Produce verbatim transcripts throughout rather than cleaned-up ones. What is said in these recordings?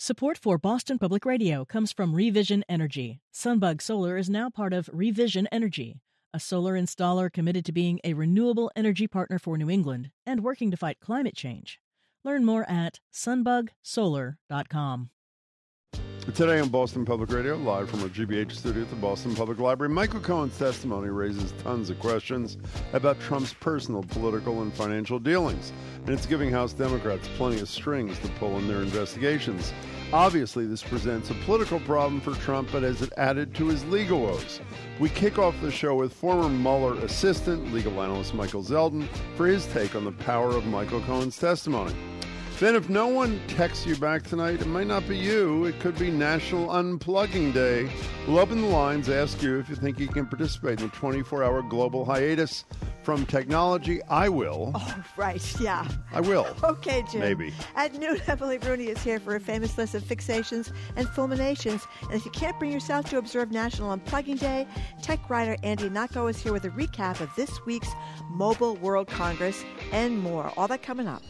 Support for Boston Public Radio comes from Revision Energy. Sunbug Solar is now part of Revision Energy, a solar installer committed to being a renewable energy partner for New England and working to fight climate change. Learn more at sunbug solar dot com. Today on Boston Public Radio, live from our G B H studio at the Boston Public Library, Michael Cohen's testimony raises tons of questions about Trump's personal, political, and financial dealings. And it's giving House Democrats plenty of strings to pull in their investigations. Obviously, this presents a political problem for Trump, but has it added to his legal woes? We kick off the show with former Mueller assistant, legal analyst Michael Zeldin, for his take on the power of Michael Cohen's testimony. Then if no one texts you back tonight, it might not be you. It could be National Unplugging Day. We'll open the lines, ask you if you think you can participate in a twenty-four hour global hiatus from technology. I will. Oh, right, yeah. I will. Okay, Jim. Maybe. At noon, Emily Rooney is here for a famous list of fixations and fulminations. And if you can't bring yourself to observe National Unplugging Day, tech writer Andy Nocco is here with a recap of this week's Mobile World Congress and more. All that coming up.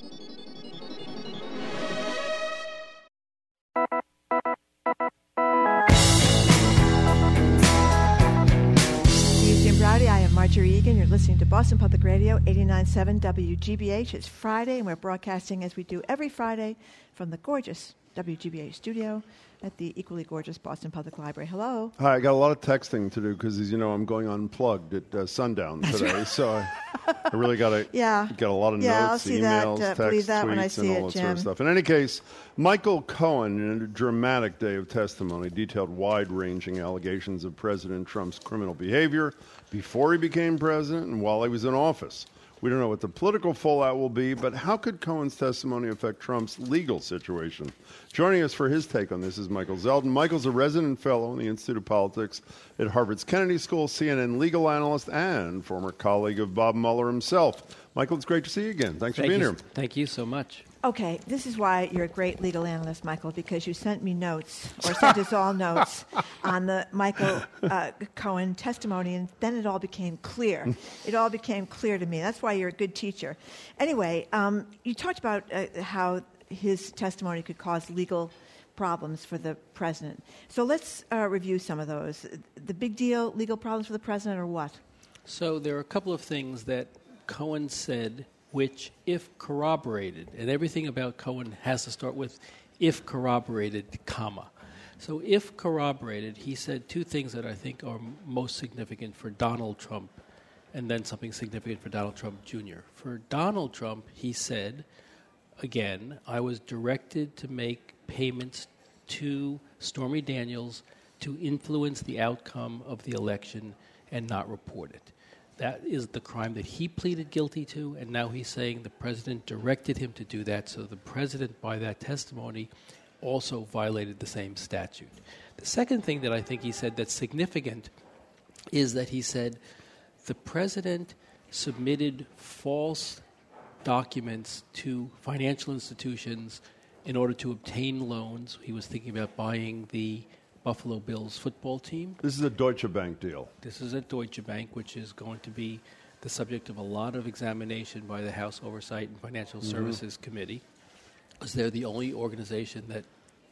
I am Marjorie Egan. You're listening to Boston Public Radio, eighty-nine point seven W G B H. It's Friday, and we're broadcasting as we do every Friday from the gorgeous W G B H studio at the equally gorgeous Boston Public Library. Hello. Hi, I got a lot of texting to do because, as you know, I'm going unplugged at uh, sundown today, right. so I, I really got to yeah. get a lot of yeah, notes, I'll see emails, that, uh, texts, that tweets, when I see and all it, that sort of Jim. stuff. In any case, Michael Cohen, in a dramatic day of testimony, detailed wide-ranging allegations of President Trump's criminal behavior before he became president and while he was in office. We don't know what the political fallout will be, but how could Cohen's testimony affect Trump's legal situation? Joining us for his take on this is Michael Zeldin. Michael's a resident fellow in the Institute of Politics at Harvard's Kennedy School, C N N legal analyst, and former colleague of Bob Mueller himself. Michael, it's great to see you again. Thanks Thank for being you. here. Thank you so much. Okay, this is why you're a great legal analyst, Michael, because you sent me notes, or sent us all notes, on the Michael uh, Cohen testimony, and then it all became clear. It all became clear to me. That's why you're a good teacher. Anyway, um, you talked about uh, how his testimony could cause legal problems for the president. So let's uh, review some of those. The big deal, legal problems for the president, or what? So there are a couple of things that Cohen said which, if corroborated, and everything about Cohen has to start with if corroborated, comma. So if corroborated, he said two things that I think are most significant for Donald Trump, and then something significant for Donald Trump Junior For Donald Trump, he said, again, I was directed to make payments to Stormy Daniels to influence the outcome of the election and not report it. That is the crime that he pleaded guilty to, and now he's saying the president directed him to do that, so the president, by that testimony, also violated the same statute. The second thing that I think he said that's significant is that he said the president submitted false documents to financial institutions in order to obtain loans. He was thinking about buying the Buffalo Bills football team. This is a Deutsche Bank deal. This is a Deutsche Bank, which is going to be the subject of a lot of examination by the House Oversight and Financial mm-hmm. Services Committee, because they're the only organization that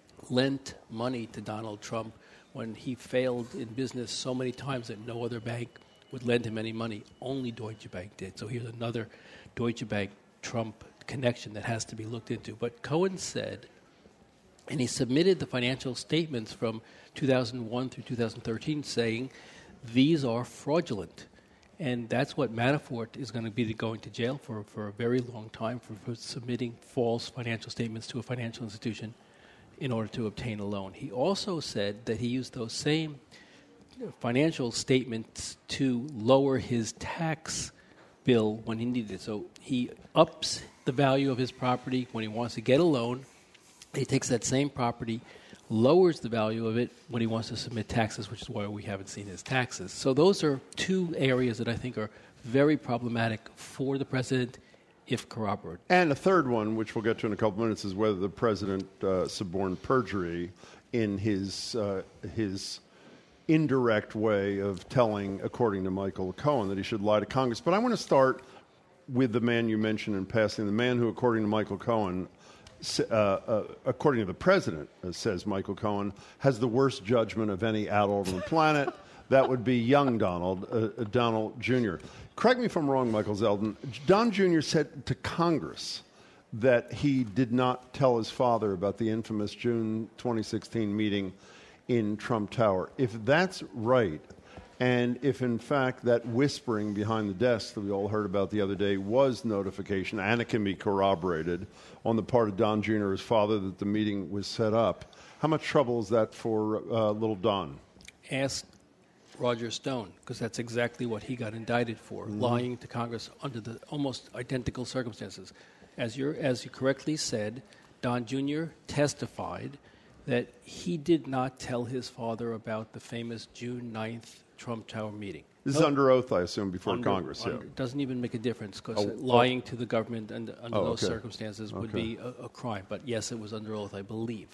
lent money to Donald Trump when he failed in business so many times that no other bank would lend him any money. Only Deutsche Bank did. So here's another Deutsche Bank-Trump connection that has to be looked into. But Cohen said, and he submitted the financial statements from two thousand one through two thousand thirteen saying these are fraudulent. And that's what Manafort is going to be going to jail for for a very long time, for, for submitting false financial statements to a financial institution in order to obtain a loan. He also said that he used those same financial statements to lower his tax bill when he needed it. So he ups the value of his property when he wants to get a loan. He takes that same property, lowers the value of it when he wants to submit taxes, which is why we haven't seen his taxes. So those are two areas that I think are very problematic for the president if corroborated. And a third one, which we'll get to in a couple minutes, is whether the president uh, suborned perjury in his uh, his indirect way of telling, according to Michael Cohen, that he should lie to Congress. But I want to start with the man you mentioned in passing, the man who, according to Michael Cohen, uh, uh, according to the president, uh, says Michael Cohen, has the worst judgment of any adult on the planet. That would be young Donald, uh, Donald Junior Correct me if I'm wrong, Michael Zeldin. Don Junior said to Congress that he did not tell his father about the infamous June twenty sixteen meeting in Trump Tower. If that's right, and if in fact that whispering behind the desk that we all heard about the other day was notification, and it can be corroborated on the part of Don Junior, his father, that the meeting was set up, how much trouble is that for uh, little Don? Ask Roger Stone, because that's exactly what he got indicted for, mm-hmm. lying to Congress under the almost identical circumstances. As, you're, as you correctly said, Don Junior testified that he did not tell his father about the famous June ninth Trump Tower meeting. This is under oath, I assume, before under, Congress. Under, yeah. Doesn't even make a difference, because oh, lying oh. to the government under, under oh, those okay. circumstances would okay. be a, a crime. But yes, it was under oath, I believe.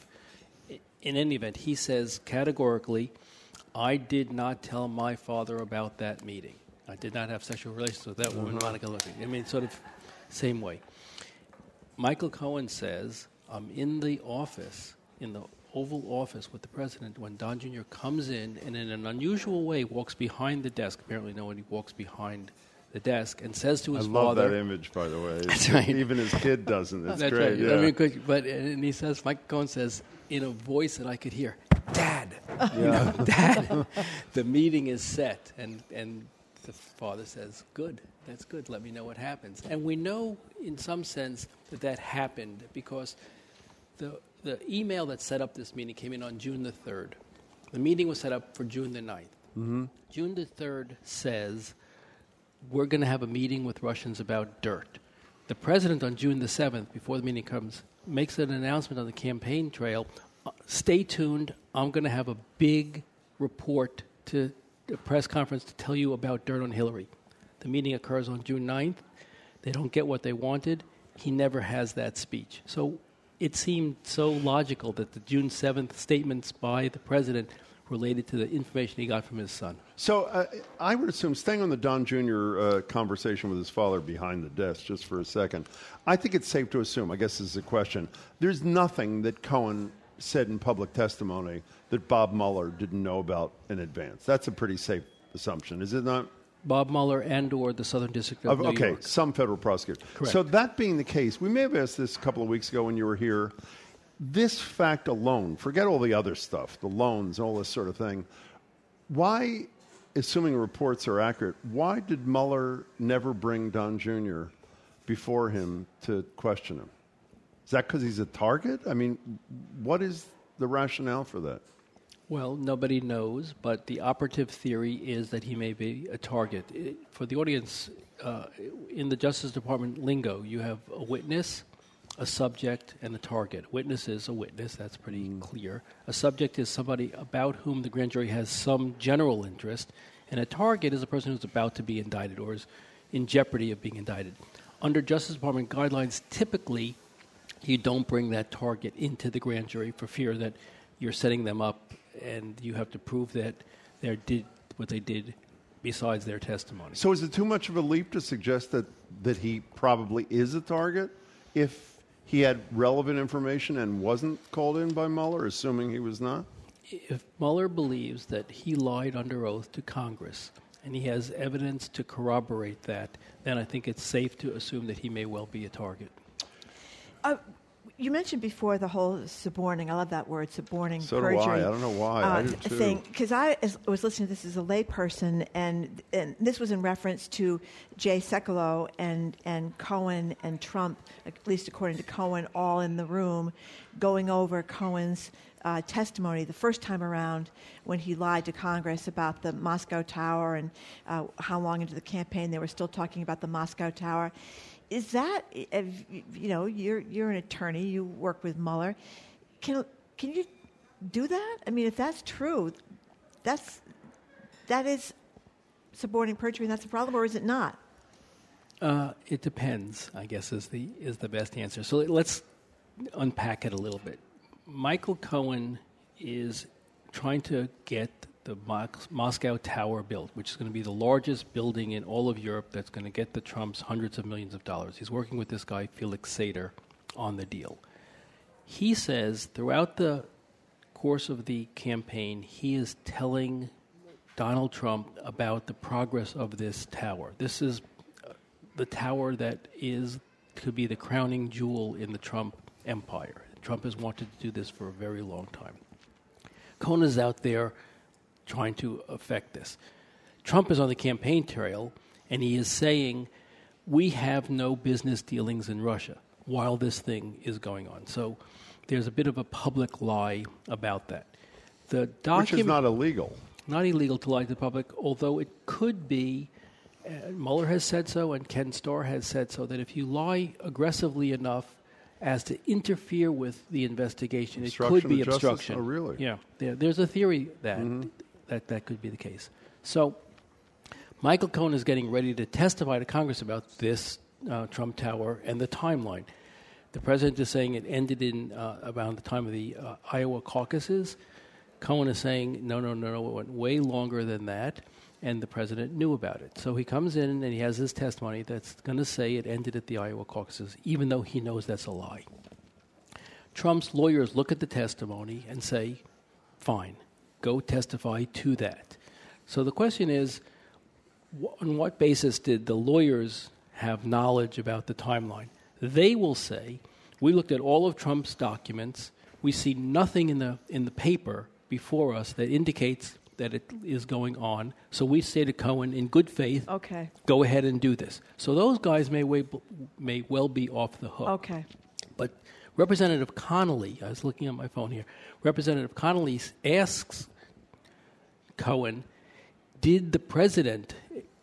In any event, he says categorically, I did not tell my father about that meeting. I did not have sexual relations with that mm-hmm. woman, Monica Lewinsky. I mean, sort of same way. Michael Cohen says, I'm in the office, in the Oval Office with the president when Don Junior comes in and in an unusual way walks behind the desk. Apparently no one walks behind the desk and says to his I father... love that image, by the way. That's right. Even his kid doesn't. It's That's great. right. Yeah. I mean, but and he says, Michael Cohen says, in a voice that I could hear, Dad, yeah. you know, Dad, the meeting is set. And, and the father says, good, that's good, let me know what happens. And we know, in some sense, that that happened because the the email that set up this meeting came in on June the third. The meeting was set up for June the ninth. Mm-hmm. June the third says, we're going to have a meeting with Russians about dirt. The president on June the seventh, before the meeting comes, makes an announcement on the campaign trail. Uh, stay tuned. I'm going to have a big report to a press conference to tell you about dirt on Hillary. The meeting occurs on June ninth. They don't get what they wanted. He never has that speech. So it seemed so logical that the June seventh statements by the president related to the information he got from his son. So uh, I would assume, staying on the Don Junior uh, conversation with his father behind the desk just for a second, I think it's safe to assume, I guess this is a question, there's nothing that Cohen said in public testimony that Bob Mueller didn't know about in advance. That's a pretty safe assumption, is it not? Bob Mueller and or the Southern District of New okay, York. some federal prosecutor. Correct. So that being the case, we may have asked this a couple of weeks ago when you were here. This fact alone, forget all the other stuff, the loans, all this sort of thing. Why, assuming reports are accurate, why did Mueller never bring Don Junior before him to question him? Is that because he's a target? I mean, what is the rationale for that? Well, nobody knows, but the operative theory is that he may be a target. It, for the audience, uh, in the Justice Department lingo, you have a witness, a subject, and a target. Witness is a witness, that's pretty mm. clear. A subject is somebody about whom the grand jury has some general interest, and a target is a person who's about to be indicted or is in jeopardy of being indicted. Under Justice Department guidelines, typically you don't bring that target into the grand jury for fear that you're setting them up and you have to prove that they did what they did besides their testimony. So is it too much of a leap to suggest that, that he probably is a target if he had relevant information and wasn't called in by Mueller, assuming he was not? If Mueller believes that he lied under oath to Congress and he has evidence to corroborate that, then I think it's safe to assume that he may well be a target. Uh, You mentioned before the whole suborning. I love that word, suborning, so perjury. So do I. I don't know why. Uh, I do too. Thing, because I as, was listening to this as a layperson, and, and this was in reference to Jay Sekulow and, and Cohen and Trump, at least according to Cohen, all in the room, going over Cohen's uh, testimony the first time around when he lied to Congress about the Moscow Tower and uh, how long into the campaign they were still talking about the Moscow Tower. Is that, you know, you're you're an attorney, you work with Mueller. Can can you do that? I mean, if that's true, that's that is suborning perjury, and that's a problem, or is it not? Uh, it depends, I guess, is the is the best answer. So let's unpack it a little bit. Michael Cohen is trying to get the Mos- Moscow Tower built, which is going to be the largest building in all of Europe that's going to get the Trumps hundreds of millions of dollars. He's working with this guy, Felix Sater, on the deal. he says throughout the course of the campaign, he is telling Donald Trump about the progress of this tower. This is the tower that is to be the crowning jewel in the Trump empire. Trump has wanted to do this for a very long time. Cohen is out there trying to affect this. Trump is on the campaign trail, and he is saying, we have no business dealings in Russia while this thing is going on. So there's a bit of a public lie about that. The document, Which is not illegal. Not illegal to lie to the public, although it could be. Uh, Mueller has said so, and Ken Starr has said so, that if you lie aggressively enough as to interfere with the investigation, it could be obstruction. Oh, really? Yeah. There, there's a theory that, mm-hmm. that that could be the case. So Michael Cohen is getting ready to testify to Congress about this uh, Trump Tower and the timeline. The president is saying it ended in uh, around the time of the uh, Iowa caucuses. Cohen is saying, no, no, no, no, it went way longer than that, and the president knew about it. So he comes in and he has his testimony that's going to say it ended at the Iowa caucuses, even though he knows that's a lie. Trump's lawyers look at the testimony and say, fine, go testify to that. So the question is, wh- on what basis did the lawyers have knowledge about the timeline? They will say, we looked at all of Trump's documents. We see nothing in the in the paper before us that indicates that it is going on. So we say to Cohen, in good faith, okay, go ahead and do this. So those guys may, way, may well be off the hook. Okay. But Representative Connolly, I was looking at my phone here, Representative Connolly asks Cohen, did the president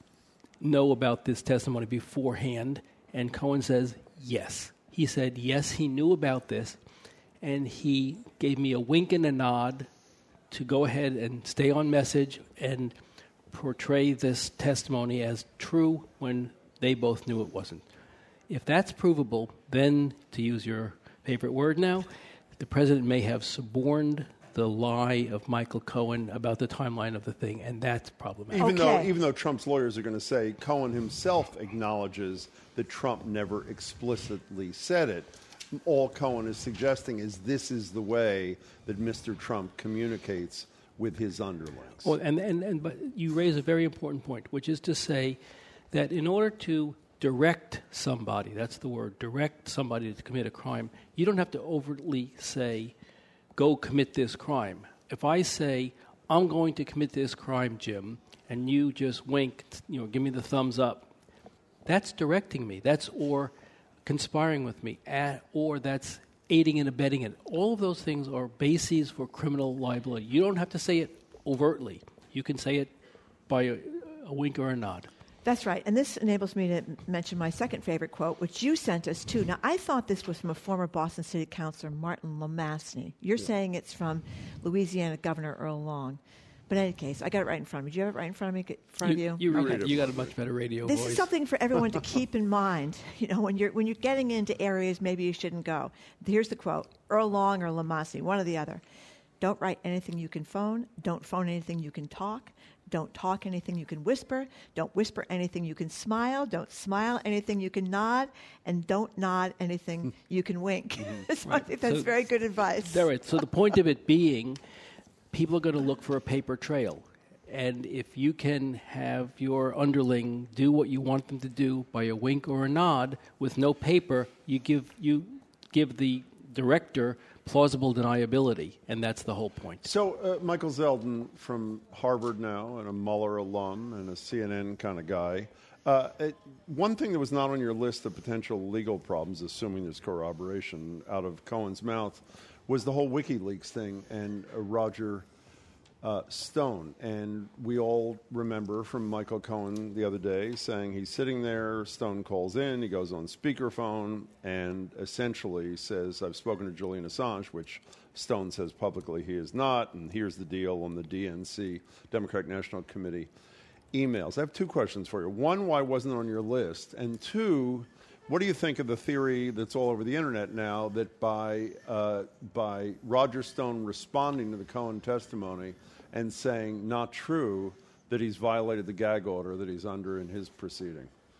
know about this testimony beforehand? And Cohen says, yes. He said, yes, he knew about this, and he gave me a wink and a nod to go ahead and stay on message and portray this testimony as true when they both knew it wasn't. If that's provable, then, to use your favorite word now, the president may have suborned the lie of Michael Cohen about the timeline of the thing, and that's problematic. Even okay. though, even though Trump's lawyers are going to say Cohen himself acknowledges that Trump never explicitly said it, all Cohen is suggesting is this is the way that Mister Trump communicates with his underlings. Well, and, and, and but you raise a very important point, which is to say that in order to direct somebody, that's the word, direct somebody to commit a crime, you don't have to overtly say, go commit this crime. If I say, I'm going to commit this crime, Jim, and you just wink, you know, give me the thumbs up, that's directing me. That's or conspiring with me, at, or that's aiding and abetting it. All of those things are bases for criminal liability. You don't have to say it overtly. You can say it by a, a wink or a nod. That's right. And this enables me to mention my second favorite quote, which you sent us too. Now, I thought this was from a former Boston City Councilor, Martin LeMastney. You're yeah. saying it's from Louisiana Governor Earl Long. But in any case, I got it right in front of me. Do you have it right in front of me? In front you, of you? You, okay. read it. You got a much better radio this voice. This is something for everyone to keep in mind. You know, when you're when you're getting into areas maybe you shouldn't go. Here's the quote: Earl Long or LeMastney, one or the other. Don't write anything you can phone. Don't phone anything you can talk. Don't talk anything you can whisper. Don't whisper anything you can smile. Don't smile anything you can nod. And don't nod anything you can wink. Mm-hmm. so right. I think that's so, very good advice. Right. So the point of it being, people are going to look for a paper trail. And if you can have your underling do what you want them to do by a wink or a nod with no paper, you give you give the director plausible deniability, and that's the whole point. So uh, Michael Zeldin from Harvard now, and a Mueller alum and a C N N kind of guy. Uh, it, one thing that was not on your list of potential legal problems, assuming there's corroboration out of Cohen's mouth, was the whole WikiLeaks thing and uh, Roger uh, Stone. And we all remember from Michael Cohen the other day saying he's sitting there, Stone calls in, he goes on speakerphone, and essentially says, I've spoken to Julian Assange, which Stone says publicly he is not, and here's the deal on the D N C, Democratic National Committee, emails. I have two questions for you. One, why wasn't it on your list? And two, what do you think of the theory that's all over the internet now that by uh, by Roger Stone responding to the Cohen testimony and saying not true, that he's violated the gag order that he's under in his proceeding?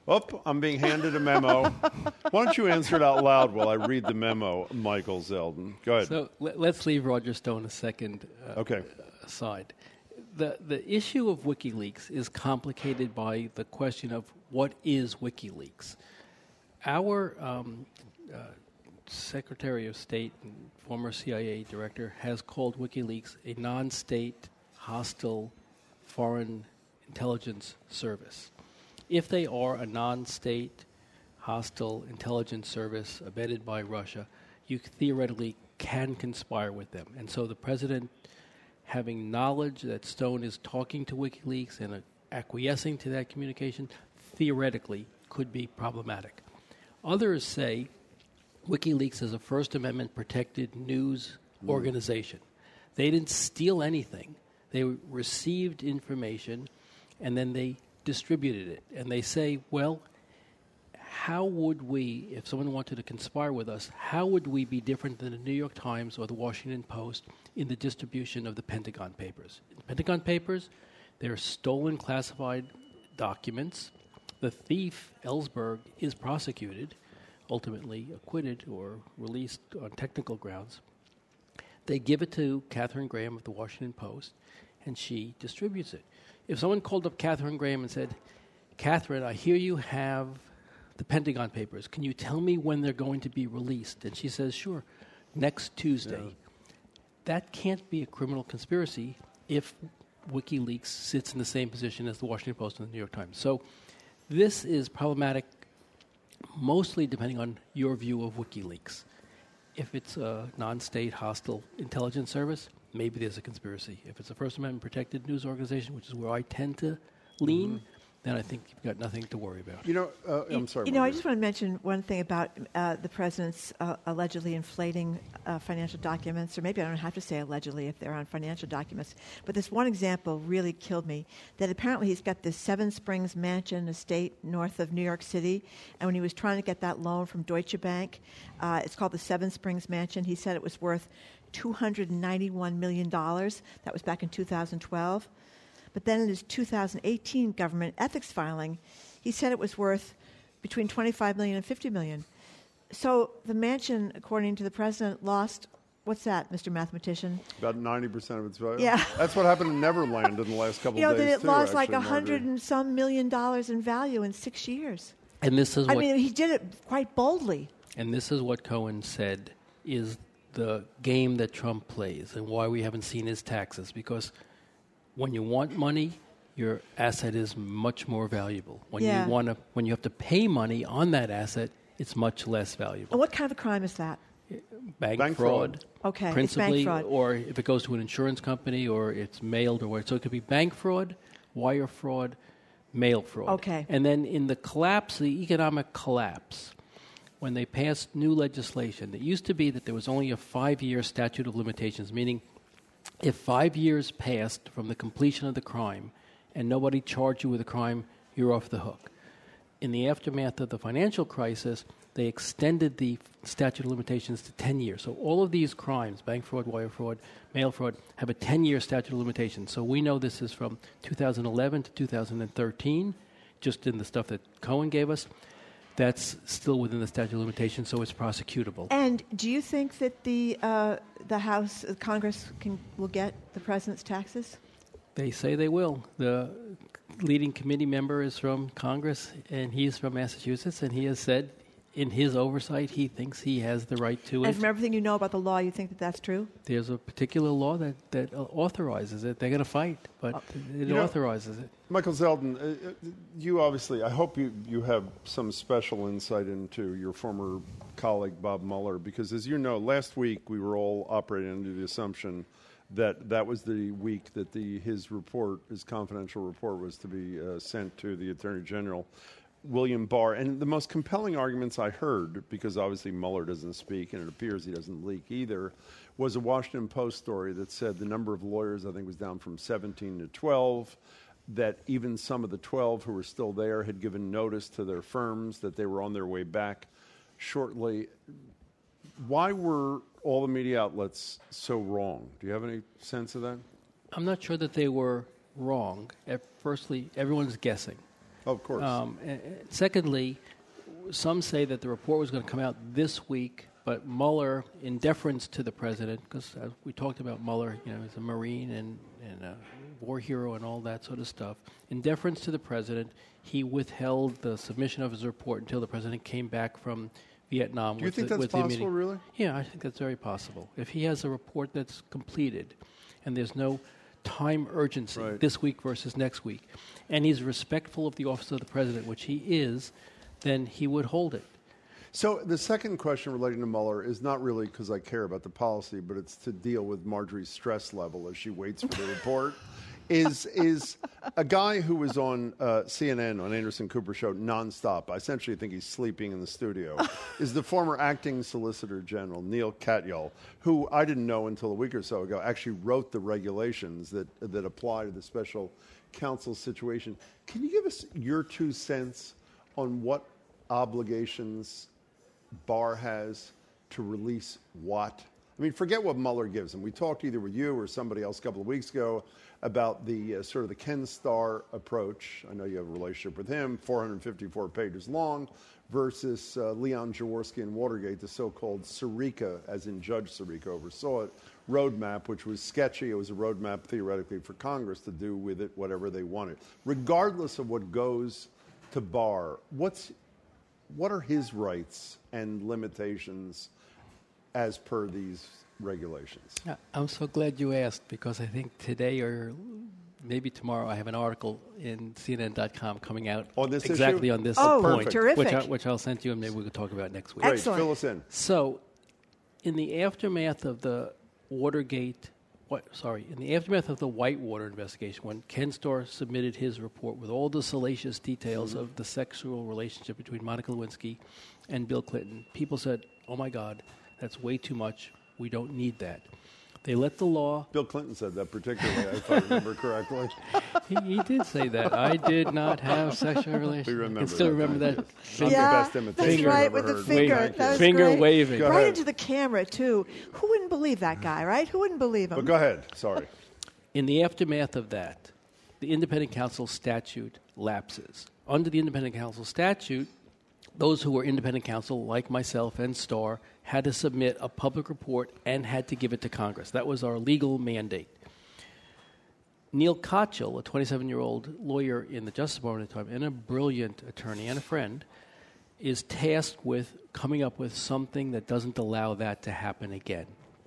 Oh, I'm being handed a memo. Why don't you answer it out loud while I read the memo, Michael Zeldin? Go ahead. So let, let's leave Roger Stone a second uh, okay. aside. The, the issue of WikiLeaks is complicated by the question of what is WikiLeaks. Our um, uh, Secretary of State and former C I A director has called WikiLeaks a non-state, hostile, foreign intelligence service. If they are a non-state, hostile intelligence service abetted by Russia, you theoretically can conspire with them. And so the president, having knowledge that Stone is talking to WikiLeaks and uh, acquiescing to that communication, theoretically could be problematic. Others say WikiLeaks is a First Amendment protected news mm. organization. They didn't steal anything. They received information and then they distributed it. And they say, well, how would we, if someone wanted to conspire with us, how would we be different than the New York Times or the Washington Post in the distribution of the Pentagon Papers? In the Pentagon Papers, they're stolen classified documents. The thief, Ellsberg, is prosecuted, ultimately acquitted or released on technical grounds. They give it to Catherine Graham of the Washington Post, and she distributes it. If someone called up Catherine Graham and said, Catherine, I hear you have the Pentagon Papers. Can you tell me when they're going to be released? And she says, sure, next Tuesday. Yeah. That can't be a criminal conspiracy if WikiLeaks sits in the same position as the Washington Post and the New York Times. So this is problematic, mostly depending on your view of WikiLeaks. If it's a non-state hostile intelligence service, maybe there's a conspiracy. If it's a First Amendment protected news organization, which is where I tend to lean, mm-hmm. then I think you've got nothing to worry about. You know, uh, I'm sorry. You know, I just want to mention one thing about uh, the president's uh, allegedly inflating uh, financial documents, or maybe I don't have to say allegedly if they're on financial documents, but this one example really killed me, that apparently he's got this Seven Springs mansion estate north of New York City, and when he was trying to get that loan from Deutsche Bank, uh, it's called the Seven Springs Mansion, he said it was worth two hundred ninety-one million dollars. That was back in two thousand twelve. But then in his two thousand eighteen government ethics filing, he said it was worth between twenty-five million dollars and fifty million dollars. So the mansion, according to the president, lost, what's that, Mister Mathematician? About ninety percent of its value. Yeah. That's what happened in Neverland in the last couple you know, of days, that it too, lost actually, like a Margaret. hundred and some million dollars in value in six years. And this is I what mean, he did it quite boldly. And this is what Cohen said is the game that Trump plays and why we haven't seen his taxes. Because when you want money, your asset is much more valuable. When yeah. you want to, when you have to pay money on that asset, it's much less valuable. And what kind of a crime is that? Bank, bank fraud, fraud. Okay, principally, it's bank fraud. Or if it goes to an insurance company, or it's mailed, or where. So it could be bank fraud, wire fraud, mail fraud. Okay. And then in the collapse, the economic collapse, when they passed new legislation, it used to be that there was only a five-year statute of limitations, meaning if five years passed from the completion of the crime and nobody charged you with a crime, you're off the hook. In the aftermath of the financial crisis, they extended the statute of limitations to ten years. So all of these crimes, bank fraud, wire fraud, mail fraud, have a ten-year statute of limitations. So we know this is from two thousand eleven to two thousand thirteen, just in the stuff that Cohen gave us. That's still within the statute of limitations, so it's prosecutable. And do you think that the uh, the House, uh, Congress, can will get the president's taxes? They say they will. The leading committee member is from Congress, and he's from Massachusetts, and he has said in his oversight he thinks he has the right to and it. And from everything you know about the law, you think that that's true? There's a particular law that, that uh, authorizes it. They're going to fight, but oh. it you authorizes know, it. Michael Zeldin, uh, you obviously, I hope you, you have some special insight into your former colleague, Bob Mueller, because as you know, last week we were all operating under the assumption that that was the week that the his report, his confidential report, was to be uh, sent to the Attorney General, William Barr. And the most compelling arguments I heard, because obviously Mueller doesn't speak and it appears he doesn't leak either, was a Washington Post story that said the number of lawyers, I think, was down from seventeen to twelve, that even some of the twelve who were still there had given notice to their firms that they were on their way back shortly. Why were all the media outlets so wrong? Do you have any sense of that? I'm not sure that they were wrong. At firstly, everyone's guessing. Of course. Um, and, and secondly, some say that the report was going to come out this week, but Mueller, in deference to the president, because as we talked about Mueller, you know, he's a Marine and, and a war hero and all that sort of stuff. In deference to the president, he withheld the submission of his report until the president came back from Vietnam. Do you with think the, that's with possible, the meeting. really? Yeah, I think that's very possible. If he has a report that's completed and there's no time urgency Right. this week versus next week, and he's respectful of the office of the president, which he is, then he would hold it. So the second question relating to Mueller is not really because I care about the policy, but it's to deal with Marjorie's stress level as she waits for the report. Is is a guy who was on uh, C N N on Anderson Cooper show nonstop. I essentially think he's sleeping in the studio. Is the former acting Solicitor General Neil Katyal, who I didn't know until a week or so ago, actually wrote the regulations that that apply to the special counsel situation. Can you give us your two cents on what obligations Barr has to release what? I mean, forget what Mueller gives him. We talked either with you or somebody else a couple of weeks ago about the uh, sort of the Ken Starr approach. I know you have a relationship with him, four hundred fifty-four pages long, versus uh, Leon Jaworski and Watergate, the so-called Sirica, as in Judge Sirica oversaw it, roadmap, which was sketchy. It was a roadmap theoretically for Congress to do with it whatever they wanted. Regardless of what goes to Barr, what's what are his rights and limitations as per these regulations? I'm so glad you asked, because I think today or maybe tomorrow I have an article in C N N dot com coming out on this exactly issue? on this Oh, point, terrific. which, I, which I'll send to you and maybe we can talk about next week. Great, Excellent. fill us in. So, in the aftermath of the Watergate, what, sorry, in the aftermath of the Whitewater investigation, when Ken Starr submitted his report with all the salacious details Mm-hmm. of the sexual relationship between Monica Lewinsky and Bill Clinton, people said, "Oh my God, that's way too much. We don't need that." They let the law. Bill Clinton said that particularly, if I remember correctly. He, he did say that. I did not have sexual relations. We remember I can still that, remember thank that. Not Finger, the Yeah, best imitation that's I've right, ever with the heard. finger. Thank That you. was finger great. waving. Go right ahead. into the camera, too. Who wouldn't believe that guy, right? Who wouldn't believe him? But go ahead. Sorry. In the aftermath of that, the independent counsel statute lapses. Under the independent counsel statute, those who were independent counsel, like myself and Starr, had to submit a public report and had to give it to Congress. That was our legal mandate. Neil Katyal, a twenty-seven-year-old lawyer in the Justice Department at the time and a brilliant attorney and a friend, is tasked with coming up with something that doesn't allow that to happen again.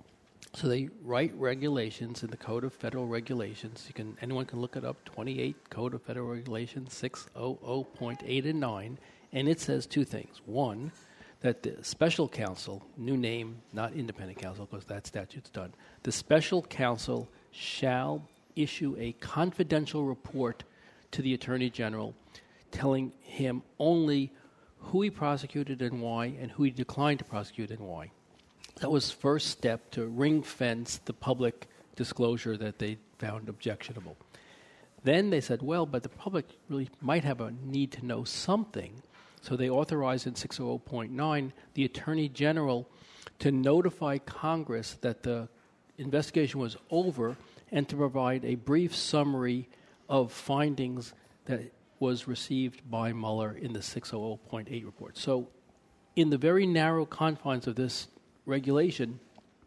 So they write regulations in the Code of Federal Regulations. You can anyone can look it up, twenty-eight Code of Federal Regulations six hundred point eight and nine, and it says two things. One, that the special counsel, new name, not independent counsel, because that statute's done, the special counsel shall issue a confidential report to the Attorney General telling him only who he prosecuted and why, and who he declined to prosecute and why. That was first step to ring fence the public disclosure that they found objectionable. Then they said, well, but the public really might have a need to know something. So they authorized in six hundred point nine the Attorney General to notify Congress that the investigation was over and to provide a brief summary of findings that was received by Mueller in the six hundred point eight report. So in the very narrow confines of this regulation,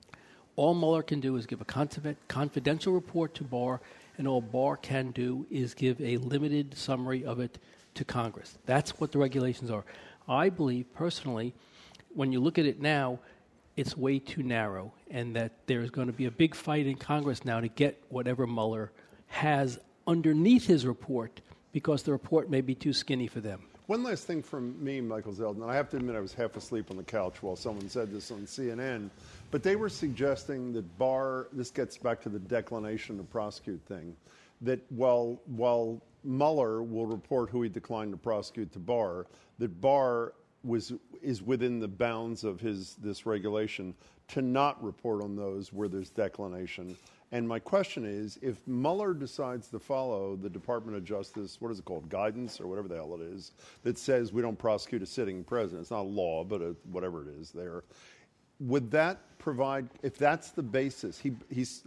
all Mueller can do is give a confidential report to Barr, and all Barr can do is give a limited summary of it to Congress. That's what the regulations are. I believe, personally, when you look at it now, it's way too narrow, and that there's going to be a big fight in Congress now to get whatever Mueller has underneath his report, because the report may be too skinny for them. One last thing from me, Michael Zeldin. I have to admit I was half asleep on the couch while someone said this on C N N, but they were suggesting that Barr, this gets back to the declination to prosecute thing, that while, while Mueller will report who he declined to prosecute to Barr, that Barr was is within the bounds of his this regulation to not report on those where there's declination. And my question is, if Mueller decides to follow the Department of Justice, what is it called, guidance or whatever the hell it is, that says we don't prosecute a sitting president, it's not a law, but a, whatever it is there, would that provide, if that's the basis, he, he's,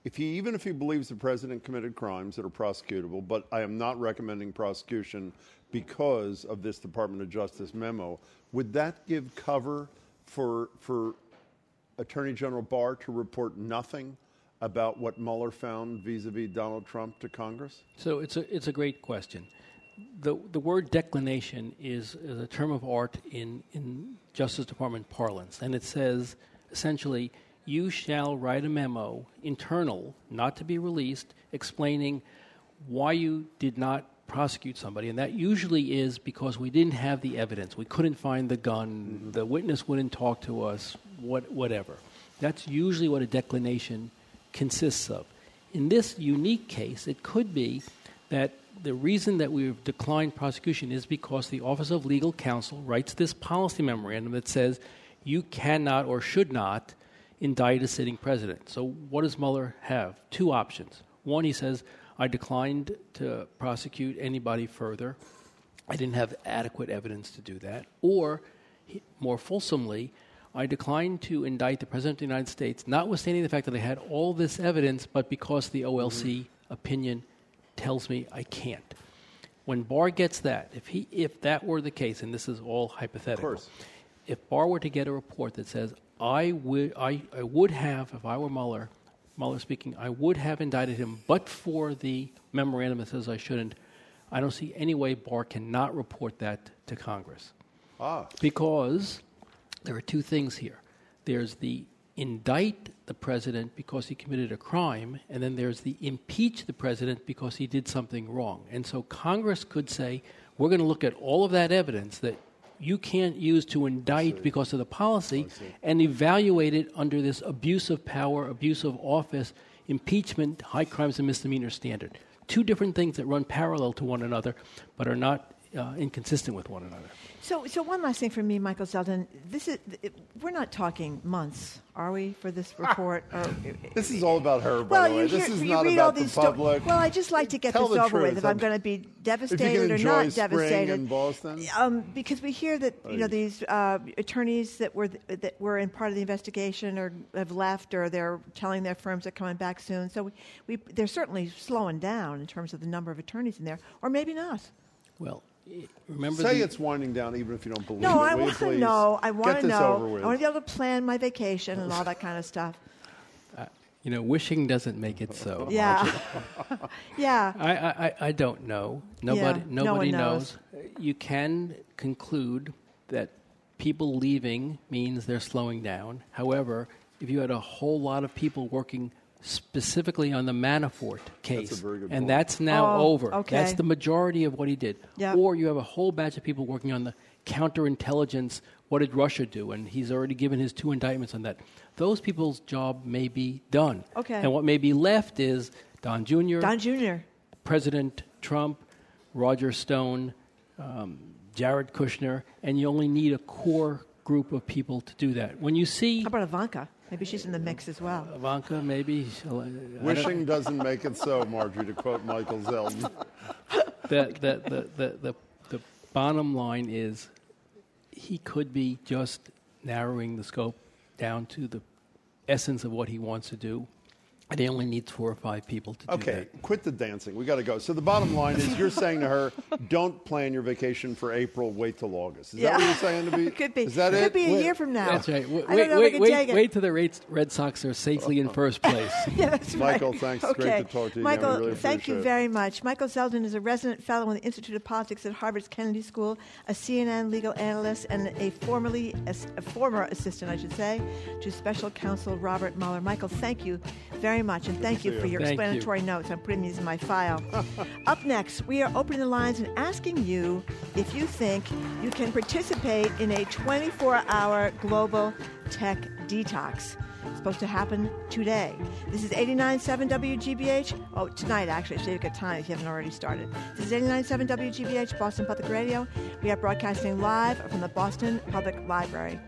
if he, even if he believes the president committed crimes that are prosecutable, but I am not recommending prosecution because of this Department of Justice memo, would that give cover for for Attorney General Barr to report nothing about what Mueller found vis-a-vis Donald Trump to Congress? So it's a it's a great question. The the word declination is, is a term of art in, in Justice Department parlance, and it says essentially, you shall write a memo, internal, not to be released, explaining why you did not prosecute somebody, and that usually is because we didn't have the evidence. We couldn't find the gun, mm-hmm. the witness wouldn't talk to us, what, whatever. That's usually what a declination consists of. In this unique case, it could be that the reason that we've declined prosecution is because the Office of Legal Counsel writes this policy memorandum that says you cannot or should not indict a sitting president. So what does Mueller have? Two options. One, he says, I declined to prosecute anybody further. I didn't have adequate evidence to do that. Or, he, more fulsomely, I declined to indict the President of the United States, notwithstanding the fact that I had all this evidence, but because the O L C mm-hmm. opinion tells me I can't. When Barr gets that, if he, if that were the case, and this is all hypothetical, of course. If Barr were to get a report that says, I would, I, I would have, if I were Mueller, Mueller speaking, I would have indicted him, but for the memorandum that says I shouldn't, I don't see any way Barr cannot report that to Congress. Ah. Because there are two things here. There's the indict the president because he committed a crime, and then there's the impeach the president because he did something wrong. And so Congress could say, we're going to look at all of that evidence that you can't use to indict because of the policy and evaluate it under this abuse of power, abuse of office, impeachment, high crimes and misdemeanor standard. Two different things that run parallel to one another but are not uh, inconsistent with one another. So, so one last thing for me, Michael Zeldin. This is it, we're not talking months, are we, for this report? Or, this is all about her, by well, the way. You this hear, is you not read about all the these public. Sto- well, I just like to get Tell this the over truth. with. If I'm, I'm going to be devastated or not devastated, in Boston, um, because we hear that you know these uh, attorneys that were th- that were in part of the investigation or have left, or they're telling their firms they're coming back soon. So we, we they're certainly slowing down in terms of the number of attorneys in there, or maybe not. Well. Remember Say the, it's winding down, even if you don't believe no, it. I Will want you to know. I want to know. Over with. I want to be able to plan my vacation and all that kind of stuff. Uh, you know, wishing doesn't make it so. Yeah, yeah. I, I, I don't know. Nobody, yeah, nobody no knows. knows. You can conclude that people leaving means they're slowing down. However, if you had a whole lot of people working specifically on the Manafort case, that's a very good and point. that's now oh, over. Okay. That's the majority of what he did. Yep. Or you have a whole batch of people working on the counterintelligence, what did Russia do? And he's already given his two indictments on that. Those people's job may be done. Okay. And what may be left is Don Junior, Don Junior, President Trump, Roger Stone, um, Jared Kushner, and you only need a core group of people to do that. When you see... How about Ivanka? Maybe she's in the mix as well. Ivanka, maybe. Wishing doesn't make it so, Marjorie, to quote Michael Zeldin. The, the, the, the, the, the bottom line is he could be just narrowing the scope down to the essence of what he wants to do. And he only needs four or five people to okay, do that. Okay, quit the dancing. We got to go. So the bottom line is you're saying to her, don't plan your vacation for April, wait till August. Is yeah. that what you're saying to me? Could be. Is that Could it? be a wait, year from now. That's right. Wait, I don't know wait, if we can wait, take it. wait till the Red Sox are safely in first place. Yeah, that's right. Michael, thanks. Okay. Great to talk to you Michael, again. We really thank you appreciate it. very much. Michael Zeldin is a resident fellow in the Institute of Politics at Harvard's Kennedy School, a C N N legal analyst, and a formerly a former assistant, I should say, to Special Counsel Robert Mueller. Michael, thank you very much, and thank you you. for your Thank explanatory you. notes. I'm putting these in my file. Up next, we are opening the lines and asking you if you think you can participate in a twenty-four hour global tech detox. It's supposed to happen today. This is eighty-nine point seven W G B H. Oh, tonight, actually. So you've got time if you haven't already started. This is eighty-nine point seven W G B H, Boston Public Radio. We are broadcasting live from the Boston Public Library.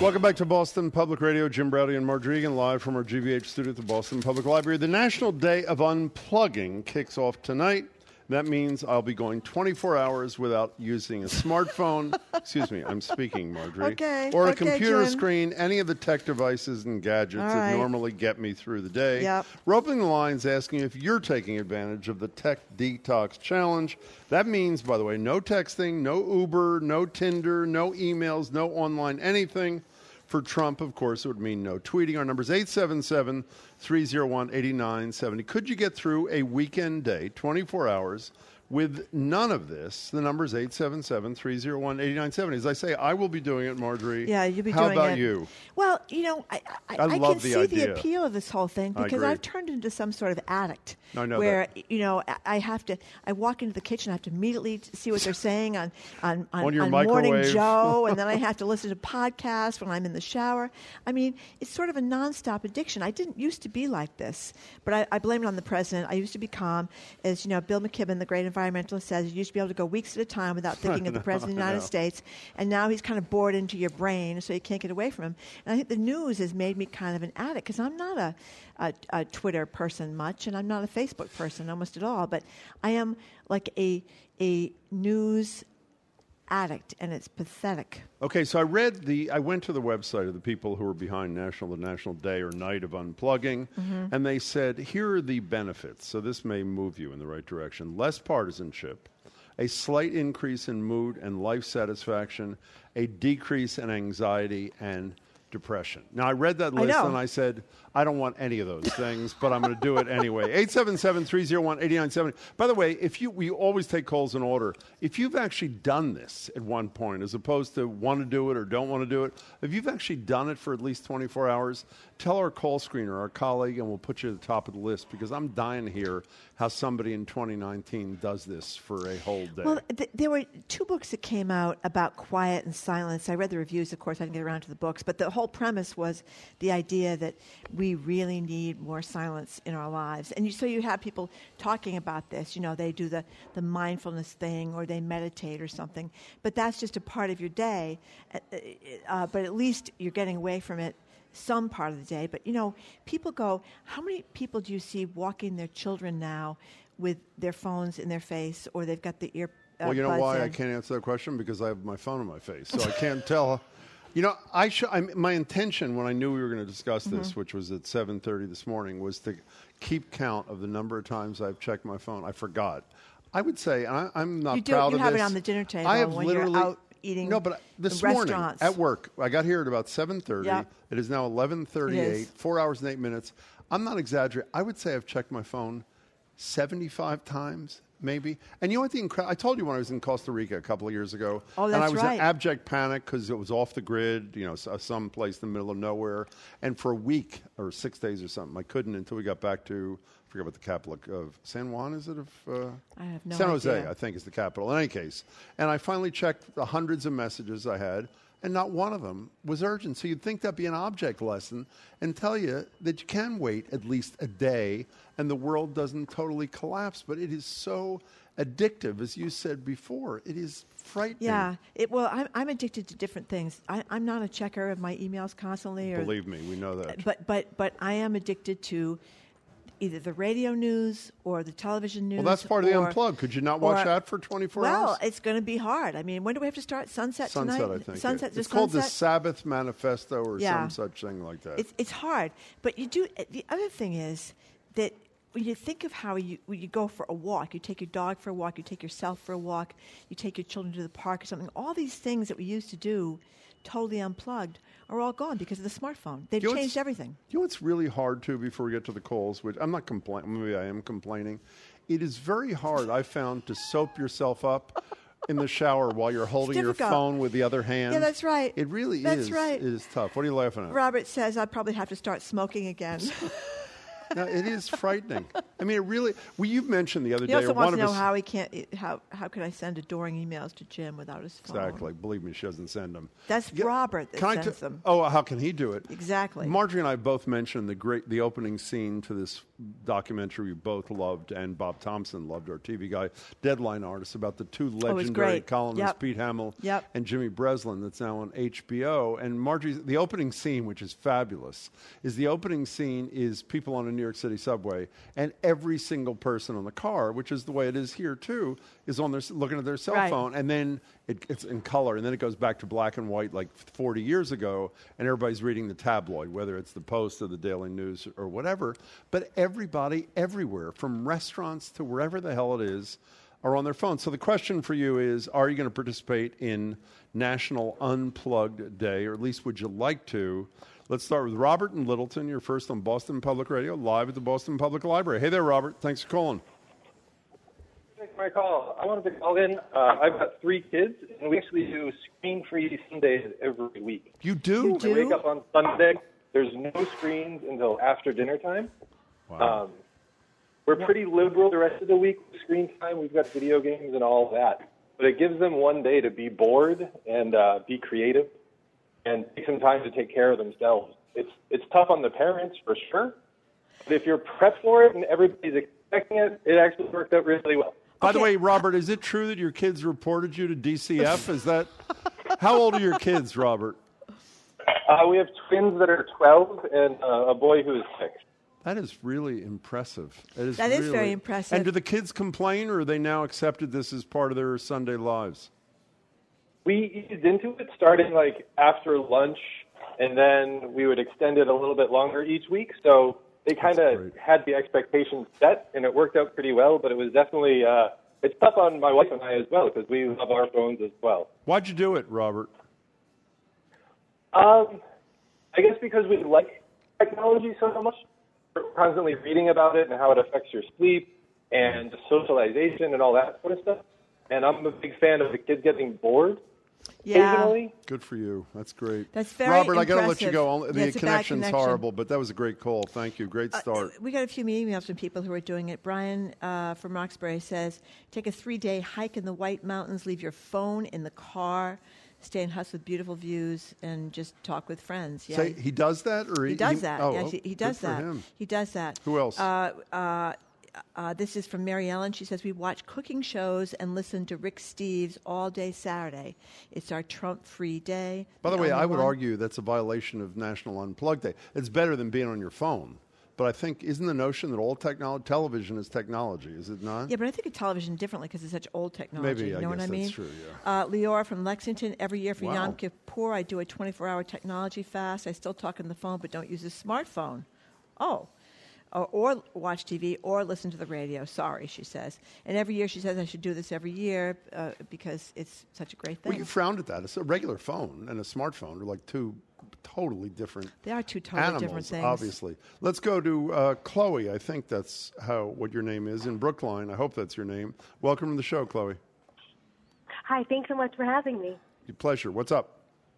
Welcome back to Boston Public Radio. Jim Browdy and Marge Regan live from our G B H studio at the Boston Public Library. The National Day of Unplugging kicks off tonight. That means I'll be going twenty-four hours without using a smartphone. Excuse me, I'm speaking, Marjorie. Okay. Or a okay, computer Jim. screen, any of the tech devices and gadgets All that right. normally get me through the day. Yep. We're opening the lines asking if you're taking advantage of the Tech Detox Challenge. That means, by the way, no texting, no Uber, no Tinder, no emails, no online anything. For Trump, of course, it would mean no tweeting. Our number is eight seven seven, three oh one, eight nine seven oh. Could you get through a weekend day, twenty-four hours, with none of this? The number is eight seven seven, three oh one, eight nine seven oh. As I say, I will be doing it, Marjorie. Yeah, you'll be How doing it. How about you? Well, you know, I, I, I I love can the see idea. the appeal of this whole thing I because agree. I've turned into some sort of addict. I know where, that. you know, I- I have to, I walk into the kitchen, I have to immediately see what they're saying on, on, on, On your on Morning microwave. Joe, and then I have to listen to podcasts when I'm in the shower. I mean, it's sort of a nonstop addiction. I didn't used to be like this, but I, I blame it on the president. I used to be calm. As you know, Bill McKibben, the great environmentalist, says you used to be able to go weeks at a time without thinking of the president of the I United know. States, and now he's kind of bored into your brain, so you can't get away from him. And I think the news has made me kind of an addict because I'm not a, a, a Twitter person much, and I'm not a Facebook person almost at all, but I am like a a news addict, and it's pathetic. Okay, so I read the, I went to the website of the people who are behind National, the National Day or Night of Unplugging, Mm-hmm. and they said, here are the benefits. So this may move you in the right direction. Less partisanship, a slight increase in mood and life satisfaction, a decrease in anxiety and depression. Now, I read that I list know. and I said, I don't want any of those things, but I'm going to do it anyway. eight seven seven, three oh one, eight nine seven oh. By the way, if you, we always take calls in order. If you've actually done this at one point, as opposed to want to do it or don't want to do it, if you've actually done it for at least twenty-four hours, tell our call screener, our colleague, and we'll put you at the top of the list because I'm dying to hear how somebody in twenty nineteen does this for a whole day. Well, th- there were two books that came out about quiet and silence. I read the reviews, of course. I didn't get around to the books, but the whole premise was the idea that we really need more silence in our lives. And you, so you have people talking about this. You know, they do the, the mindfulness thing or they meditate or something. But that's just a part of your day. Uh, uh, but at least you're getting away from it some part of the day. But, you know, people go, how many people do you see walking their children now with their phones in their face or they've got the ear uh, Well, you know buds why in? I can't answer that question? Because I have my phone in my face, so I can't tell. You know, I sh- I, my intention when I knew we were going to discuss this, Mm-hmm. which was at seven thirty this morning, was to keep count of the number of times I've checked my phone. I forgot. I would say, and I, I'm not You do- proud you of have it this. on the dinner table I have when you're literally, out eating No, but this in morning restaurants. at work, I got here at about seven thirty. Yep. It is now eleven thirty-eight, It is. four hours and eight minutes. I'm not exaggerating. I would say I've checked my phone seventy-five times, maybe. And you know what the incre- I told you when I was in Costa Rica a couple of years ago. Oh, and I that's was right. in abject panic because it was off the grid, you know, s- some place in the middle of nowhere. And for a week or six days or something, I couldn't until we got back to, I forget what the capital of San Juan is it of uh, I have no San Jose, idea. I think is the capital. In any case, and I finally checked the hundreds of messages I had. And not one of them was urgent. So you'd think that'd be an object lesson and tell you that you can wait at least a day and the world doesn't totally collapse. But it is so addictive, as you said before. It is frightening. Yeah. It, well, I'm, I'm addicted to different things. I, I'm not a checker of my emails constantly. Or, Believe me, we know that. But, but, but I am addicted to either the radio news or the television news. Well, that's part of the or- unplug. Could you not watch or- that for twenty-four well, hours? it's going to be hard. I mean, when do we have to start? Sunset, Sunset, tonight? I think. Sunset. yeah. just It's called the sunset? Sabbath Manifesto or Yeah. some such thing like that. It's it's hard, but you do. The other thing is that when you think of how you when you go for a walk, you take your dog for a walk, you take yourself for a walk, you take your children to the park or something. All these things that we used to do, totally unplugged, are all gone because of the smartphone. They've You know what's- changed everything. You know what's really hard, too, before we get to the calls, which I'm not complaining, maybe I am complaining. It is very hard, I found, to soap yourself up in the shower while you're holding your difficult. phone with the other hand. Yeah, that's right. It really That's is. right. It is tough. What are you laughing at? Robert says I probably have to start smoking again. No, it is frightening. I mean, it really. Well, you mentioned the other He day. also or wants one to of know us, how he can't. How how could I send adoring emails to Jim without his phone? Exactly. Believe me, she doesn't send them. That's Yeah, Robert that can I sends t- them. Oh, how can he do it? Exactly. Marjorie and I both mentioned the great, the opening scene to this documentary we both loved, and Bob Thompson loved, our T V guy, Deadline artist, about the two was legendary great. columnists, Yep. Pete Hamill Yep. and Jimmy Breslin, that's now on H B O. And Marjorie, the opening scene, which is fabulous, is the opening scene is people on a New York City subway, and every single person on the car, which is the way it is here too, is on their looking at their cell Right. phone, and then it, it's in color, and then it goes back to black and white like forty years ago, and everybody's reading the tabloid, whether it's the Post or the Daily News or whatever. But everybody, everywhere, from restaurants to wherever the hell it is, are on their phone. So the question for you is, are you going to participate in National Unplugged Day, or at least would you like to? Let's start with Robert in Littleton. You're first on Boston Public Radio, live at the Boston Public Library. Hey there, Robert. Thanks for calling. Thanks for my call. I wanted to call in. Uh, I've got three kids, and we actually do screen-free Sundays every week. You do? You I do? wake up on Sunday. There's no screens until after dinner time. Wow. Um, we're pretty liberal the rest of the week with screen time. We've got video games and all of that. But it gives them one day to be bored and uh, be creative and take some time to take care of themselves. It's it's tough on the parents for sure. But if you're prepped for it and everybody's expecting it, it actually worked out really well. By the Okay. way, Robert, is it true that your kids reported you to D C F? Is that how old are your kids, Robert? Uh, we have twins that are twelve and uh, a boy who is six. That is really impressive. It is That is really- very impressive. And do the kids complain, or are they now accepted this as part of their Sunday lives? We eased into it starting like after lunch, and then we would extend it a little bit longer each week. So they kind That's of great. had the expectations set, and it worked out pretty well. But it was definitely uh, it's tough on my wife and I as well because we love our phones as well. Why'd you do it, Robert? Um, I guess because we like technology so much, we're constantly reading about it and how it affects your sleep and socialization and all that sort of stuff. And I'm a big fan of the kids getting bored. Yeah. Occasionally. Good for you. That's great. That's very Robert, I got to let you impressive. go. Only- Yeah, The it's a bad connection's connection. horrible, but that was a great call. Thank you. Great start. Uh, we got a few emails from people who are doing it. Brian uh, from Roxbury says, take a three-day hike in the White Mountains, leave your phone in the car, stay in huts with beautiful views, and just talk with friends. Yeah, Say, he does that? or he does that. Oh, yeah, oh, he, he good does for that. him. He does that. Who else? Uh, uh, uh, this is from Mary Ellen. She says, we watch cooking shows and listen to Rick Steves all day Saturday. It's our Trump-free day. By the way, only I would one. argue that's a violation of National Unplugged Day. It's better than being on your phone. But I think, isn't the notion that all technology, television is technology, is it not? Yeah, but I think of television differently because it's such old technology. Maybe, you I know guess what I mean? that's true, yeah. Uh, Leora from Lexington. Every year for Wow. Yom Kippur, I do a twenty-four hour technology fast. I still talk on the phone, but don't use a smartphone. Oh. Or, or watch T V or listen to the radio. Sorry, she says. And every year she says I should do this every year uh, because it's such a great thing. Well, you frowned at that. It's a regular phone and a smartphone are like two totally different They are two totally animals, different things. obviously. Let's go to uh, Chloe. I think that's how what your name is in Brookline. I hope that's your name. Welcome to the show, Chloe. Hi, thanks so much for having me. Your pleasure. What's up?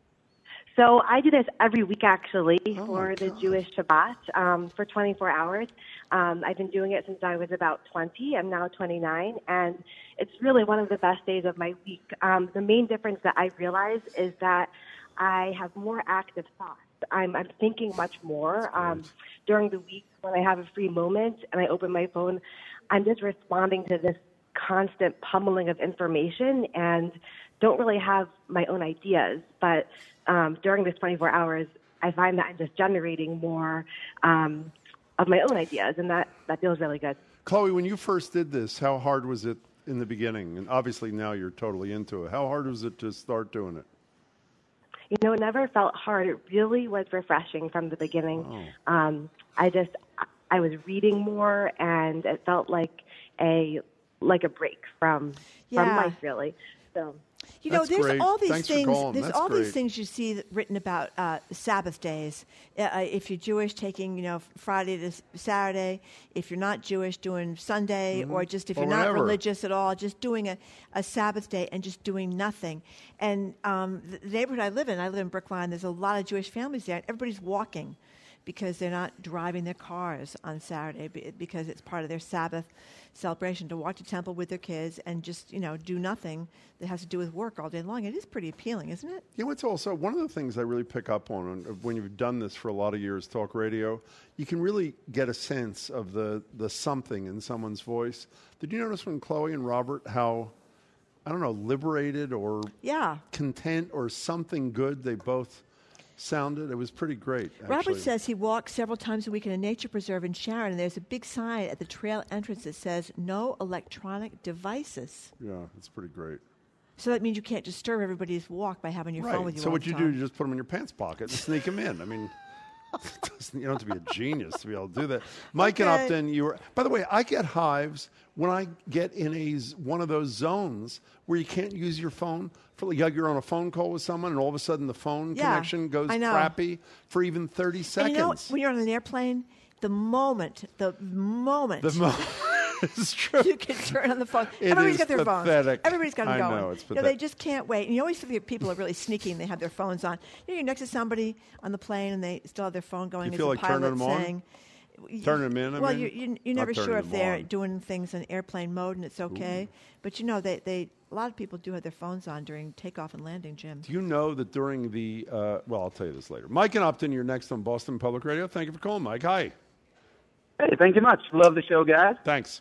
So I do this every week, actually, Oh, for my the God. Jewish Shabbat um, for twenty-four hours. Um, I've been doing it since I was about twenty. I'm now twenty-nine, and it's really one of the best days of my week. Um, the main difference that I realize is that I have more active thoughts. I'm, I'm thinking much more. Um, during the week when I have a free moment and I open my phone, I'm just responding to this constant pummeling of information and don't really have my own ideas. But um, during this twenty-four hours, I find that I'm just generating more um, of my own ideas, and that, that feels really good. Chloe, when you first did this, how hard was it in the beginning? And obviously now you're totally into it. How hard was it to start doing it? You know, it never felt hard. It really was refreshing from the beginning. Oh. Um, I just, I was reading more, and it felt like a like a break from from Yeah. life, really. So. You know, That's there's great. all these Thanks for things. calling. There's That's all great. these things you see that- written about uh, Sabbath days. Uh, if you're Jewish, taking you know Friday to s- Saturday. If you're not Jewish, doing Sunday, or just if Or you're not whatever. religious at all, just doing a, a Sabbath day and just doing nothing. And um, the, the neighborhood I live in, I live in Brookline. There's a lot of Jewish families there, and everybody's walking. because they're not driving their cars on Saturday be- because it's part of their Sabbath celebration to walk to temple with their kids and just, you know, do nothing that has to do with work all day long. It is pretty appealing, isn't it? You know, it's also one of the things I really pick up on when you've done this for a lot of years, talk radio, you can really get a sense of the, the something in someone's voice. Did you notice when Chloe and Robert, how, I don't know, liberated or yeah. content or something good they both sounded? It was pretty great, actually. Robert says he walks several times a week in a nature preserve in Sharon, and there's a big sign at the trail entrance that says, no electronic devices. Yeah, it's pretty great. So that means you can't disturb everybody's walk by having your right. phone with you So all what the you time. do, you just put them in your pants pocket and sneak them in. I mean, you don't have to be a genius to be able to do that. Mike Okay. and Upton, you were. By the way, I get hives when I get in a z- one of those zones where you can't use your phone. For like you're on a phone call with someone, and all of a sudden the phone Yeah, connection goes I know. crappy for even thirty And seconds. you know, when you're on an airplane, the moment, the moment, the mo- it's true. you can turn on the phone. It Everybody's is got their pathetic. phones. Everybody's got them I going. know, it's You know, they pathetic. just can't wait. And you always feel people are really sneaky and they have their phones on. You know, you're next to somebody on the plane and they still have their phone going. You There's feel a like turning pilot them on? saying, Turning them in, I well, mean? you, you, you're Not never sure turning if them they're on. doing things in airplane mode and it's okay. But you know, they, they a lot of people do have their phones on during takeoff and landing, Jim. Do you know that during the, uh, well, I'll tell you this later. Mike and Upton, you're next on Boston Public Radio. Thank you for calling, Mike. Hi. Hey, thank you much. Love the show, guys. Thanks.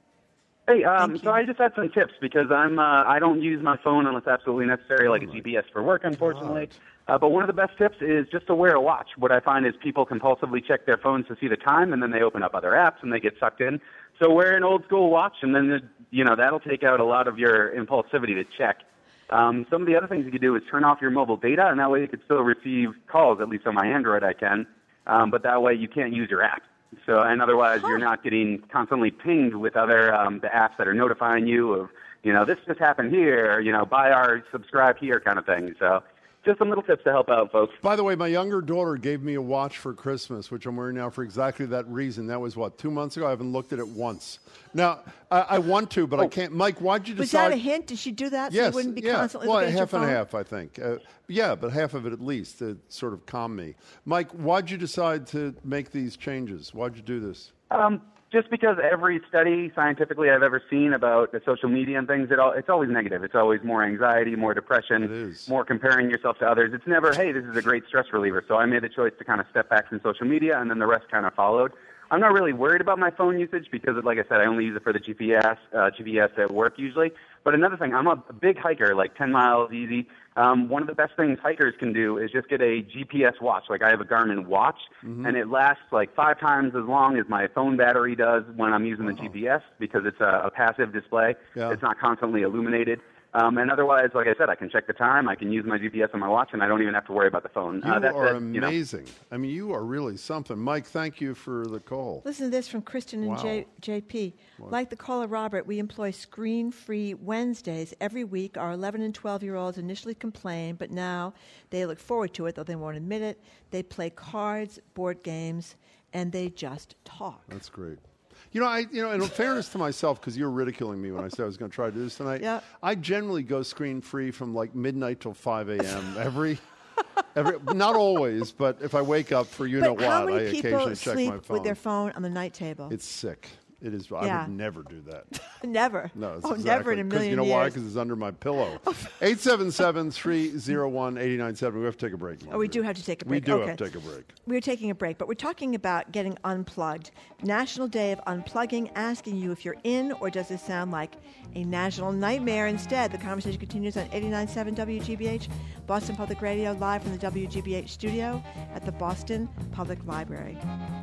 Hey, um, Thank so you. I just had some tips because I'm uh, I don't use my phone unless absolutely necessary, like a G P S for work, unfortunately. Uh, but one of the best tips is just to wear a watch. What I find is people compulsively check their phones to see the time, and then they open up other apps and they get sucked in. So wear an old school watch, and then you know that'll take out a lot of your impulsivity to check. Um, some of the other things you could do is turn off your mobile data, and that way you could still receive calls. At least on my Android, I can. Um, but that way you can't use your app. So, and otherwise, you're not getting constantly pinged with other um, the apps that are notifying you of, you know, this just happened here, you know, buy our, subscribe here kind of thing. So, just some little tips to help out, folks. By the way, my younger daughter gave me a watch for Christmas, which I'm wearing now for exactly that reason. That was, what, two months ago? I haven't looked at it once. Now, I, I want to, but I can't. Mike, why'd you Was decide? that a hint? Did she do that so Yes, you wouldn't be yeah. constantly well, looking at half your and phone? half, I think. Uh, yeah, but half of it at least to sort of calm me. Mike, why'd you decide to make these changes? Why'd you do this? Um, just because every study scientifically I've ever seen about the social media and things, it all, it's always negative. It's always more anxiety, more depression, It is. more comparing yourself to others. It's never, hey, this is a great stress reliever. So I made the choice to kind of step back from social media, and then the rest kind of followed. I'm not really worried about my phone usage because, like I said, I only use it for the G P S, uh, G P S at work usually. But another thing, I'm a big hiker, like ten miles easy. Um, one of the best things hikers can do is just get a G P S watch. Like I have a Garmin watch, Mm-hmm. and it lasts like five times as long as my phone battery does when I'm using the G P S because it's a, a passive display. Yeah. It's not constantly illuminated. Um, and otherwise, like I said, I can check the time, I can use my G P S on my watch, and I don't even have to worry about the phone. You uh, that's are it, you know. amazing. I mean, you are really something. Mike, thank you for the call. Listen to this from Kristen and Wow. J- JP. Like the caller Robert, we employ screen-free Wednesdays every week. Our eleven and twelve-year-olds initially complain, but now they look forward to it, though they won't admit it. They play cards, board games, and they just talk. That's great. You know, I you know, in fairness to myself, because you were ridiculing me when I said I was going to try to do this tonight. Yeah. I generally go screen free from like midnight till five a.m. every, every not always, but if I wake up for you but know how what, many I people occasionally check sleep my phone. with their phone on the night table? It's sick. It is. I Yeah. would never do that. Never. No, it's oh, exactly. never in a 'Cause million you know why? years. Because it's under my pillow. eight seven seven, three oh one, eight nine seven. We have to take a break. Oh, we do have to take a break. We do Okay. have to take a break. We're taking a break, but we're talking about getting unplugged. National Day of Unplugging, asking you if you're in or does this sound like a national nightmare instead. The conversation continues on eighty-nine point seven W G B H, Boston Public Radio, live from the W G B H studio at the Boston Public Library.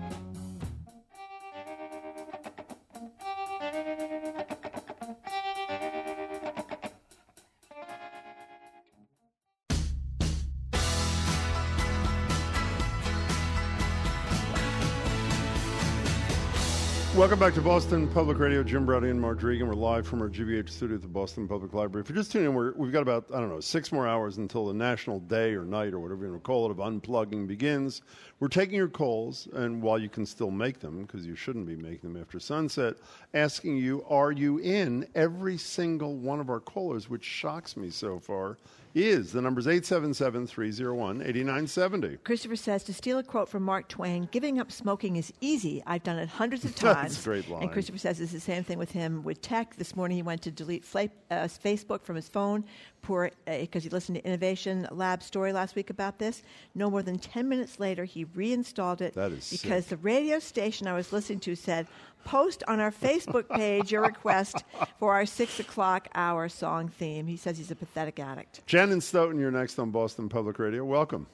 Welcome back to Boston Public Radio. Jim Browdy and Mark Regan. We're live from our G B H studio at the Boston Public Library. If you're just tuning in, we're, we've got about, I don't know, six more hours until the national day or night or whatever you want to call it of unplugging begins. We're taking your calls, and while you can still make them, because you shouldn't be making them after sunset, asking you, are you in? Every single one of our callers, which shocks me so far, is. The number's eight seven seven, three oh one, eight nine seven oh. Christopher says, to steal a quote from Mark Twain, giving up smoking is easy. I've done it hundreds of times. That's a great line. And Christopher says it's the same thing with him with tech. This morning he went to delete fla- uh, Facebook from his phone poor because uh, he listened to Innovation Lab story last week about this. No more than ten minutes later, he reinstalled it that is because sick. The radio station I was listening to said, post on our Facebook page your request for our six o'clock hour song theme. He says he's a pathetic addict. Jen and Stoughton, you're next on Boston Public Radio. Welcome.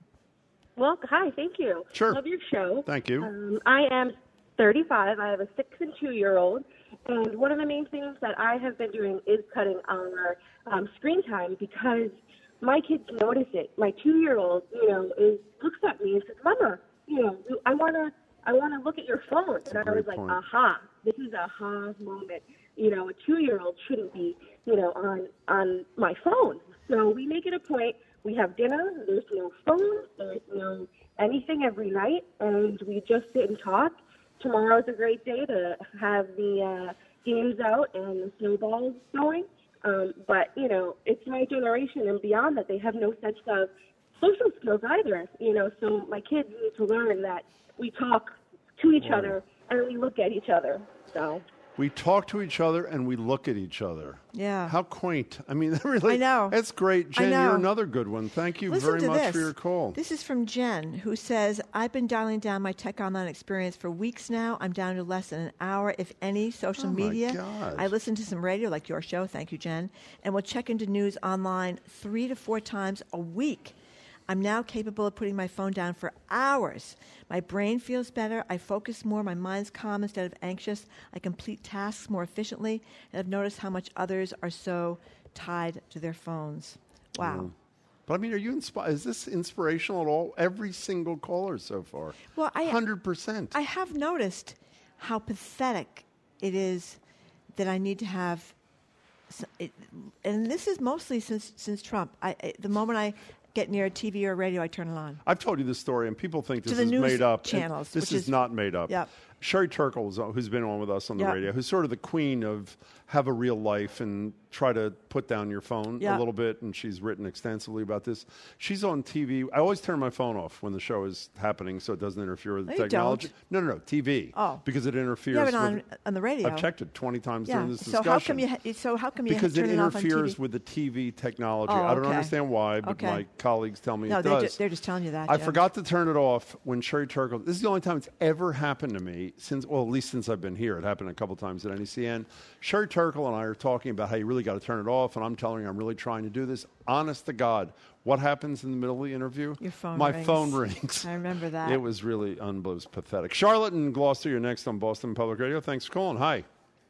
Well, hi, thank you. Sure. Love your show. Thank you. Um, I am thirty-five. I have a six and two-year-old. And one of the main things that I have been doing is cutting our um, screen time because my kids notice it. My two-year-old, you know, is looks at me and says, Mama, you know, I want to I want to look at your phone. That's and a I was great like, point. aha, this is a aha moment. You know, a two-year-old shouldn't be, you know, on, on my phone. So we make it a point. We have dinner. There's no phone. There's no anything every night. And we just sit and talk. Tomorrow's a great day to have the uh, games out and the snowballs going. Um, but, you know, it's my generation and beyond that they have no sense of social skills either. You know, so my kids need to learn that we talk to each Right. other and we look at each other. So We talk to each other and we look at each other. Yeah. How quaint. I mean, that really, I know. That's great. I Jen, know. you're another good one. Thank you Listen very to much this. for your call. This is from Jen, who says, I've been dialing down my Tech Online experience for weeks now. I'm down to less than an hour, if any, social Oh, my media. gosh. I listen to some radio, like your show. Thank you, Jen. And will check into news online three to four times a week. I'm now capable of putting my phone down for hours. My brain feels better. I focus more. My mind's calm instead of anxious. I complete tasks more efficiently. And I've noticed how much others are so tied to their phones. Wow. Mm. But I mean, are you inspired? Is this inspirational at all? Every single caller so far. Well, I one hundred percent. I have noticed how pathetic it is that I need to have, s- it, and this is mostly since since Trump. I, I, the moment I get near a T V or a radio, I turn it on. I've told you this story, and people think this To the is news made up. channels, This which is, is- not made up. Yep. Sherry Turkle, is on- who's been on with us on the Yep. radio, who's sort of the queen of have a real life and try to put down your phone a Yep. little bit, and she's written extensively about this. She's on T V. I always turn my phone off when the show is happening so it doesn't interfere with the No, you technology. don't. No, no, no, T V. Oh. Because it interferes You have it on with... on the radio. I've checked it twenty times Yeah. during this So discussion. how come you? Ha- so how come you Because turn it it off on T V? interferes with the T V technology. Oh, I don't okay. understand why, but Okay. my colleagues tell me No, it they're does. ju- they're just telling you that, I Jim. forgot to turn it off when Sherry Turkle. This is the only time it's ever happened to me since, well, at least since I've been here. It happened a couple times at N E C N. Sherry Turkle and I are talking about how you really got to turn it off, and I'm telling her I'm really trying to do this. Honest to God, what happens in the middle of the interview? Your phone My rings. phone rings. I remember that. It was really unbelievably pathetic. Charlotte and Gloucester, you're next on Boston Public Radio. Thanks for calling. Hi.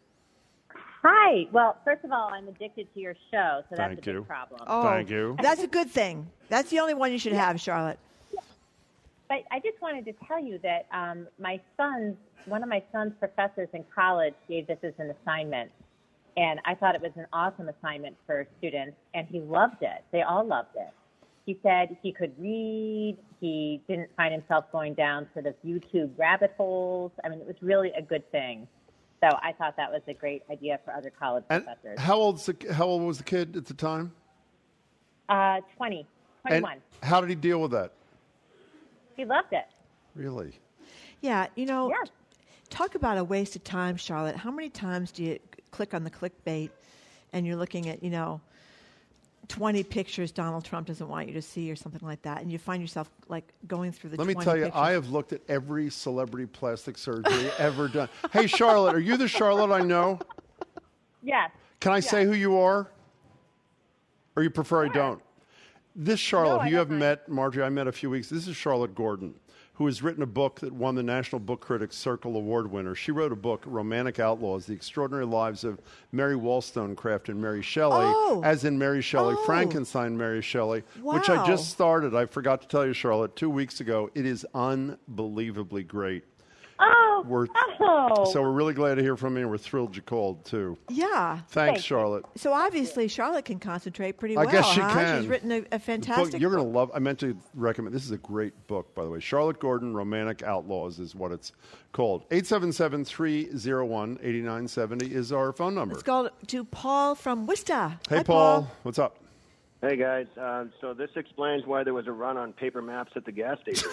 Hi. Well, first of all, I'm addicted to your show, so that's Thank a big you. problem. Oh, Thank you. That's a good thing. That's the only one you should have, Charlotte. But I just wanted to tell you that um, my son's, one of my son's professors in college gave this as an assignment, and I thought it was an awesome assignment for students, and he loved it. They all loved it. He said he could read. He didn't find himself going down sort of YouTube rabbit holes. I mean, it was really a good thing. So I thought that was a great idea for other college And professors. how old's the, how old was the kid at the time? Uh, twenty, twenty-one. And how did he deal with that? He loved it. Really? Yeah, you know, Yeah. talk about a waste of time, Charlotte. How many times do you click on the clickbait and you're looking at, you know, twenty pictures Donald Trump doesn't want you to see or something like that, and you find yourself, like, going through the Let me twenty tell you, pictures. I have looked at every celebrity plastic surgery ever done. Hey, Charlotte, are you the Charlotte I know? Yes. Can I Yes. say who you are? Or you prefer I Sure. don't? This Charlotte, No, I who you don't have mind. met, Marjorie, I met a few weeks. This is Charlotte Gordon, who has written a book that won the National Book Critics Circle Award winner. She wrote a book, Romantic Outlaws, The Extraordinary Lives of Mary Wollstonecraft and Mary Shelley, Oh. as in Mary Shelley, Oh. Frankenstein Mary Shelley, which I Wow. just started. I forgot to tell you, Charlotte, two weeks ago. It is unbelievably great. Oh, we're Oh. so we're really glad to hear from you. We're thrilled you called too. Yeah. Thanks, Thank Charlotte. So obviously Charlotte can concentrate pretty I well. guess she huh? can. She's written a, a The fantastic book, you're going book. to love. I meant to recommend. This is a great book, by the way. Charlotte Gordon, Romantic Outlaws, is what it's called. eight seven seven, three oh one, eight nine seven oh is our phone number. Let's go to Paul from Worcester. Hey, Hi, Paul. What's up? Hey, guys. Um, so this explains why there was a run on paper maps at the gas station.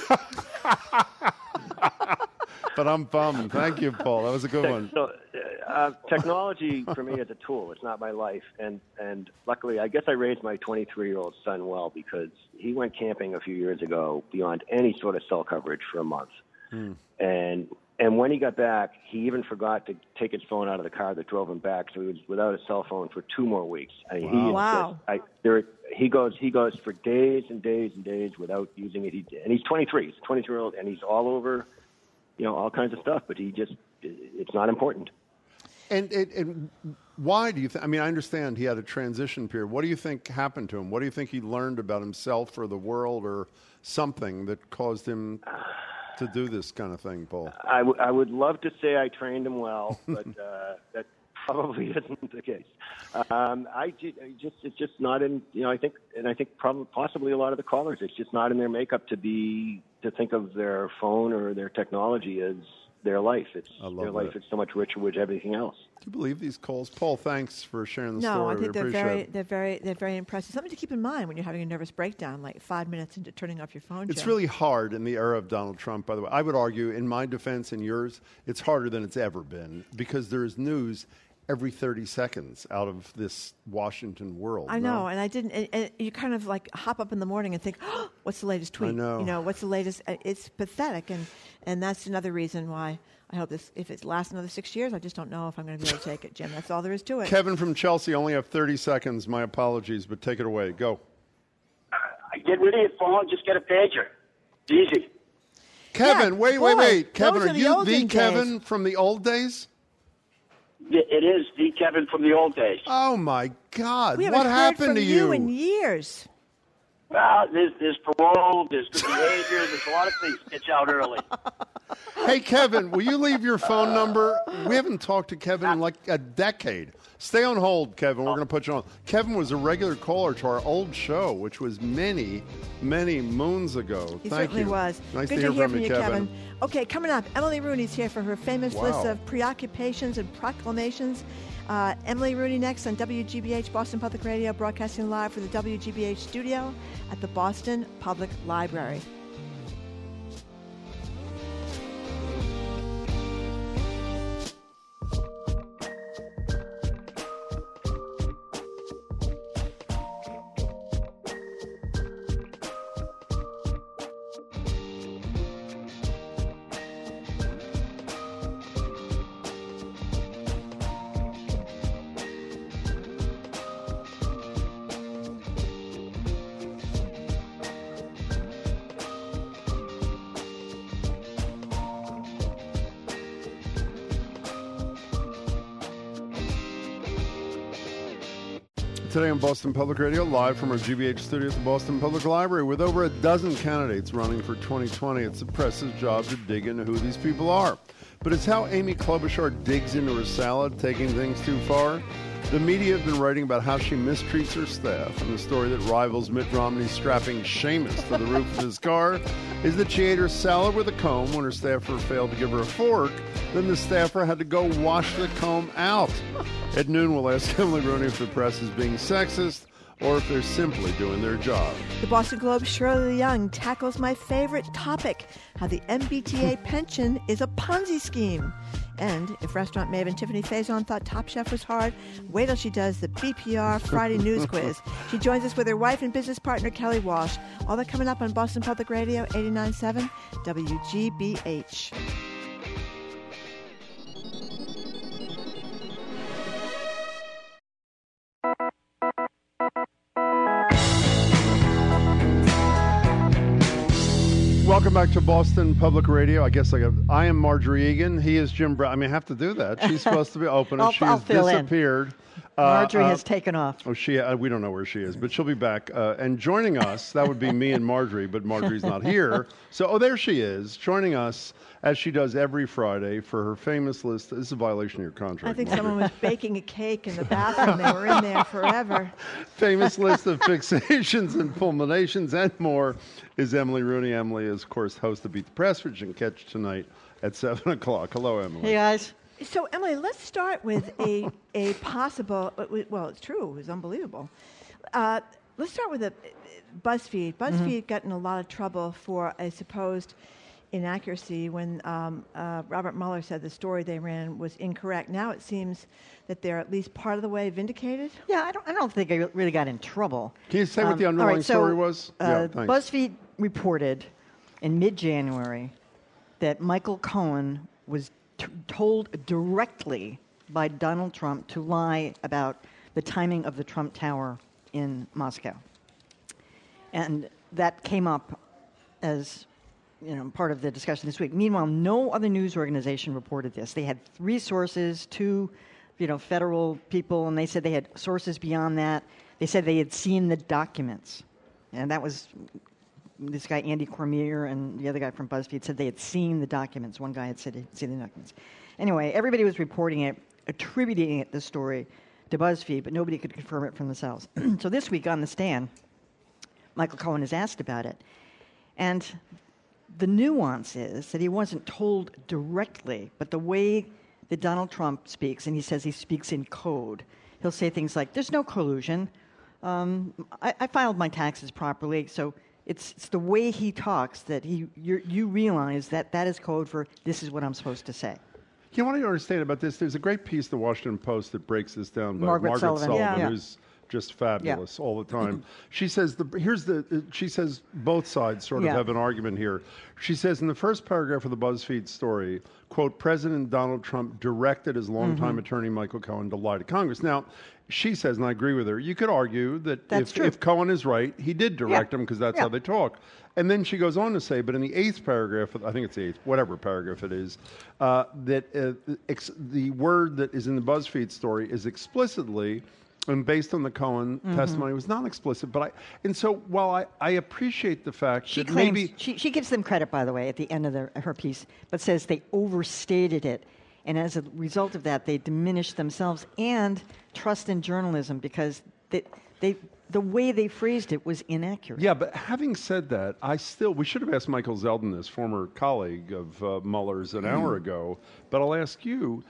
But I'm bummed. Thank you, Paul. That was a good one. So uh, technology for me is a tool. It's not my life. And, and luckily, I guess I raised my twenty-three-year-old son well because he went camping a few years ago beyond any sort of cell coverage for a month. Hmm. And and when he got back, he even forgot to take his phone out of the car that drove him back, so he was without a cell phone for two more weeks. I mean, he is Wow. just- I, there, he goes he goes for days and days and days without using it. He, and he's twenty-three. He's a twenty-three-year-old, and he's all over, you know, all kinds of stuff. But he just it's not important. And, and, and why do you think? I mean, I understand he had a transition period. What do you think happened to him? What do you think he learned about himself or the world or something that caused him to do this kind of thing, Paul? I, w- I would love to say I trained him well, but uh, that probably isn't the case. Um, I, ju- I just it's just not in you know I think and I think probably possibly a lot of the callers it's just not in their makeup to be to think of their phone or their technology as their life. It's I love their life. that. It's so much richer with everything else. Do you believe these calls? Paul, thanks for sharing the No, story. I think we they're appreciate very, it. they're very, they're very impressive. Something to keep in mind when you're having a nervous breakdown, like five minutes into turning off your phone. It's Jim. really hard in the era of Donald Trump, by the way. I would argue, in my defense and yours, it's harder than it's ever been because there is news every thirty seconds out of this Washington world. I no? know, and I didn't. And, and you kind of like hop up in the morning and think, oh, "What's the latest tweet?" I know. You know, what's the latest? uh, It's pathetic, and and that's another reason why I hope this. If it lasts another six years, I just don't know if I'm going to be able to take it, Jim. That's all there is to it. Kevin from Chelsea, only have thirty seconds. My apologies, but take it away. Go. Get rid of your phone. Just get a pager. Easy. Kevin, Yeah, wait, boy, wait, wait. Kevin, those are are the you olden the days. Kevin from the old days? It is the Kevin from the old days. Oh, my God. We haven't What heard happened from to you you? in years. Well, there's, there's parole, there's good behavior, there's a lot of things that get you out early. Hey, Kevin, will you leave your phone number? We haven't talked to Kevin in like a decade. Stay on hold, Kevin. We're going to put you on. Kevin was a regular caller to our old show, which was many, many moons ago. He Thank certainly you. was. Nice Good to hear, hear from you, Kevin. Okay, coming up, Emily Rooney's here for her famous Wow. list of preoccupations and proclamations. Uh, Emily Rooney next on W G B H Boston Public Radio, broadcasting live from the W G B H studio at the Boston Public Library. Today on Boston Public Radio, live from our G B H studio at the Boston Public Library. With over a dozen candidates running for twenty twenty, it's the press's job to dig into who these people are. But it's how Amy Klobuchar digs into her salad, taking things too far. The media have been writing about how she mistreats her staff, and the story that rivals Mitt Romney's strapping Seamus to the roof of his car is that she ate her salad with a comb when her staffer failed to give her a fork. Then the staffer had to go wash the comb out. At noon, we'll ask Emily Rooney if the press is being sexist or if they're simply doing their job. The Boston Globe's Shirley Young tackles my favorite topic, how the M B T A pension is a Ponzi scheme. And if restaurant maven Tiffany Faison thought Top Chef was hard, wait till she does the B P R Friday News Quiz. She joins us with her wife and business partner, Kelly Walsh. All that coming up on Boston Public Radio, eighty-nine point seven W G B H. Welcome Welcome back to Boston Public Radio. I guess I got, I am Marjorie Egan. He is Jim Brown. I mean, I have to do that. She's supposed to be open, and I'll- she I'll has fill in. disappeared. Marjorie Uh, uh, has taken off. Oh, she. Uh, we don't know where she is, but she'll be back. Uh, and joining us, that would be me and Marjorie, but Marjorie's not here. So, oh, there she is, joining us as she does every Friday for her famous list. This is a violation of your contract. I think Marjorie. someone was baking a cake in the bathroom. They were in there forever. Famous list of fixations and fulminations and more is Emily Rooney. Emily is, of course, host of Beat the Press, which you can catch tonight at seven o'clock. Hello, Emily. Hey, guys. So, Emily, let's start with a, a possible, well, it's true, it was unbelievable. Uh, let's start with a BuzzFeed. BuzzFeed got in a lot of trouble for a supposed inaccuracy when um, uh, Robert Mueller said the story they ran was incorrect. Now it seems that they're at least part of the way vindicated. Yeah, I don't, I don't think I really got in trouble. Can you say what the Um, all underlying right, so, story was? Uh, Yeah, thanks. BuzzFeed reported in mid-January that Michael Cohen was t- told directly by Donald Trump to lie about the timing of the Trump Tower in Moscow. And that came up as, you know, part of the discussion this week. Meanwhile, no other news organization reported this. They had three sources, two, you know, federal people, and they said they had sources beyond that. They said they had seen the documents. And that was this guy, Andy Cormier, and the other guy from BuzzFeed said they had seen the documents. One guy had said he'd seen the documents. Anyway, everybody was reporting it, attributing it, the story, to BuzzFeed, but nobody could confirm it for themselves. So this week on the stand, Michael Cohen is asked about it. And the nuance is that he wasn't told directly, but the way that Donald Trump speaks, and he says he speaks in code, he'll say things like, there's no collusion. Um, I, I filed my taxes properly, so it's, it's the way he talks that he you you realize that that is code for this is what I'm supposed to say. You know what I understand about this? There's a great piece in the Washington Post that breaks this down by Margaret Margaret, Sullivan. Sullivan, Yeah. who's just fabulous all the time. She says the here's the uh, she says both sides sort of Yeah. have an argument here. She says in the first paragraph of the BuzzFeed story, quote, President Donald Trump directed his longtime Mhm. attorney Michael Cohen to lie to Congress. Now, she says, and I agree with her, you could argue that That's if, true. if Cohen is right, he did direct Yeah. him because that's Yeah. how they talk. And then she goes on to say, but in the eighth paragraph, I think it's the eighth, whatever paragraph it is, uh, that uh, ex- the word that is in the BuzzFeed story is explicitly, and based on the Cohen Mhm. testimony, was not explicit. But I, and so while I, I appreciate the fact She that claims, maybe she, she gives them credit, by the way, at the end of their, her piece, but says they overstated it. And as a result of that, they diminished themselves and trust in journalism because they, they, the way they phrased it was inaccurate. Yeah, but having said that, I still, we should have asked Michael Zeldin, this former colleague of uh, Mueller's, an hour ago, but I'll ask you,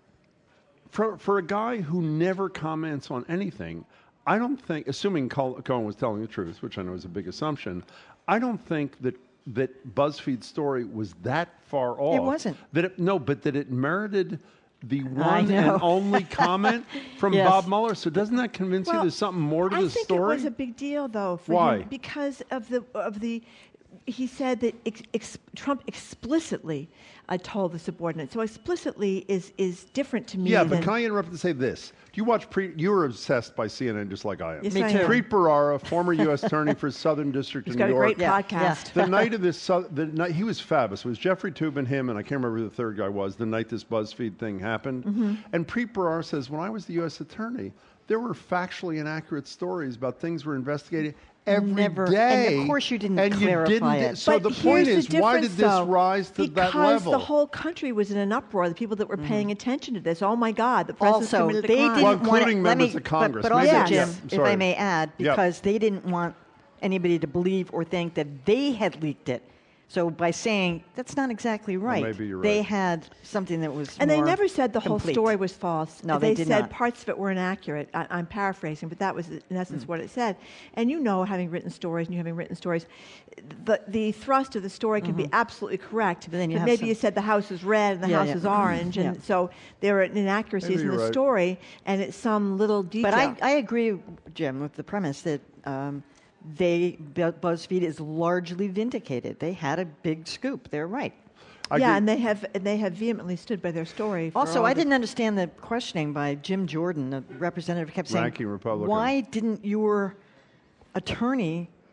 for, for a guy who never comments on anything, I don't think, assuming Col- Cohen was telling the truth, which I know is a big assumption, I don't think that that BuzzFeed's story was that far off. wasn't. That it, no, but that it merited the I one know. and only comment from Yes. Bob Mueller. So doesn't that convince you Well, there's something more to I the think story? it was a big deal, though, for Why? him because of the of the. He said that ex, ex, Trump explicitly uh, told the subordinate. So explicitly is is different to me. Yeah, than, but can I interrupt and say this? Do you watch Preet? You were obsessed by C N N just like I am. Yes, Me I too. am. Preet Bharara, former U S attorney for Southern District He's in got New a York. great podcast. The night of this, sou- the night he was fabulous. It was Jeffrey Toobin, him, and I can't remember who the third guy was. The night this BuzzFeed thing happened, Mhm. and Preet Bharara says, when I was the U S attorney, there were factually inaccurate stories about things we're investigating every day. Never- and of course you didn't and you clarify didn't. it. So But the point here's is, the why did difference, this though, rise to that because level? the whole country was in an uproar. The people that were paying attention to this. Oh my God, the president's Also, committed a they crime. didn't Well, want including it, let members me, of Congress. But, but also, Maybe- Jim, Yeah, if sorry. I may add, Yep. because they didn't want anybody to believe or think that they had leaked it. So by saying that's not exactly right, maybe you're they right. had something that was And they more never said the whole complete. story was false. No, they did said not. parts of it were inaccurate. I, I'm paraphrasing, but that was in Mm. essence what it said. And you know, having written stories and you having written stories, the the thrust of the story can be absolutely correct. But, then you have maybe some- you said the house is red and the Yeah, house yeah. is orange, and Yeah. so there are inaccuracies Maybe in the you're right. story, and it's some little detail. But I, I agree, Jim, with the premise that um, they Bu- BuzzFeed is largely vindicated. They had a big scoop. They're right. I yeah, agree. and they have and they have vehemently stood by their story. For Also, all I the- didn't understand the questioning by Jim Jordan, the representative, kept saying, Ranking Republican. "Why didn't your attorney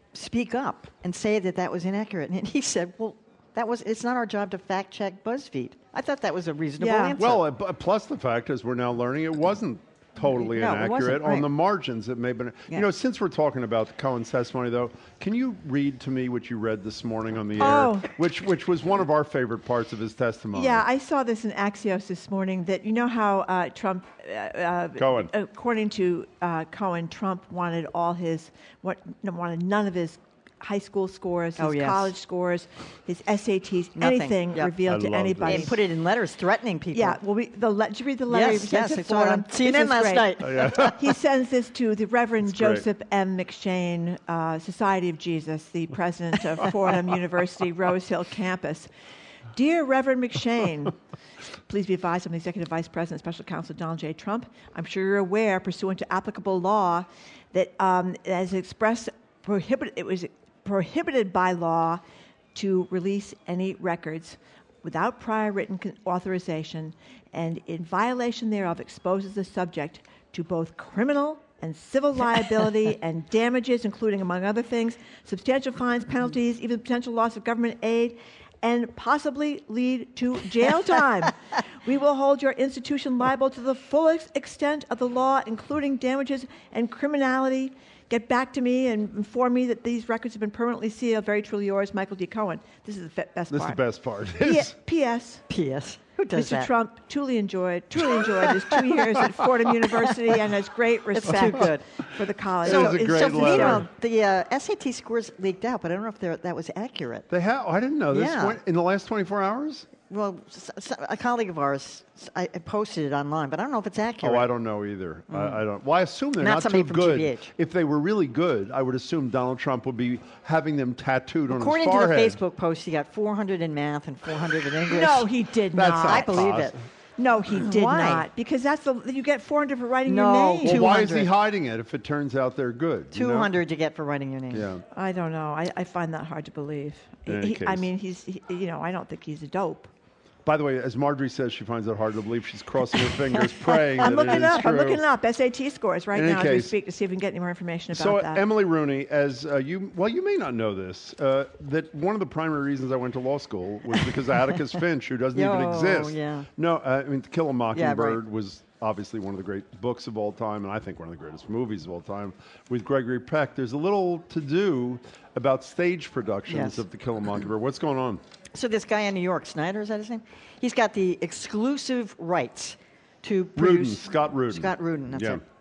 speak up and say that that was inaccurate. And he said, well, that was it's not our job to fact check BuzzFeed. I thought that was a reasonable Yeah. answer. Well, uh, p- plus the fact is we're now learning it wasn't totally No, it inaccurate. wasn't, On right. the margins, it may have been. Yeah. You know, since we're talking about Cohen's testimony, though, can you read to me what you read this morning on the Oh. air, which which was one of our favorite parts of his testimony? Yeah, I saw this in Axios this morning that you know how uh, Trump, uh, uh, Cohen. according to uh, Cohen, Trump wanted all his, what, no, wanted none of his high school scores, his Oh, yes. college scores, his S A Ts, Nothing. anything Yep. revealed I to loved anybody. and put it in letters threatening people. Yeah, well, we, the le- did you read the letter? Yes, he sent yes, to I saw it on Fordham? C N N This is last great. night. He sends this to the Reverend That's great. Joseph M. McShane, uh, Society of Jesus, the president of Fordham University Rose Hill campus. Dear Reverend McShane, please be advised I'm the Executive Vice President, Special Counsel Donald J. Trump. I'm sure you're aware, pursuant to applicable law, that um, as expressed, prohibit, it was prohibited by law to release any records without prior written con- authorization, and in violation thereof exposes the subject to both criminal and civil liability and damages, including, among other things, substantial fines, penalties, even potential loss of government aid, and possibly lead to jail time. We will hold your institution liable to the full ex- extent of the law, including damages and criminality. Get back to me and inform me that these records have been permanently sealed. Very truly yours, Michael D. Cohen. This is the fe- best This is part. the best part. P- P S. P S. Who does Mister that? Trump truly enjoyed, truly enjoyed his two years at Fordham University and has great respect too good. for the college. It was a it's great just- letter. Meanwhile, the uh, S A T scores leaked out, but I don't know if they're- that was accurate. They have. I didn't know this. Yeah. When- in the last twenty-four hours? Well, s- s- a colleague of ours, I, I posted it online, but I don't know if it's accurate. Oh, I don't know either. I, I don't. Well, I assume they're Not not, somebody too from good. G B H. If they were really good, I would assume Donald Trump would be having them tattooed on According his to the forehead. Facebook post, he got four hundred in math and four hundred in English. No, he did That's not. not I believe it. possible. No, he did Why? not. Because that's the you get four hundred for writing No, your name. Well, why is he two hundred. hiding it if it turns out they're good? you know? two hundred you get for writing your name. Yeah. I don't know. I, I find that hard to believe. In any He- I case. mean, he's he, you know I don't think he's a dope. By the way, as Marjorie says, she finds it hard to believe. She's crossing her fingers, praying I'm that it looking is up. true. I'm looking up S A T scores right In any now as we case- speak to see if we can get any more information about So, that. Emily Rooney, as uh, you, well, you may not know this, uh, that one of the primary reasons I went to law school was because of Atticus Finch, who doesn't even Yo, exist. yeah. No, uh, I mean, To Kill a Mockingbird right. was obviously one of the great books of all time, and I think one of the greatest movies of all time, with Gregory Peck. There's a little to do about stage productions Yes. of To Kill a Mockingbird. What's going on? So this guy in New York, Snyder, is that his name? He's got the exclusive rights to Rudin, produce... Scott Rudin. Scott Rudin, that's Yeah. it.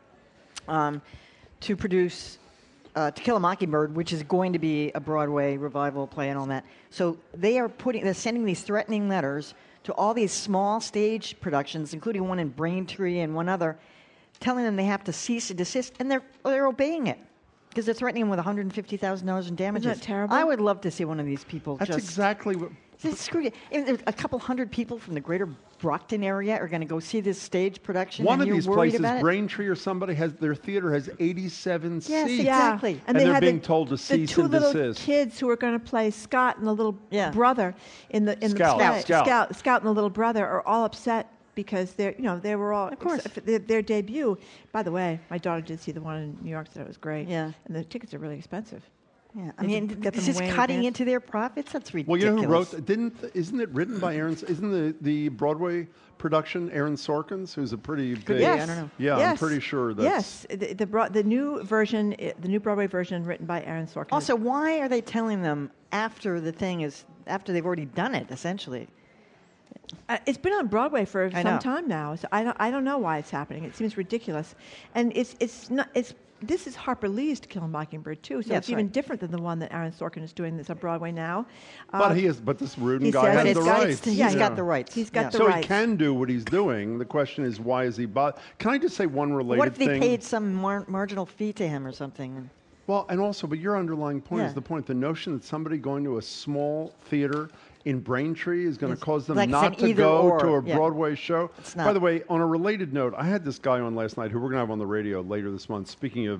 Um, to produce uh, To Kill a Mockingbird, which is going to be a Broadway revival play and all that. So they are putting, they're sending these threatening letters to all these small stage productions, including one in Braintree and one other, telling them they have to cease and desist, and they're they're obeying it because they're threatening them with one hundred fifty thousand dollars in damages. that terrible? I would love to see one of these people That's just exactly what... just screw it. And there's a couple hundred people from the greater Brockton area are going to go see this stage production. One and of you're these worried places, about it? Braintree or somebody, has their theater has eighty-seven Yes, seats. exactly. And they they're had being the, told to the cease two and little desist. kids who are going to play Scott and the little Yeah. brother in the in Scout. the play. Scout. Scout, Scout and the little brother are all upset because they're you know they were all Of course. except for their, their debut. By the way, my daughter did see the one in New York, said it was great. Yeah. and the tickets are really expensive. Yeah, I They mean, can get this them is way in cutting advance. into their profits. That's Well, ridiculous. you know who wrote? Didn't isn't it written by Aaron? Isn't the, the Broadway production Aaron Sorkins, who's a pretty big? be, Yes. I don't know. Yeah, I'm Yes. pretty sure that's. Yes, the the, bro- the new version, i- the new Broadway version, written by Aaron Sorkin. Also, why are they telling them after the thing is after they've already done it? Essentially, Uh, it's been on Broadway for I some know. time now, so I don't, I don't know why it's happening. It seems ridiculous, and it's it's not it's this is Harper Lee's To Kill a Mockingbird too, so Yeah, it's that's even right. different than the one that Aaron Sorkin is doing that's on Broadway now. But Uh, he is. But this Rudin he guy says has it's the got- rights. he's Yeah. got the rights. He's got Yeah. the So rights. he can do what he's doing. The question is, why is he? Bo- can I just say one related what if they thing? paid some mar- marginal fee to him or something? Well, and also, but your underlying point Yeah. is the point. The notion that somebody going to a small theater in Braintree is going to It's cause them like it's not an to either go or, to a yeah. Broadway show. It's By not. the way, on a related note, I had this guy on last night who we're going to have on the radio later this month. Speaking of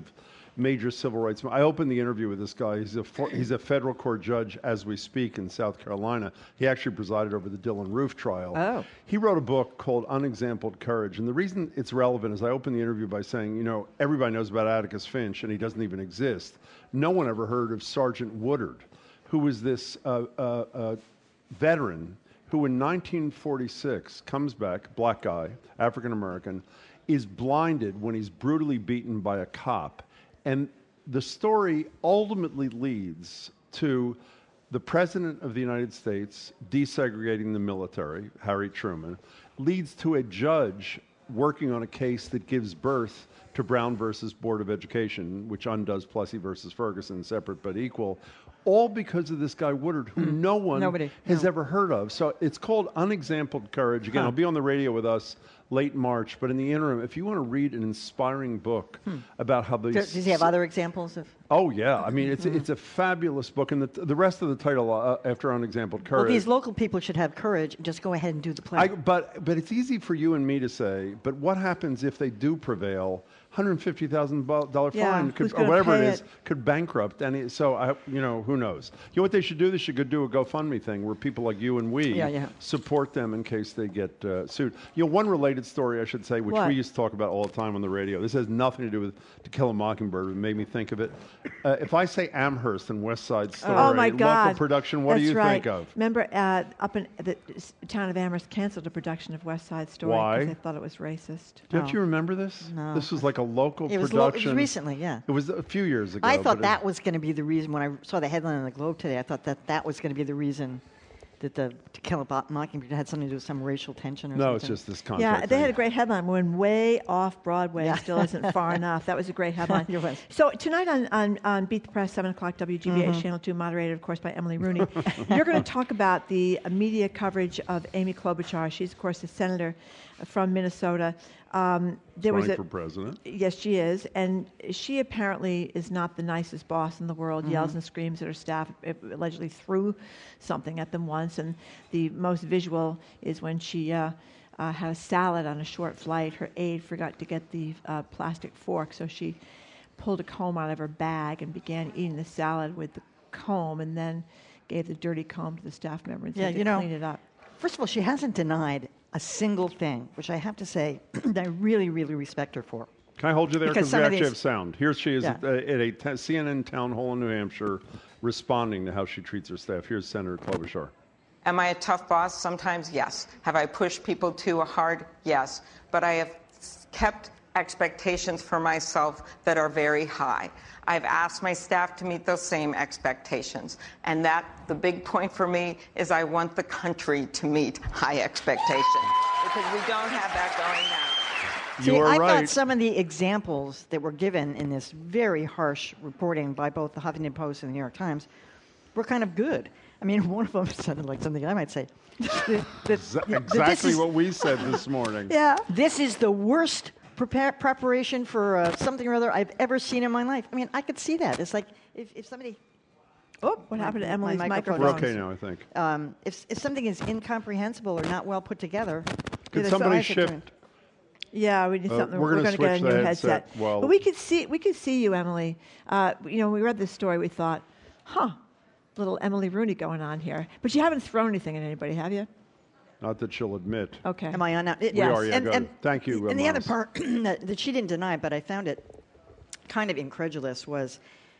major civil rights. I opened the interview with this guy. He's a for, he's a federal court judge as we speak in South Carolina. He actually presided over the Dylann Roof trial. Oh. He wrote a book called Unexampled Courage. And the reason it's relevant is I opened the interview by saying, you know, everybody knows about Atticus Finch, and he doesn't even exist. No one ever heard of Sergeant Woodard, who was this uh, uh, uh, veteran who in nineteen forty-six comes back, black guy, African American, is blinded when he's brutally beaten by a cop. And the story ultimately leads to the President of the United States desegregating the military, Harry Truman, leads to a judge working on a case that gives birth to Brown versus Board of Education, which undoes Plessy versus Ferguson, separate but equal, all because of this guy Woodard, who mm. no one Nobody, has no. ever heard of. So it's called Unexampled Courage. Again, huh. I'll be on the radio with us late March, but in the interim, if you want to read an inspiring book hmm. about how these... Does he have other examples of... Oh, yeah. I mean, it's, mm. it's a fabulous book. And the, the rest of the title, uh, after Unexampled Courage... Well, these local people should have courage. Just go ahead and do the play. I, but, but it's easy for you and me to say, but what happens if they do prevail? one hundred fifty thousand dollars yeah, fine, could, or whatever it is, it? could bankrupt any. So, I, you know, who knows? You know what they should do? They should go do a GoFundMe thing where people like you and we yeah, yeah. support them in case they get uh, sued. You know, one related story, I should say, which what? we used to talk about all the time on the radio. This has nothing to do with To Kill a Mockingbird, but it made me think of it. Uh, if I say Amherst and West Side Story, oh my God. local production, what That's do you right. think of? Remember, uh, up in the town of Amherst canceled a production of West Side Story Why? because they thought it was racist. Don't Oh. you remember this? No. This was like a local It was, production. lo- it was recently, yeah. It was a few years ago. I thought but that it, was going to be the reason. When I saw the headline in the Globe today, I thought that that was going to be the reason that the To Kill a Mockingbird had something to do with some racial tension or no, something. it's just this contract. Yeah, they thing. had a great headline. When way off Broadway Yeah. still isn't far enough. That was a great headline. You're right. So tonight on, on, on Beat the Press, seven o'clock, W G B H Mm-hmm. Channel two, moderated, of course, by Emily Rooney. You're going to talk about the uh, media coverage of Amy Klobuchar. She's, of course, a senator from Minnesota. Um, there running was a, for president. Yes, she is. And she apparently is not the nicest boss in the world, Mm-hmm. yells and screams at her staff, allegedly threw something at them once. And the most visual is when she uh, uh, had a salad on a short flight. Her aide forgot to get the uh, plastic fork, so she pulled a comb out of her bag and began eating the salad with the comb, and then gave the dirty comb to the staff member and said Yeah, to you know, clean it up. First of all, she hasn't denied a single thing, which I have to say that I really, really respect her for. Can I hold you there? Because Because we some of actually these- have sound. Here she is Yeah. at, uh, at a t- C N N town hall in New Hampshire responding to how she treats her staff. Here's Senator Klobuchar. Am I a tough boss? Sometimes, yes. Have I pushed people too hard? Yes. But I have kept expectations for myself that are very high. I've asked my staff to meet those same expectations. And that, the big point for me, is I want the country to meet high expectations. Because we don't have that going now. See, You are I right. thought some of the examples that were given in this very harsh reporting by both the Huffington Post and the New York Times were kind of good. I mean, one of them sounded like something I might say. that, that, Exa- that this exactly is- what we said this morning. Yeah, this is the worst prepare, preparation for uh, something or other I've ever seen in my life. I mean, I could see that. It's like if, if somebody... Oh, what My- happened to my Emily's microphone. microphone? We're okay now, I think. Um, if, if something is incomprehensible or not well put together... Could there's somebody eyes that turn- shift? Yeah, we need Uh, something. we're We're, gonna going to get a switch new the headset. headset while- But we could see we could see you, Emily. Uh, you know, when we read this story, we thought, huh, little Emily Rooney going on here. But you haven't thrown anything at anybody, have you? Not that she'll admit. Okay. Am I on now? It- We are, yeah, and, go and, ahead. Thank you, uh, And the other Miles. part that, that she didn't deny, but I found it kind of incredulous, was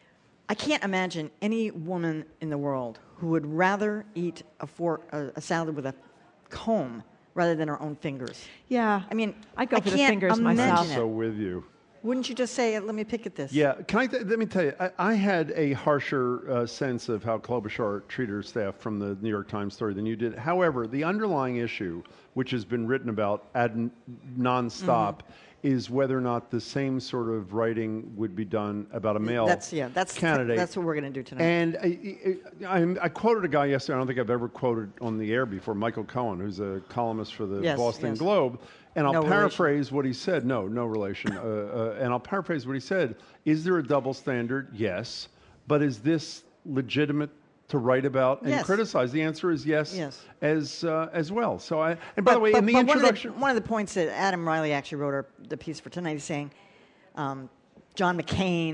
I can't imagine any woman in the world who would rather eat a fork, a, a salad with a comb rather than her own fingers. Yeah. I mean, I'd go I for the can't fingers imagine myself. I'm it. so with you. Wouldn't you just say, let me pick at this? Yeah, can I th- let me tell you, I, I had a harsher uh, sense of how Klobuchar treated her staff from the New York Times story than you did. However, the underlying issue, which has been written about ad n- nonstop, Mm-hmm. is whether or not the same sort of writing would be done about a male That's, yeah, that's, candidate. that's what we're going to do tonight. And I, I, I, I quoted a guy yesterday, I don't think I've ever quoted on the air before, Michael Cohen, who's a columnist for the Yes, Boston yes. Globe. And I'll No relation. paraphrase what he said. No, no relation. uh, uh, and I'll paraphrase what he said. Is there a double standard? Yes. But is this legitimate to write about and Yes. criticize? The answer is yes, Yes. as uh, as well. So I, and by the way, but, in the but introduction... One of the, one of the points that Adam Riley actually wrote our, the piece for tonight is saying um, John McCain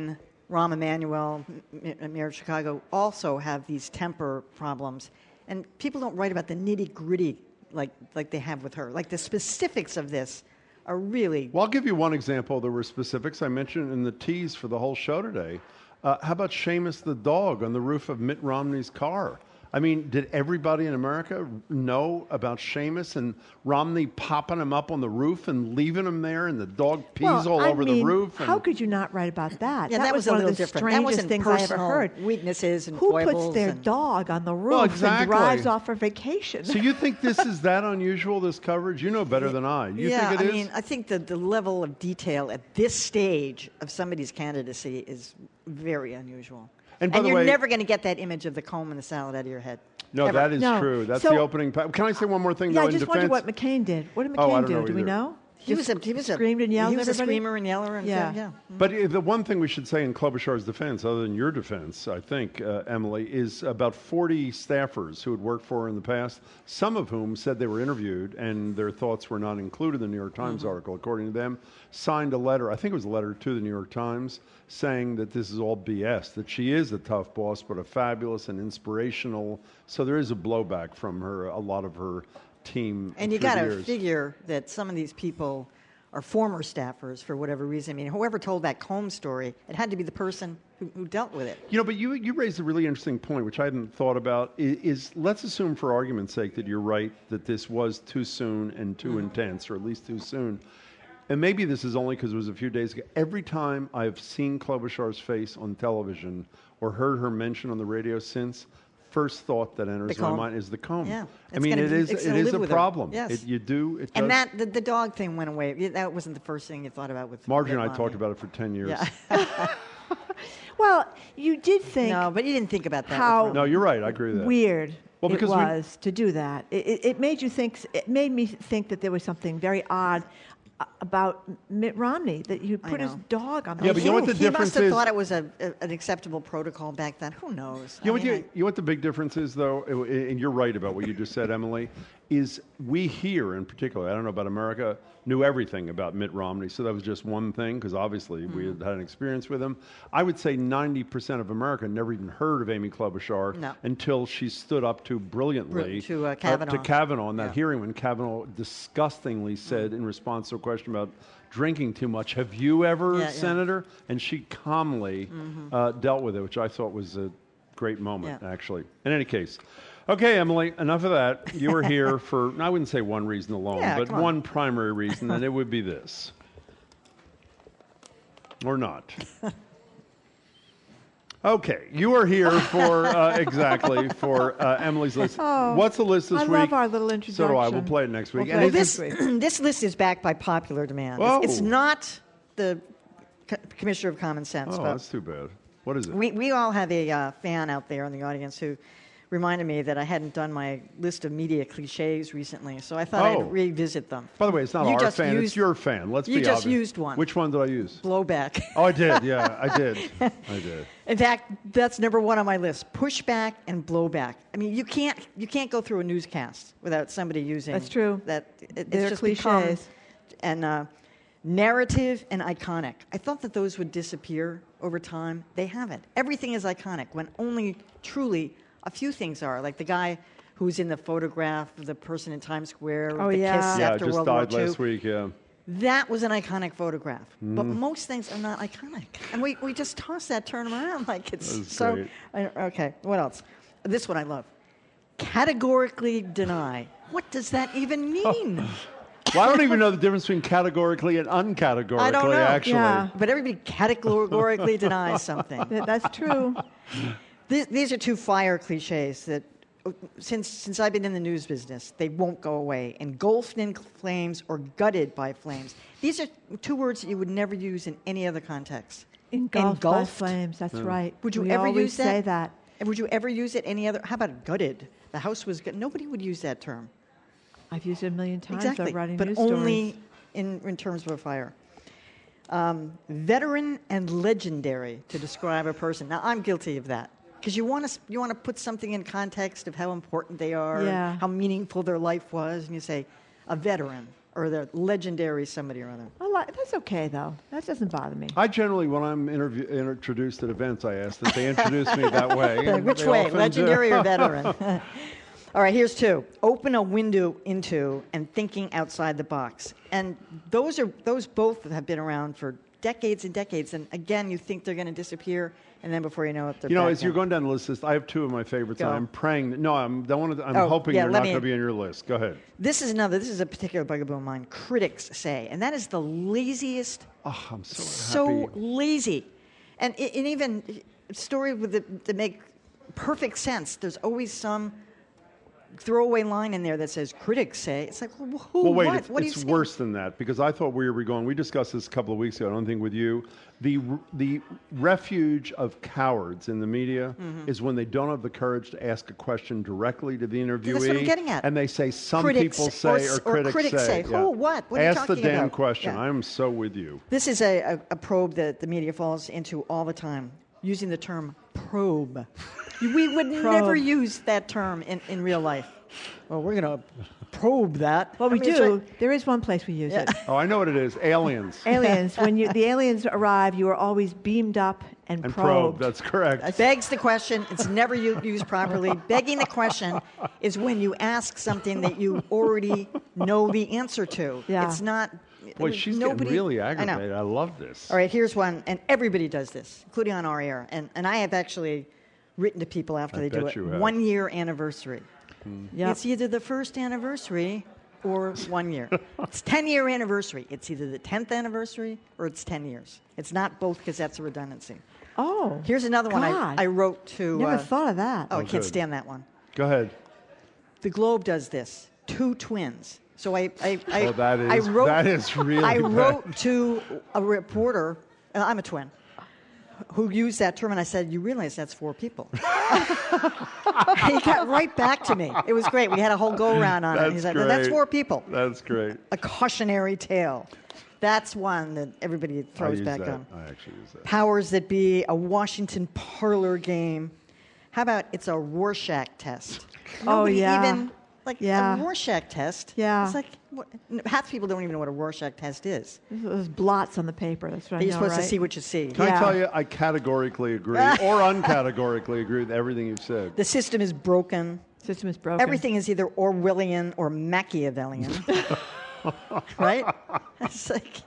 Rahm Emanuel, M- Mayor of Chicago, also have these temper problems. And people don't write about the nitty-gritty like like they have with her. Like the specifics of this are really... Well, I'll give you one example. There were specifics I mentioned in the tease for the whole show today. Uh, how about Seamus the dog on the roof of Mitt Romney's car? I mean, did everybody in America know about Seamus and Romney popping him up on the roof and leaving him there, and the dog pees well, all I over mean, the roof? And how could you not write about that? Yeah, that, that was, was a one little of the different. That strangest wasn't things I ever personal heard. Weaknesses and Who foibles puts their and- dog on the roof Well, and exactly. drives off for vacation? So you think this is that unusual, this coverage? You know better than I. You yeah, think it I is? mean, I think that the level of detail at this stage of somebody's candidacy is very unusual. And by the you're way- never going to get that image of the comb and the salad out of your head. No, Ever. that is No. true. That's So- the opening. Pa- Can I say one more thing, yeah, though, I just in wondered defense? what McCain did. What did McCain Oh, I don't do? know Do we either. know? He was a he was a screamed and yelled He at was a everybody? screamer and yeller and Yeah. yeah. But uh, the one thing we should say in Klobuchar's defense, other than your defense, I think, uh, Emily, is about forty staffers who had worked for her in the past, some of whom said they were interviewed and their thoughts were not included in the New York Times Mm-hmm. article, according to them, signed a letter, I think it was a letter to the New York Times, saying that this is all B S, that she is a tough boss, but a fabulous and inspirational. So there is a blowback from her, a lot of her team. And you through got the to years. figure that some of these people are former staffers for whatever reason. I mean, whoever told that Combs story, it had to be the person who, who dealt with it. You know, but you you raised a really interesting point, which I hadn't thought about. Is, is let's assume, for argument's sake, that you're right that this was too soon and too Mm-hmm. intense, or at least too soon. And maybe this is only because it was a few days ago. Every time I've seen Klobuchar's face on television or heard her mention on the radio since, first thought that enters The my comb. mind is the comb. Yeah, I it's mean, gonna it be- is it's it gonna is live a with her. problem. Yes. It, you do. It And does. that the, the dog thing went away. Yeah, that wasn't the first thing you thought about with Margie and I Mitt talked Romney. about it for ten years. Yeah. Well, you did think no, but you didn't think about that. with how Romney. No, you're right. I agree with that. weird Well, it because we- was to do that. It, it, it made you think. It made me think that there was something very odd uh, about Mitt Romney, that you I put his know. dog on the Yeah, but you know what the he difference must have is? thought it was a, a, an acceptable protocol back then. Who knows? You know, I what mean, you, you know what the big difference is, though, and you're right about what you just said, Emily, is we here in particular, I don't know about America, knew everything about Mitt Romney, so that was just one thing, because obviously Mm-hmm. we had had an experience with him. I would say ninety percent of America never even heard of Amy Klobuchar No. until she stood up to brilliantly Br- to, uh, to Kavanaugh. Kavanaugh in that Yeah. hearing when Kavanaugh disgustingly said in response to a question about drinking too much, have you ever, Yeah, yeah. Senator? And she calmly Mhm. uh, dealt with it, which I thought was a great moment, Yeah. actually. In any case. Okay, Emily, enough of that. You were here for, I wouldn't say one reason alone, Yeah, but come on. one primary reason, and it would be this. Or not. Okay, you are here for, uh, exactly, for uh, Emily's list. Oh, What's the list this I week? love our little So do I. We'll introduction. play it next week. We'll And play it it's- next week. this list is backed by popular demand. Whoa. It's, it's not the Co- Commissioner of Common Sense. Oh, but that's too bad. What is it? we, we all have a uh, fan out there in the audience who reminded me that I hadn't done my list of media cliches recently, so I thought Oh. I'd revisit them. By the way, it's not You our just fan, used- it's your fan. Let's you be just obvious. used one. Which one did I use? Blowback. Oh, I did. Yeah, I did. I did. In fact, that's number one on my list: pushback and blowback. I mean, you can't you can't go through a newscast without somebody using That's true. That it, They're it's just become- cliches. and uh, narrative and iconic. I thought that those would disappear over time. They haven't. Everything is iconic when only truly a few things are. Like the guy who's in the photograph of the person in Times Square with Oh, the yeah. kiss Yeah, after just World died War Two. last week, yeah. That was an iconic photograph. But Mhm. most things are not iconic. And we, we just toss that, turn them around like it's That was so. great. I, okay, what else? This one I love. Categorically deny. What does that even mean? Well, I don't even know the difference between categorically and uncategorically, I don't know. actually. Yeah. But everybody categorically denies something. That- That's true. These, these are two fire cliches that, uh, since since I've been in the news business, they won't go away. Engulfed in flames or gutted by flames. These are two words that you would never use in any other context. Engulfed, by Engulfed. flames. That's right. Would you We ever always use that? say that? And would you ever use it any other? How about gutted? The house was gut. Nobody would use that term. I've used it a million times. Exactly, I'm writing but news only stories. in, in terms of a fire. Um, veteran and legendary to describe a person. Now, I'm guilty of that because you want to you want to put something in context of how important they are, Yeah. and how meaningful their life was, and you say a veteran. or the legendary somebody or other. I like, that's okay, though. That doesn't bother me. I generally, when I'm interview, introduced at events, I ask that they introduce me that way. and Which they way, often legendary do. or veteran? All right, here's two. Open a window into and thinking outside the box. And those are those both have been around for decades and decades. And again, you think they're going to disappear, and then before you know it, they're You know, back as you're in. going down the list, I have two of my favorites. Go. And I'm praying. That, no, I'm. Don't want to, I'm Oh, hoping yeah, they're let not me- going to be on your list. Go ahead. This is another. This is a particular bugaboo of mine. Critics say, and that is the laziest. Oh, I'm so so happy. lazy, and, i- and even story with the, that make perfect sense. There's always some throwaway line in there that says critics say. It's like, well, who? Well, wait, what? it's, what are it's you saying? worse than that because I thought we were going. We discussed this a couple of weeks ago. I don't think with you. The the refuge of cowards in the media Mhm. is when they don't have the courage to ask a question directly to the interviewee. That's what I'm getting at. And they say some Critics people or say s- or, or critics, critics say. yeah. Who? What? What are you ask the talking damn about? question. Yeah. I'm so with you. This is a, a, a probe that the media falls into all the time, using the term probe. We would Probe. never use that term in, in real life. Well, we're going to probe that. Well, we I mean, it's do. like- There is one place we use it. Oh, I know what it is. Aliens. Aliens. When you the aliens arrive, you are always beamed up and, And probed. probe. That's correct. That begs the question. It's never u- used properly. Begging the question is when you ask something that you already know the answer to. Yeah. It's not. Boy, she's nobody, getting really I know. aggravated. I, love this. All right, here's one, and everybody does this, including on our air. And, and I have actually written to people after I they do bet it. you have. One year anniversary. Yep. It's either the first anniversary or one year. It's ten year anniversary. It's either the tenth anniversary or it's ten years. It's not both because that's a redundancy. Oh. Here's another one I, God. I wrote to. Never uh, thought of that. Oh, I Oh, can't good. stand that one. Go ahead. The Globe does this. Two twins. So I, I, I, Oh, that I is- wrote, that is really I bad. wrote to a reporter. uh, I'm a twin. Who used that term, and I said, "You realize that's four people." He got right back to me. It was great. We had a whole go around on it. That's He's like, "No, "That's great. four people." That's great. A cautionary tale. That's one that everybody I throws use back that. on. I actually use that. Powers that be, a Washington parlor game. How about it's a Rorschach test? Oh, Nobody yeah. even like Yeah. a Rorschach test. Yeah. It's like what, half the people don't even know what a Rorschach test is. Those blots on the paper. That's what I You're know, supposed right? to see what you see. Can Yeah. I tell you, I categorically agree or uncategorically agree with everything you've said. The system is broken. System is broken. Everything is either Orwellian or Machiavellian. Right? It's like,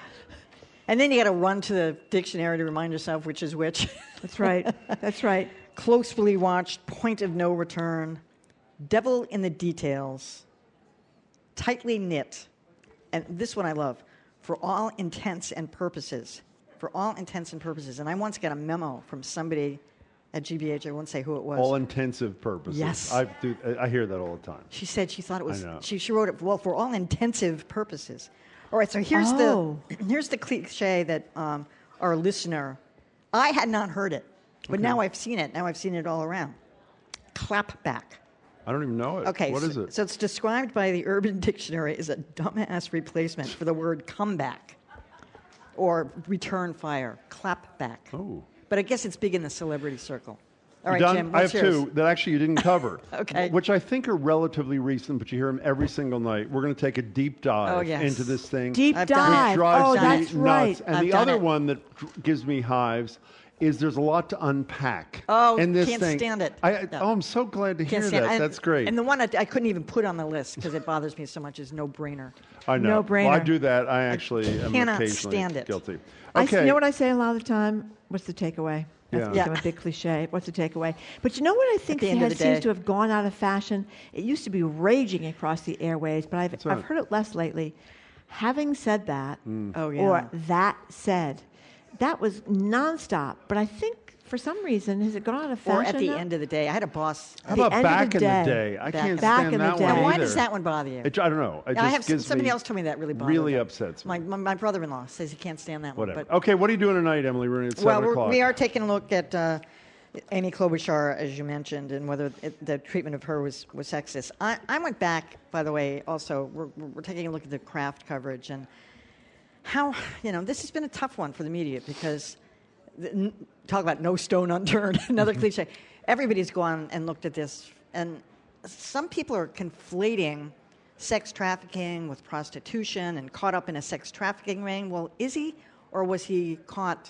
and then you got to run to the dictionary to remind yourself which is which. That's right. That's right. Closely watched, point of no return, devil in the details, tightly knit, and this one I love, for all intents and purposes. For all intents and purposes. And I once got a memo from somebody at G B H, I won't say who it was. All intensive purposes. Yes. I, do, I hear that all the time. She said she thought it was. I know. She, she wrote it well for all intensive purposes. All right, so here's Oh. the here's the cliche that um, our listener, I had not heard it, but now I've seen it. Now I've seen it all around. Clapback. I don't even know it. Okay, What so, is it? so it's described by the Urban Dictionary as a dumbass replacement for the word comeback or return fire. Clapback. Oh. But I guess it's big in the celebrity circle. All You right, done? Jim, I what's have yours? two that actually you didn't cover. Okay. Which I think are relatively recent, but you hear them every single night. We're going to take a deep dive Oh, yes. into this thing. Deep I've done it. dive. Which drives Oh, me that's nuts. right. And I've the done other it. one that dr- gives me hives is there's a lot to unpack. Oh, in this can't thing. stand it. I, I- No. Oh, I'm so glad to Can't hear stand- that. and- That's great. And the one I, I couldn't even put on the list because it bothers me so much is no brainer. I know. No-brainer. Well, I do that. I actually am cannot occasionally stand it. guilty. I, Okay. you know what I say a lot of the time? What's the takeaway? That's Yeah. become Yeah. a big cliche. What's the takeaway? But you know what I think the end of has, the day. seems to have gone out of fashion? It used to be raging across the airways, but I've, What's I've that? heard it less lately. Having said that, Oh, yeah. or that said, that was nonstop. But I think for some reason, has it gone out of fashion Or at the now? end of the day. I had a boss. How the about end of back the in the day. day? I Back can't in- Back stand in the that day. one Now, why either. does that one bother you? It, I don't know. It I just have gives somebody me else told me that really bothers really me. upsets me. My, my, my brother-in-law says he can't stand that Whatever. one. But Okay, what are you doing tonight, Emily Rooney? At well, seven we're, o'clock. we are taking a look at uh, Amy Klobuchar, as you mentioned, and whether it, the treatment of her was, was sexist. I, I went back, by the way, also, we're, we're taking a look at the Kraft coverage and how, you know, this has been a tough one for the media because, the, n- talk about no stone unturned, another cliche. Everybody's gone and looked at this, and some people are conflating sex trafficking, with prostitution, and caught up in a sex trafficking ring. Well, is he, or was he caught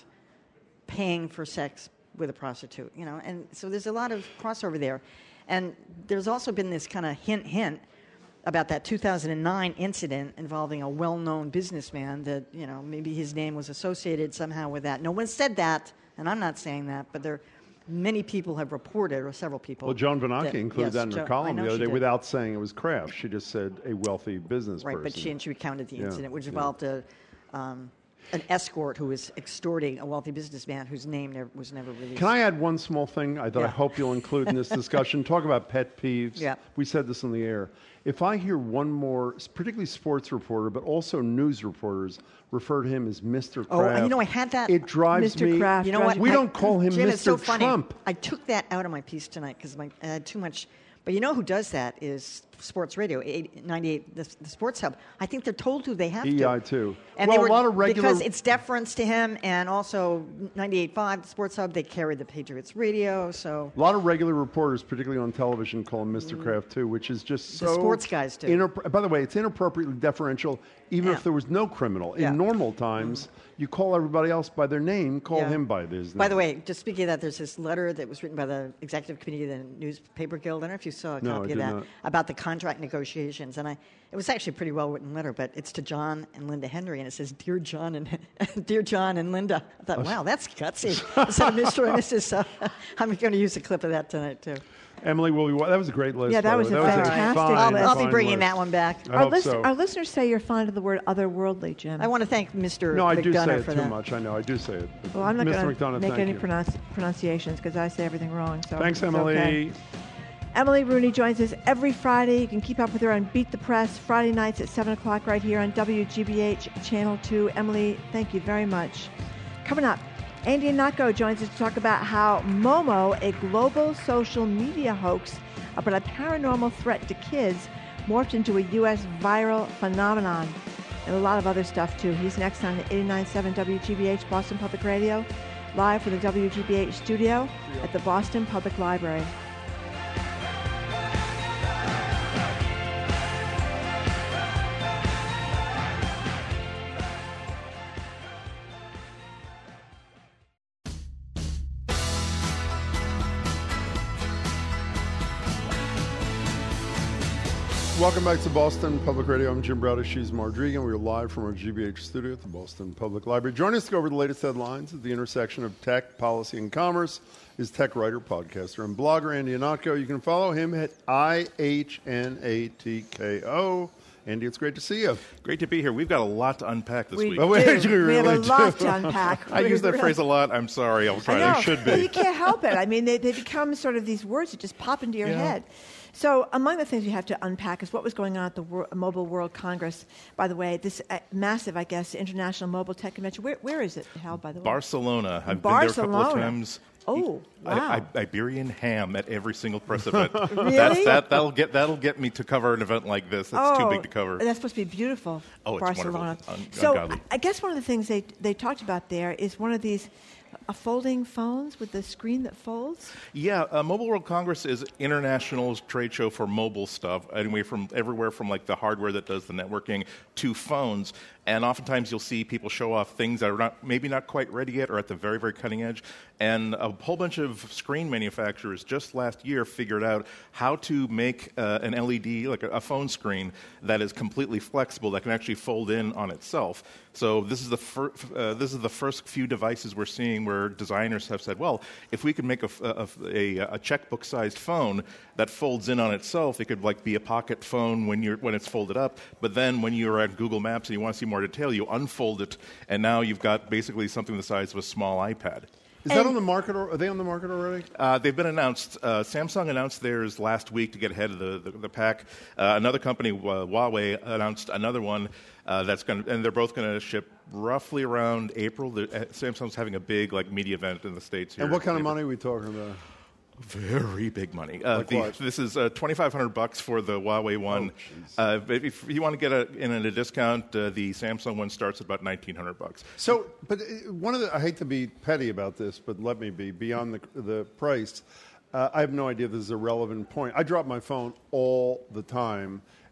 paying for sex with a prostitute? You know, and so there's a lot of crossover there. And there's also been this kind of hint, hint about that two thousand nine incident involving a well-known businessman that, you know, maybe his name was associated somehow with that. No one said that, and I'm not saying that, but there many people have reported, or several people. Well, Joan Venaki that, included yes, that in her Jo- column the other day did. without saying it was Kraft. She just said a wealthy business Right, person. but she, and she recounted the Yeah, incident, which yeah. involved a, um, an escort who was extorting a wealthy businessman whose name never, was never released. Can I add one small thing I, that I Yeah. hope you'll include in this discussion? Talk about pet peeves. Yeah. We said this on the air. If I hear one more, particularly sports reporter, but also news reporters, refer to him as Mister Oh, Kraft, you know, I had that. it drives Mister me. Kraft You know what? We I- don't call him Jim, Mister it's so funny. Trump. I took that out of my piece tonight because I had too much. But you know who does that is Sports Radio, ninety-eight, the, the Sports Hub. I think they're told to. They have E I to. too. And well, they were, a lot of regular. because it's deference to him, and also ninety-eight point five, the Sports Hub, they carry the Patriots Radio, so... A lot of regular reporters, particularly on television, call him Mister Kraft too, which is just so. The sports guys do. inappro- by the way, it's inappropriately deferential, even Yeah. if there was no criminal. In Yeah. normal times, you call everybody else by their name, call Yeah. him by his name. By the way, just speaking of that, there's this letter that was written by the Executive Committee of the Newspaper Guild. I don't know if you saw a No, I copy did of that, not. about the contract negotiations. And I, it was actually a pretty well-written letter, but it's to John and Linda Henry, and it says, Dear John and Dear John and Linda. I thought, wow, that's gutsy. Instead of Mister and Missus Uh, I'm going to use a clip of that tonight, too. Emily, will be, that was a great list. Yeah, that by the was way. a That fantastic fine, I'll, list. I'll be fine bringing list. that one back. I Our, hope list, so. our listeners say you're fond of the word otherworldly, Jim. I want to thank Mister No, I do say McDonough it for too that. much. I know, I do say it. Well, I'm not Mister going to McDonough, make thank any you. pronounce, pronunciations because I say everything wrong. So Thanks, it's Emily. okay. Emily Rooney joins us every Friday. You can keep up with her on Beat the Press, Friday nights at seven o'clock right here on W G B H Channel two. Emily, thank you very much. Coming up, Andy Ihnatko joins us to talk about how Momo, a global social media hoax about a paranormal threat to kids, morphed into a U S viral phenomenon. And a lot of other stuff, too. He's next on eighty-nine point seven W G B H Boston Public Radio, live from the W G B H studio at the Boston Public Library. Welcome back to Boston Public Radio. I'm Jim Browder. She's Mardregan. We're live from our G B H studio at the Boston Public Library. Join us to go over the latest headlines at the intersection of tech, policy, and commerce is tech writer, podcaster, and blogger Andy Ihnatko. You can follow him at I H N A T K O. Andy, it's great to see you. Great to be here. We've got a lot to unpack this We week. do. we We really have a do. lot to unpack. I We use that really- phrase a lot. I'm sorry. I'll I try know. to. Should Well, be. you can't help it. I mean, they, they become sort of these words that just pop into your Yeah. head. So among the things we have to unpack is what was going on at the Wor- Mobile World Congress. By the way, this uh, massive, I guess, International Mobile Tech Convention. Where, where is it held, by the way? Barcelona. I've been there a couple of Barcelona. times. Oh, I, wow. I, Iberian ham at every single press event. Really? That's, that, that'll get that'll get me to cover an event like this. That's oh, too big to cover. That's supposed to be beautiful. Oh, it's Barcelona. wonderful. Un- so ungodly. I guess one of the things they they talked about there is one of these uh, folding phones with the screen that folds. Yeah, uh, Mobile World Congress is international trade show for mobile stuff. Anyway, from everywhere from like the hardware that does the networking to phones. And oftentimes you'll see people show off things that are not maybe not quite ready yet or at the very, very cutting edge. And a whole bunch of screen manufacturers just last year figured out how to make uh, an L E D, like a, a phone screen, that is completely flexible, that can actually fold in on itself. So this is the fir- uh, this is the first few devices we're seeing where designers have said, well, if we could make a, a, a, a checkbook-sized phone that folds in on itself, it could like be a pocket phone when you're when it's folded up. But then when you're at Google Maps and you want to see more detail, you unfold it, and now you've got basically something the size of a small iPad. Is that on the market? Or, are they on the market already? Uh, they've been announced. Uh, Samsung announced theirs last week to get ahead of the, the, the pack. Uh, another company, uh, Huawei, announced another one uh, that's going to, and they're both going to ship roughly around April. The, uh, Samsung's having a big like media event in the States here. And what kind of money are we talking about? Very big money. Uh, Like the, what? this is uh, twenty-five hundred bucks for the Huawei one. Oh, uh, but if you want to get a, in at a discount, uh, the Samsung one starts at about nineteen hundred bucks. So, but uh, one of the, I hate to be petty about this, but let me be, beyond the, the price, uh, I have no idea if this is a relevant point. I drop my phone all the time,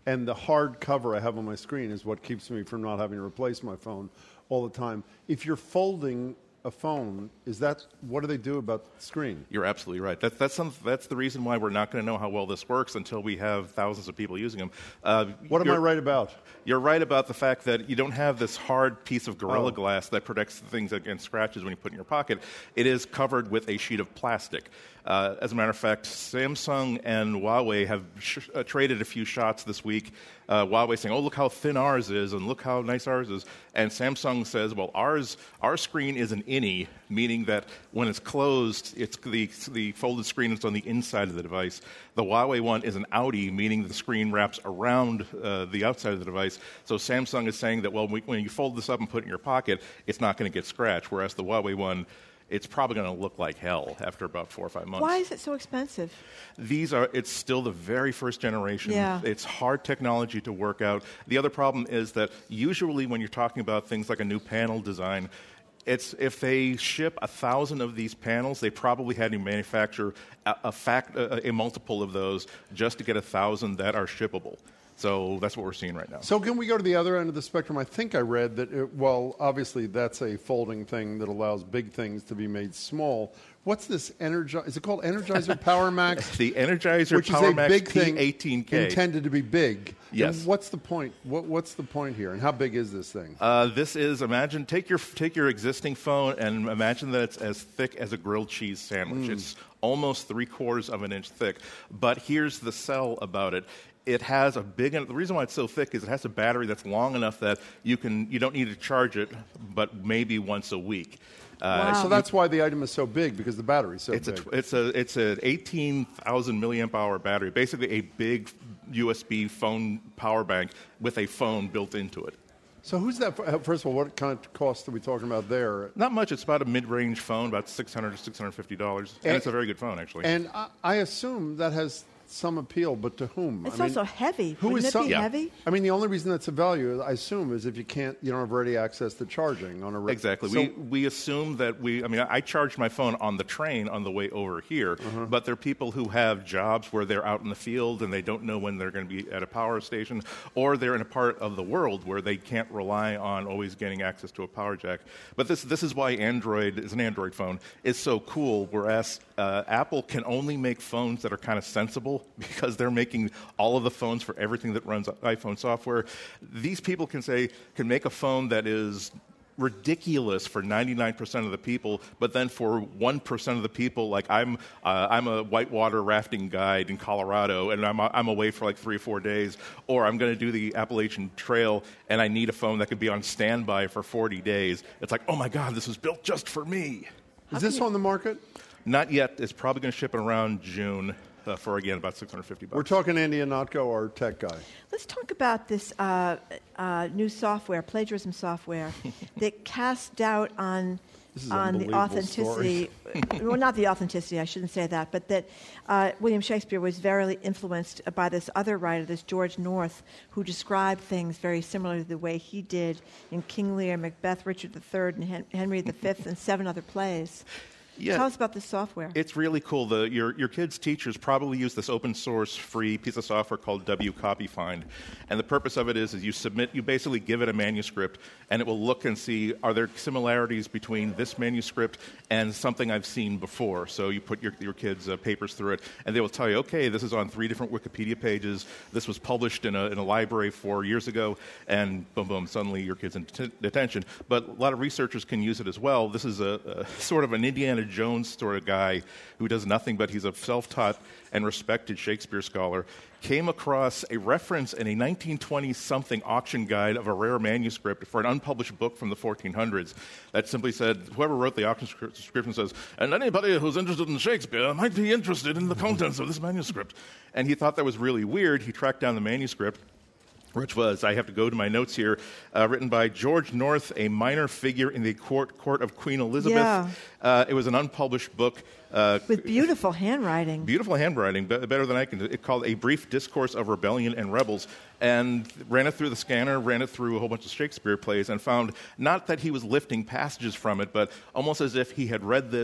and the hard cover I have on my screen is what keeps me from not having to replace my phone all the time. If you're folding a phone, is that, what do they do about the screen? You're absolutely right. That, that's some, that's the reason why we're not going to know how well this works until we have thousands of people using them. Uh, what am I right about? You're right about the fact that you don't have this hard piece of Gorilla Oh. Glass that protects things against scratches when you put it in your pocket. It is covered with a sheet of plastic. Uh, as a matter of fact, Samsung and Huawei have sh- uh, traded a few shots this week. Uh, Huawei saying, "Oh, look how thin ours is, and look how nice ours is." And Samsung says, "Well, ours, our screen is an innie, meaning that when it's closed, it's the the folded screen is on the inside of the device. The Huawei one is an outie, meaning the screen wraps around uh, the outside of the device. So Samsung is saying that, well, we, when you fold this up and put it in your pocket, it's not going to get scratched, whereas the Huawei one, it's probably going to look like hell after about four or five months. Why is it so expensive? These are, it's still the very first generation. Yeah. It's hard technology to work out. The other problem is that usually when you're talking about things like a new panel design, it's if they ship a thousand of these panels, they probably had to manufacture a, a, fact, a, a multiple of those just to get a thousand that are shippable. So that's what we're seeing right now. So can we go to the other end of the spectrum? I think I read that, it, well, obviously that's a folding thing that allows big things to be made small. What's this Energizer? Is it called Energizer Power Max? The Energizer Which Power is a Max big P thing eighteen K. intended to be big. Yes. And what's the point? What, what's the point here? And how big is this thing? Uh, this is, imagine, take your take your existing phone and imagine that it's as thick as a grilled cheese sandwich. Mm. It's almost three quarters of an inch thick. But here's the sell about it. It has a big, the reason why it's so thick is it has a battery that's long enough that you can you don't need to charge it, but maybe once a week. Uh, wow. So that's why the item is so big, because the battery's so it's big. A, it's a it's an eighteen thousand milliamp hour battery, basically a big U S B phone power bank with a phone built into it. So who's that? First of all, what kind of cost are we talking about there? Not much. It's about a mid-range phone, about six hundred to six hundred fifty dollars, and, and it's a very good phone, actually. And I, I assume that has some appeal, but to whom? It's I mean, also heavy. Who Wouldn't is it some, be heavy? I mean, the only reason that's a value, I assume, is if you can't, you don't have ready access to charging on a re- exactly. So, we we assume that we. I mean, I charged my phone on the train on the way over here, uh-huh. but there are people who have jobs where they're out in the field and they don't know when they're going to be at a power station, or they're in a part of the world where they can't rely on always getting access to a power jack. But this this is why Android is an Android phone is so cool, whereas uh, Apple can only make phones that are kind of sensible because they're making all of the phones for everything that runs iPhone software. These people can say can make a phone that is ridiculous for ninety-nine percent of the people, but then for one percent of the people, like I'm uh, I'm a whitewater rafting guide in Colorado, and I'm I'm away for like three or four days, or I'm going to do the Appalachian Trail, and I need a phone that can be on standby for forty days. It's like, oh my God, this was built just for me. Is this on the market? Not yet. It's probably going to ship around June. Uh, for, again, about six hundred fifty bucks. We're talking Andy Ihnatko, our tech guy. Let's talk about this uh, uh, new software, plagiarism software, that casts doubt on on the authenticity. Well, not the authenticity, I shouldn't say that, but that uh, William Shakespeare was very influenced by this other writer, this George North, who described things very similar to the way he did in King Lear, Macbeth, Richard the Third, and Hen- Henry the Fifth, and seven other plays. Yeah. Tell us about this software. It's really cool. The, your, your kids' teachers probably use this open source free piece of software called W Copyfind. And the purpose of it is, is you submit, you basically give it a manuscript, and it will look and see, are there similarities between this manuscript and something I've seen before? So you put your, your kids' uh, papers through it, and they will tell you, okay, this is on three different Wikipedia pages. This was published in a, in a library four years ago, and boom, boom, suddenly your kid's in t- detention. But a lot of researchers can use it as well. This is a, a sort of an Indiana Jones sort of guy who does nothing, but he's a self-taught and respected Shakespeare scholar, came across a reference in a nineteen twenty something auction guide of a rare manuscript for an unpublished book from the fourteen hundreds that simply said, whoever wrote the auction description says, and anybody who's interested in Shakespeare might be interested in the contents of this manuscript. And he thought that was really weird. He tracked down the manuscript, which was, I have to go to my notes here, uh, written by George North, a minor figure in the court court of Queen Elizabeth. Yeah. Uh, it was an unpublished book. Uh, With beautiful handwriting. Beautiful handwriting, be- better than I can do. It called A Brief Discourse of Rebellion and Rebels, and ran it through the scanner, ran it through a whole bunch of Shakespeare plays, and found not that he was lifting passages from it, but almost as if he had read this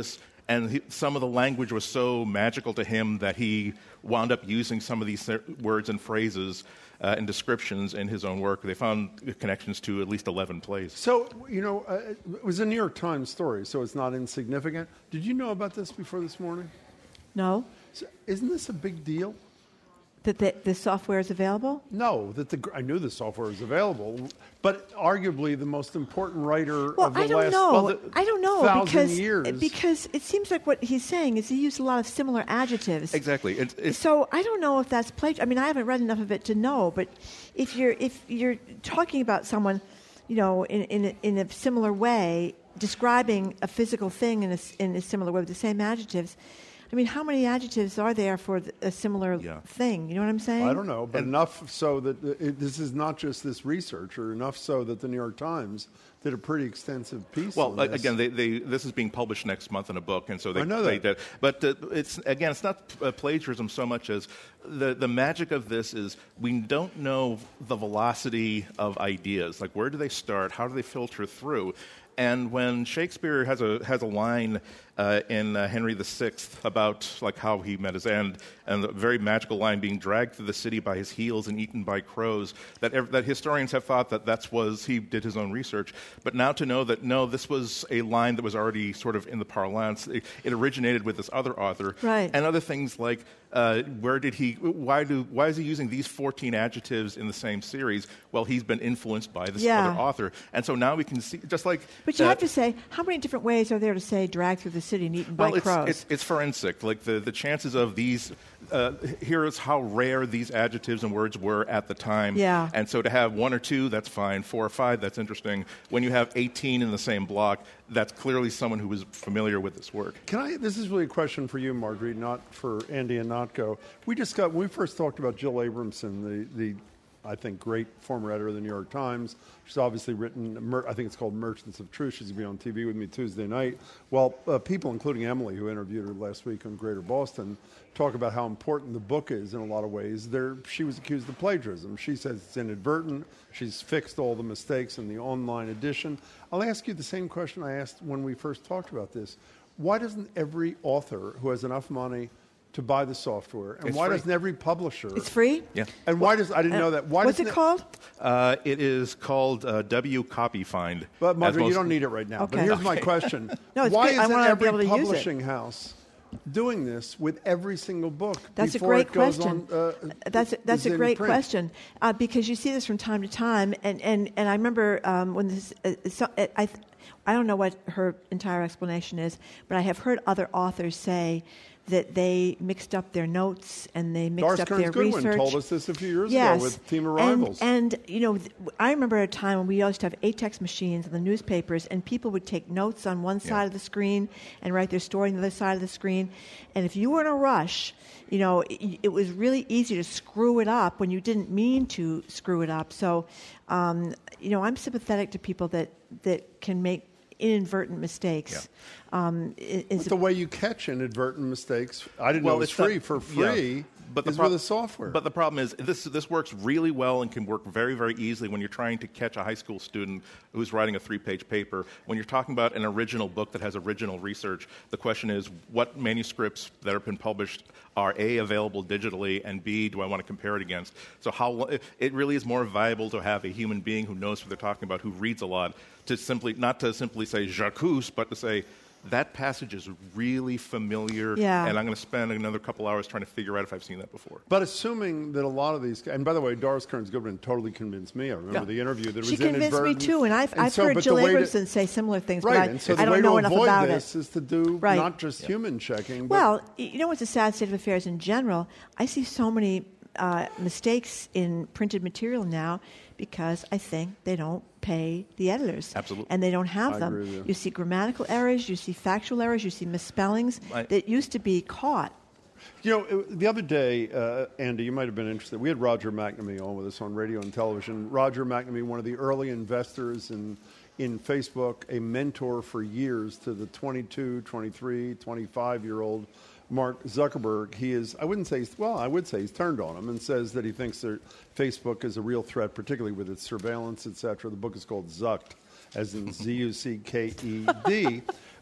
and he, some of the language was so magical to him that he wound up using some of these words and phrases uh, and descriptions in his own work. They found connections to at least eleven plays. So, you know, uh, it was a New York Times story, so it's not insignificant. Did you know about this before this morning? No. So isn't this a big deal? That the, the software is available? No, that the I knew the software was available, but arguably the most important writer well, of the I don't last know. well, the I don't know thousand because years. because it seems like what he's saying is he used a lot of similar adjectives. Exactly. It's, it's so I don't know if that's plagiarism. I mean, I haven't read enough of it to know, but if you're if you're talking about someone, you know, in in a, in a similar way, describing a physical thing in a, in a similar way with the same adjectives. I mean, how many adjectives are there for th- a similar yeah. thing? You know what I'm saying? I don't know, but and enough so that it, this is not just this research, or enough so that the New York Times did a pretty extensive piece. Well, on this. again, they, they, this is being published next month in a book, and so they, I know they that. did. But uh, it's again, it's not uh, plagiarism so much as the the magic of this is we don't know the velocity of ideas. Like, where do they start? How do they filter through? And when Shakespeare has a has a line uh, in uh, Henry the Sixth about like how he met his end, and the very magical line being dragged through the city by his heels and eaten by crows, that ev- that historians have thought that that's was he did his own research. But now to know that no, this was a line that was already sort of in the parlance. It, it originated with this other author, right. And other things like uh, where did he? Why do? Why is he using these fourteen adjectives in the same series? Well, he's been influenced by this yeah. other author, and so now we can see just like. But you uh, have to say, how many different ways are there to say drag through the city and eaten well, by it's, crows? It's, it's forensic. Like the, the chances of these, uh, here is how rare these adjectives and words were at the time. Yeah. And so to have one or two, that's fine. Four or five, that's interesting. When you have eighteen in the same block, that's clearly someone who was familiar with this work. Can I? This is really a question for you, Marjorie, not for Andy and Notko. We just got when we first talked about Jill Abramson, the the. I think, great former editor of the New York Times. She's obviously written, I think it's called Merchants of Truth. She's going to be on T V with me Tuesday night. Well, uh, people, including Emily, who interviewed her last week on Greater Boston, talk about how important the book is in a lot of ways. There, she was accused of plagiarism. She says it's inadvertent. She's fixed all the mistakes in the online edition. I'll ask you the same question I asked when we first talked about this. Why doesn't every author who has enough money to buy the software, and it's why free. doesn't every publisher? It's free. Yeah. And why does I didn't know that? Why What's it, it called? Uh, it is called uh, W Copy Find. But Marjorie, most, you don't need it right now. Okay. But here's Okay. my question: No, it's why good. I isn't wanna be every able to use it. publishing house doing this with every single book? That's a before great it goes question. On, uh, that's a, that's is a in great print? question uh, because you see this from time to time, and, and, and I remember um, when this. Uh, so, uh, I th- I don't know what her entire explanation is, but I have heard other authors say that they mixed up their notes and they mixed Doris up Kearns their Goodwin research. told us this a few years yes. ago with Team of and, Rivals. And, you know, th- I remember a time when we used to have A T E X machines in the newspapers, and people would take notes on one side Yeah. of the screen and write their story on the other side of the screen. And if you were in a rush, you know, it, it was really easy to screw it up when you didn't mean to screw it up. So, um, you know, I'm sympathetic to people that, that can make inadvertent mistakes. Yeah. Um, is But the way you catch inadvertent mistakes, I didn't well, know it was it's free. not- For yeah. free But the is prob- with the software. But the problem is this this works really well and can work very, very easily when you're trying to catch a high school student who's writing a three-page paper. When you're talking about an original book that has original research, the question is what manuscripts that have been published are A, available digitally, and B, do I want to compare it against? So how it really is more viable to have a human being who knows what they're talking about, who reads a lot, to simply not to simply say J'accuse, but to say, that passage is really familiar, Yeah. and I'm going to spend another couple hours trying to figure out if I've seen that before. But assuming that a lot of these, and by the way, Doris Kearns Goodwin totally convinced me. I remember Yeah. the interview that it she was convinced me inadvertent. too, and I've, And I've so- heard but Jill the way to- Abramson say similar things, Right, but and so I, the I don't way know to enough avoid about this it. is to do Right. not just human checking, but Well, y- you know what's a sad state of affairs in general? I see so many uh, mistakes in printed material now because I think they don't pay the editors. Absolutely. And they don't have I them. agree with you. You see grammatical errors, you see factual errors, you see misspellings I- that used to be caught. You know, it- the other day, uh, Andy, you might have been interested. We had Roger McNamee on with us on radio and television. Roger McNamee, one of the early investors in in Facebook, a mentor for years to the twenty-two, twenty-three, twenty-five-year-old Mark Zuckerberg. He is, I wouldn't say, he's, well, I would say he's turned on him and says that he thinks that Facebook is a real threat, particularly with its surveillance, et cetera. The book is called Zucked, as in Z U C K E D.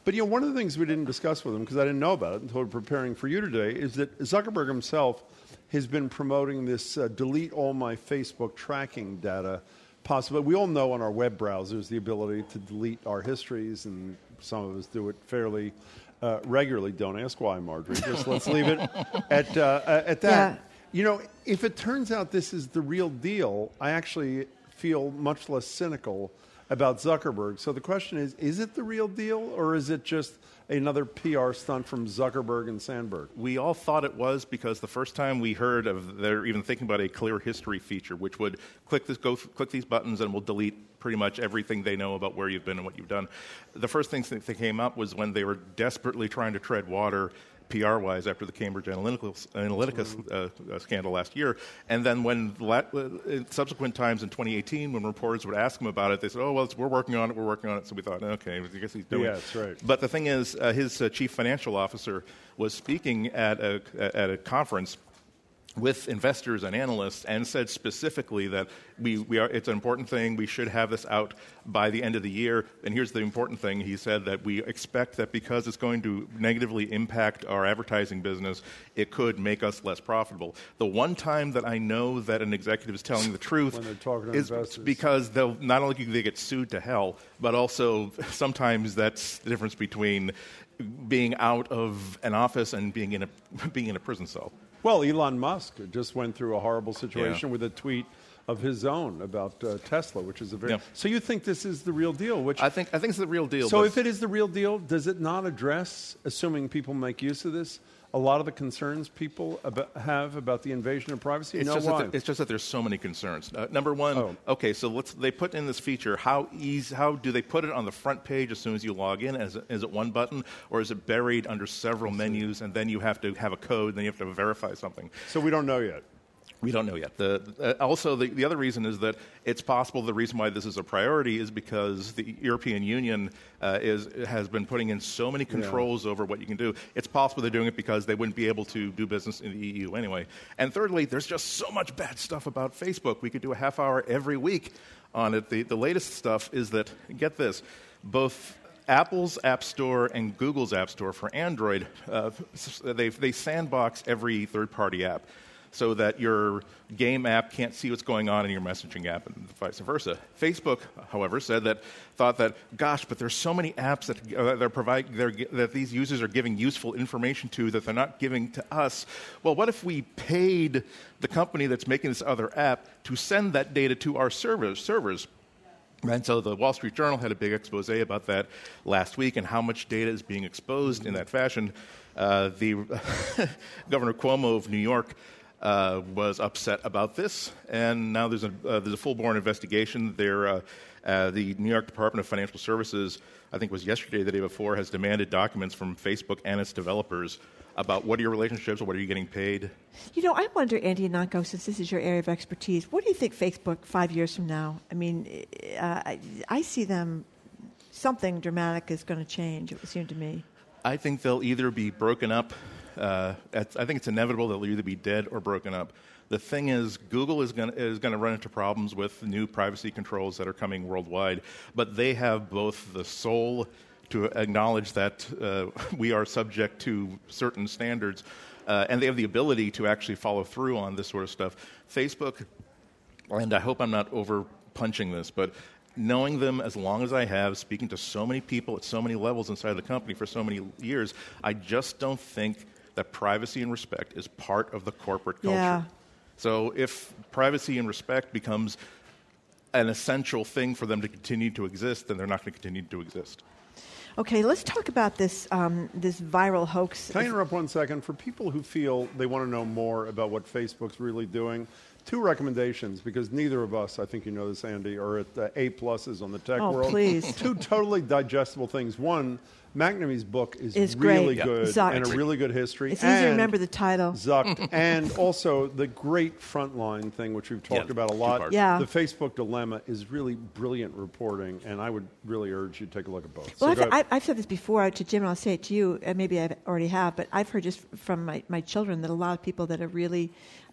But, you know, one of the things we didn't discuss with him, because I didn't know about it until we were preparing for you today, is that Zuckerberg himself has been promoting this uh, delete all my Facebook tracking data possible. We all know on our web browsers the ability to delete our histories, and some of us do it fairly uh, regularly. Don't ask why, Marjorie. Just let's leave it at, uh, at that. Yeah. You know, if it turns out this is the real deal, I actually feel much less cynical about Zuckerberg. So the question is, is it the real deal, or is it just another P R stunt from Zuckerberg and Sandberg? We all thought it was, because the first time we heard of they're even thinking about a clear history feature, which would click this, go click these buttons and will delete pretty much everything they know about where you've been and what you've done. The first thing that came up was when they were desperately trying to tread water P R-wise after the Cambridge Analytica, Analytica uh, uh, scandal last year. And then when la- in subsequent times in twenty eighteen, when reporters would ask him about it, they said, oh, well, it's, we're working on it, we're working on it. So we thought, okay, I guess he's doing it. Yeah, that's right. But the thing is, uh, his uh, chief financial officer was speaking at a, at a conference with investors and analysts, and said specifically that we, we are, it's an important thing, we should have this out by the end of the year. And here's the important thing, he said that we expect that because it's going to negatively impact our advertising business, it could make us less profitable. The one time that I know that an executive is telling the truth when they're talking to is investors. because they'll not only do they get sued to hell, but also sometimes that's the difference between being out of an office and being in a being in a prison cell. Well, Elon Musk just went through a horrible situation Yeah. with a tweet of his own about uh, Tesla, which is a very... Yeah. So you think this is the real deal? Which I think I think it's the real deal. So but if it is the real deal, does it not address, assuming people make use of this, a lot of the concerns people about, have about the invasion of privacy? It's, no, just why? that there, it's just that there's so many concerns. Uh, number one, Oh. okay, so let's they put in this feature. How easy? How do they put it on the front page as soon as you log in? Is it, is it one button, or is it buried under several menus, and then you have to have a code, and then you have to verify something? So we don't know yet. We don't know yet. The, uh, also, the, the other reason is that it's possible the reason why this is a priority is because the European Union uh, is has been putting in so many controls yeah. over what you can do. It's possible they're doing it because they wouldn't be able to do business in the E U anyway. And thirdly, there's just so much bad stuff about Facebook. We could do a half hour every week on it. The, the latest stuff is that, get this, both Apple's App Store and Google's App Store for Android, uh, they they sandbox every third-party app, so that your game app can't see what's going on in your messaging app and vice versa. Facebook, however, said that, thought that, gosh, but there's so many apps that uh, they're provide, they're, that these users are giving useful information to that they're not giving to us. Well, what if we paid the company that's making this other app to send that data to our servers? servers? And so the Wall Street Journal had a big expose about that last week and how much data is being exposed in that fashion. Uh, the Governor Cuomo of New York Uh, was upset about this, and now there's a uh, there's a full-blown investigation. There, uh, uh, the New York Department of Financial Services, I think it was yesterday, the day before, has demanded documents from Facebook and its developers about what are your relationships, or what are you getting paid. You know, I wonder, Andy Ihnatko, since this is your area of expertise, what do you think Facebook five years from now? I mean, uh, I, I see them, something dramatic is going to change, it would seem to me. I think they'll either be broken up. Uh, I think it's inevitable they'll either be dead or broken up. The thing is, Google is going is going to run into problems with new privacy controls that are coming worldwide, but they have both the soul to acknowledge that uh, we are subject to certain standards, uh, and they have the ability to actually follow through on this sort of stuff. Facebook, and I hope I'm not over punching this, but knowing them as long as I have, speaking to so many people at so many levels inside the company for so many years, I just don't think that privacy and respect is part of the corporate culture. Yeah. So if privacy and respect becomes an essential thing for them to continue to exist, then they're not going to continue to exist. Okay, let's talk about this um, this viral hoax. Can I interrupt one second? For people who feel they want to know more about what Facebook's really doing, two recommendations, because neither of us, I think you know this, Andy, are at uh, A pluses on the tech oh, world. Please. Two totally digestible things. One, McNamee's book is it's really great. good Zucked. and a really good history. It's easy and to remember the title. Zucked. And also the great frontline thing, which we've talked yeah, about a lot. Yeah. The Facebook Dilemma is really brilliant reporting, and I would really urge you to take a look at both. Well, so I've, I, I've said this before to Jim, and I'll say it to you, and maybe I already have, but I've heard just from my, my children that a lot of people that are really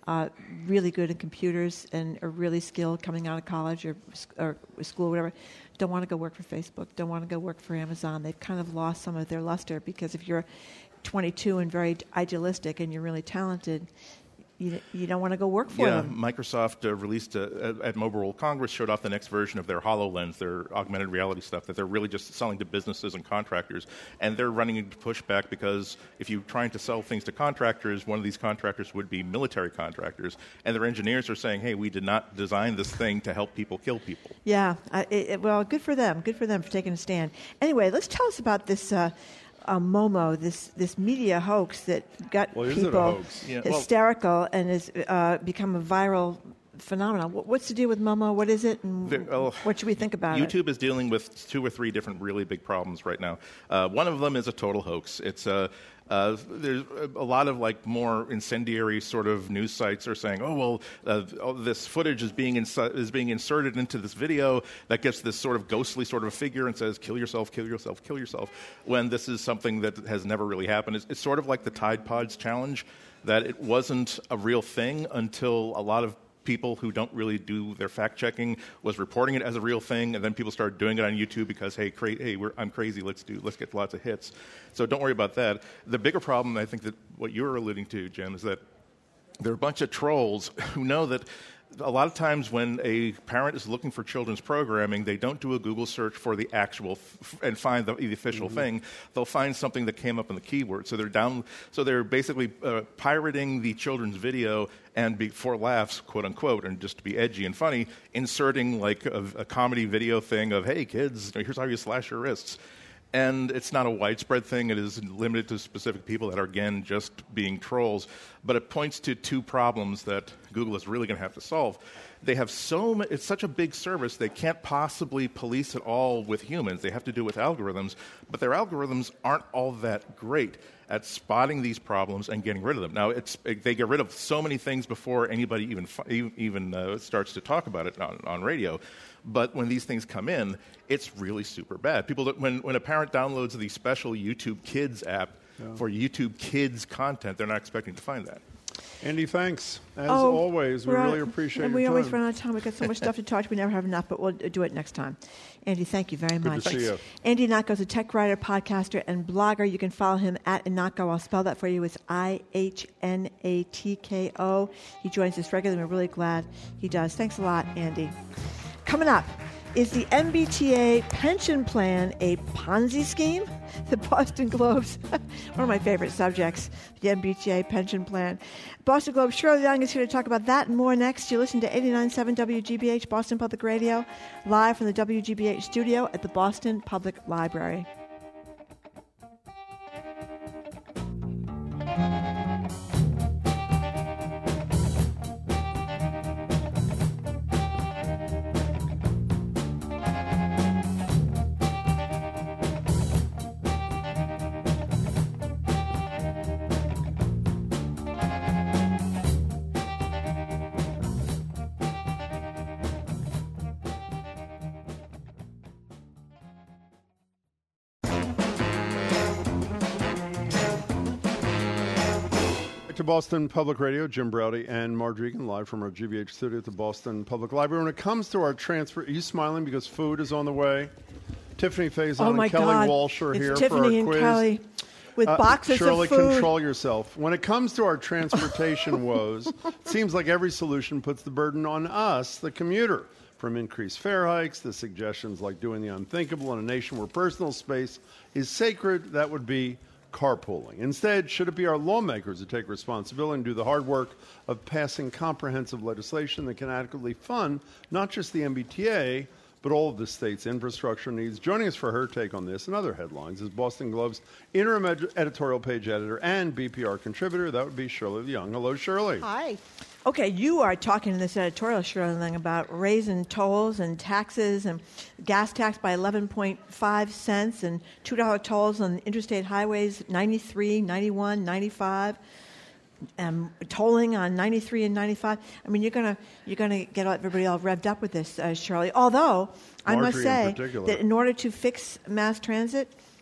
uh, really good in computers and are really skilled coming out of college or, or school or whatever, don't want to go work for Facebook, don't want to go work for Amazon. They've kind of lost some of their luster because if you're twenty-two and very idealistic and you're really talented, You, you don't want to go work for yeah, them. Microsoft uh, released uh, at Mobile World Congress, showed off the next version of their HoloLens, their augmented reality stuff that they're really just selling to businesses and contractors. And they're running into pushback because if you're trying to sell things to contractors, one of these contractors would be military contractors. And their engineers are saying, hey, we did not design this thing to help people kill people. Yeah, uh, it, it, well, good for them. Good for them for taking a stand. Anyway, let's tell us about this uh, uh, Momo, this this media hoax that got well, is it a people hoax? Yeah, well- hysterical and has uh, become a viral phenomenon. What, what's the deal with Momo? What is it? And There- oh, what should we think about it? YouTube is dealing with two or three different really big problems right now. Uh, one of them is a total hoax. It's a uh, there's a lot of like more incendiary sort of news sites are saying, oh well, uh, oh, this footage is being insi- is being inserted into this video that gets this sort of ghostly sort of figure and says, kill yourself, kill yourself, kill yourself. When this is something that has never really happened. It's, it's sort of like the Tide Pods challenge, that it wasn't a real thing until a lot of people who don't really do their fact checking was reporting it as a real thing, and then people started doing it on YouTube because hey, cra- hey, we're, I'm crazy. Let's do, let's get lots of hits. So don't worry about that. The bigger problem, I think, that what you're alluding to, Jen, is that there are a bunch of trolls who know that a lot of times when a parent is looking for children's programming, they don't do a Google search for the actual f- and find the, the official mm-hmm. thing. They'll find something that came up in the keyword. So they're down. So they're basically uh, pirating the children's video and be, for laughs, quote unquote, and just to be edgy and funny, inserting like a, a comedy video thing of, "Hey kids, here's how you slash your wrists." And it's not a widespread thing. It is limited to specific people that are, again, just being trolls. But it points to two problems that Google is really going to have to solve. They have so much, it's such a big service, they can't possibly police it all with humans. They have to do it with algorithms. But their algorithms aren't all that great at spotting these problems and getting rid of them. Now, it's, they get rid of so many things before anybody even even uh, starts to talk about it on, on radio. But when these things come in, it's really super bad. People, that, when, when a parent downloads the special YouTube Kids app yeah. for YouTube Kids content, they're not expecting to find that. Andy, thanks. As oh, always, we really appreciate and your we time. always run out of time. We've got so much stuff to talk to. We never have enough, but we'll do it next time. Andy, thank you very Good much. to see you. Andy Ihnatko is a tech writer, podcaster, and blogger. You can follow him at Ihnatko. I'll spell that for you. It's I H N A T K O. He joins us regularly. We're really glad he does. Thanks a lot, Andy. Coming up, is the M B T A pension plan a Ponzi scheme? The Boston Globe's one of my favorite subjects, the M B T A pension plan. Boston Globe, Shirley Young is here to talk about that and more next. You listen to eighty-nine point seven W G B H, Boston Public Radio, live from the W G B H studio at the Boston Public Library. To Boston Public Radio, Jim Browdy and Marge Egan, live from our G B H studio at the Boston Public Library. When it comes to our transfer, are you smiling because food is on the way? Tiffany Faison oh my and Kelly God. Walsh are it's here Tiffany for our and quiz. Kelly with uh, boxes Shirley, of food. control yourself. When it comes to our transportation woes, it seems like every solution puts the burden on us, the commuter. From increased fare hikes to suggestions like doing the unthinkable in a nation where personal space is sacred, that would be carpooling. Instead, should it be our lawmakers who take responsibility and do the hard work of passing comprehensive legislation that can adequately fund not just the M B T A, but all of the state's infrastructure needs? Joining us for her take on this and other headlines is Boston Globe's interim ed- editorial page editor and B P R contributor. That would be Shirley Young. Hello, Shirley. Hi. Okay, you are talking in this editorial, Shirley, about raising tolls and taxes and gas tax by eleven point five cents and two dollars tolls on interstate highways, ninety-three, ninety-one, ninety-five, um, tolling on ninety-three and ninety-five. I mean, you're going to you're gonna get everybody all revved up with this, uh, Shirley. Although, I Marjorie must say in that in order to fix mass transit,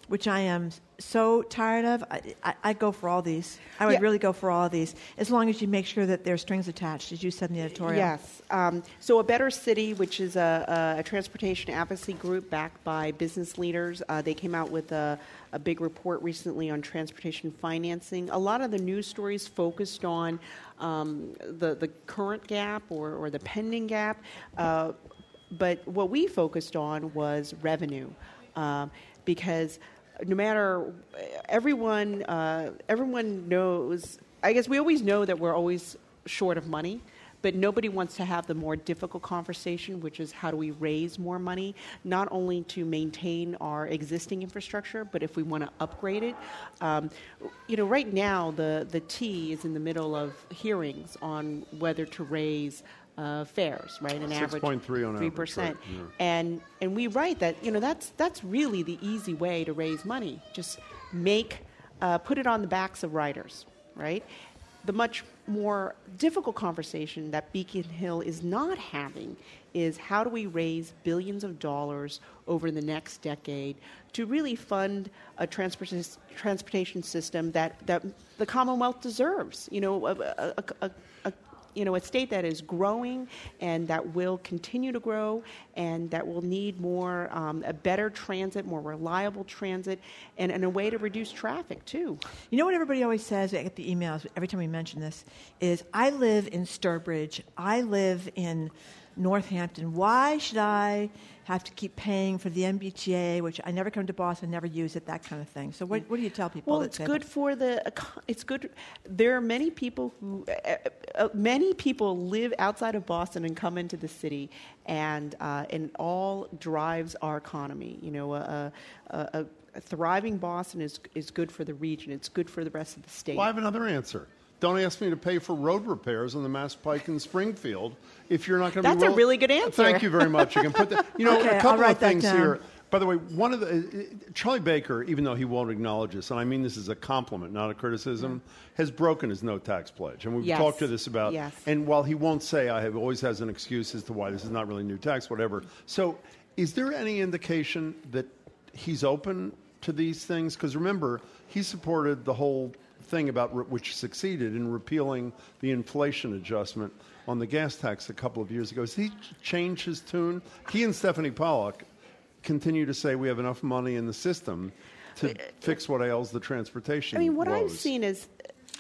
which I am so tired of. I, I, I go for all these. I would Yeah. really go for all of these, as long as you make sure that there's strings attached, as you said in the editorial. Yes. Um, so A Better City, which is a, a, a transportation advocacy group backed by business leaders, uh, they came out with a, a big report recently on transportation financing. A lot of the news stories focused on um, the, the current gap or, or the pending gap, uh, but what we focused on was revenue, uh, because no matter, everyone, uh, everyone knows, I guess we always know that we're always short of money, but nobody wants to have the more difficult conversation, which is how do we raise more money, not only to maintain our existing infrastructure, but if we want to upgrade it. Um, you know, right now, the, the T is in the middle of hearings on whether to raise Uh, fares, right? An average six point three on three average, percent, right, yeah. and and we write that you know that's that's really the easy way to raise money. Just make uh, put it on the backs of riders, right? The much more difficult conversation that Beacon Hill is not having is how do we raise billions of dollars over the next decade to really fund a transport transportation system that that the Commonwealth deserves. You know, a, a, a, a you know, a state that is growing and that will continue to grow and that will need more, um, a better transit, more reliable transit, and, and a way to reduce traffic, too. You know what everybody always says, I get the emails every time we mention this, is I live in Sturbridge, I live in Northampton. Why should I have to keep paying for the M B T A, which I never come to Boston, never use it, that kind of thing? So what, what do you tell people? Well, that it's say good that? for the. It's good. There are many people who, uh, uh, many people live outside of Boston and come into the city, and uh, and it all drives our economy. You know, a, a, a, a thriving Boston is is good for the region. It's good for the rest of the state. Well, I have another answer. Don't ask me to pay for road repairs on the Mass Pike in Springfield if you're not going to be That's a willing- really good answer. Thank you very much. You can put that. You know, Okay, a I'll couple write of that things down. here. By the way, one of the uh, Charlie Baker, even though he won't acknowledge this, and I mean this as a compliment, not a criticism, has broken his no tax pledge, and we've Yes. talked to this about. Yes. And while he won't say, I have always has an excuse as to why this is not really new tax, whatever. So, is there any indication that he's open to these things? Because remember, he supported the whole thing about re- which succeeded in repealing the inflation adjustment on the gas tax a couple of years ago. Has he changed his tune? He and Stephanie Pollack continue to say we have enough money in the system to fix what ails the transportation I mean, what I've woes. seen is,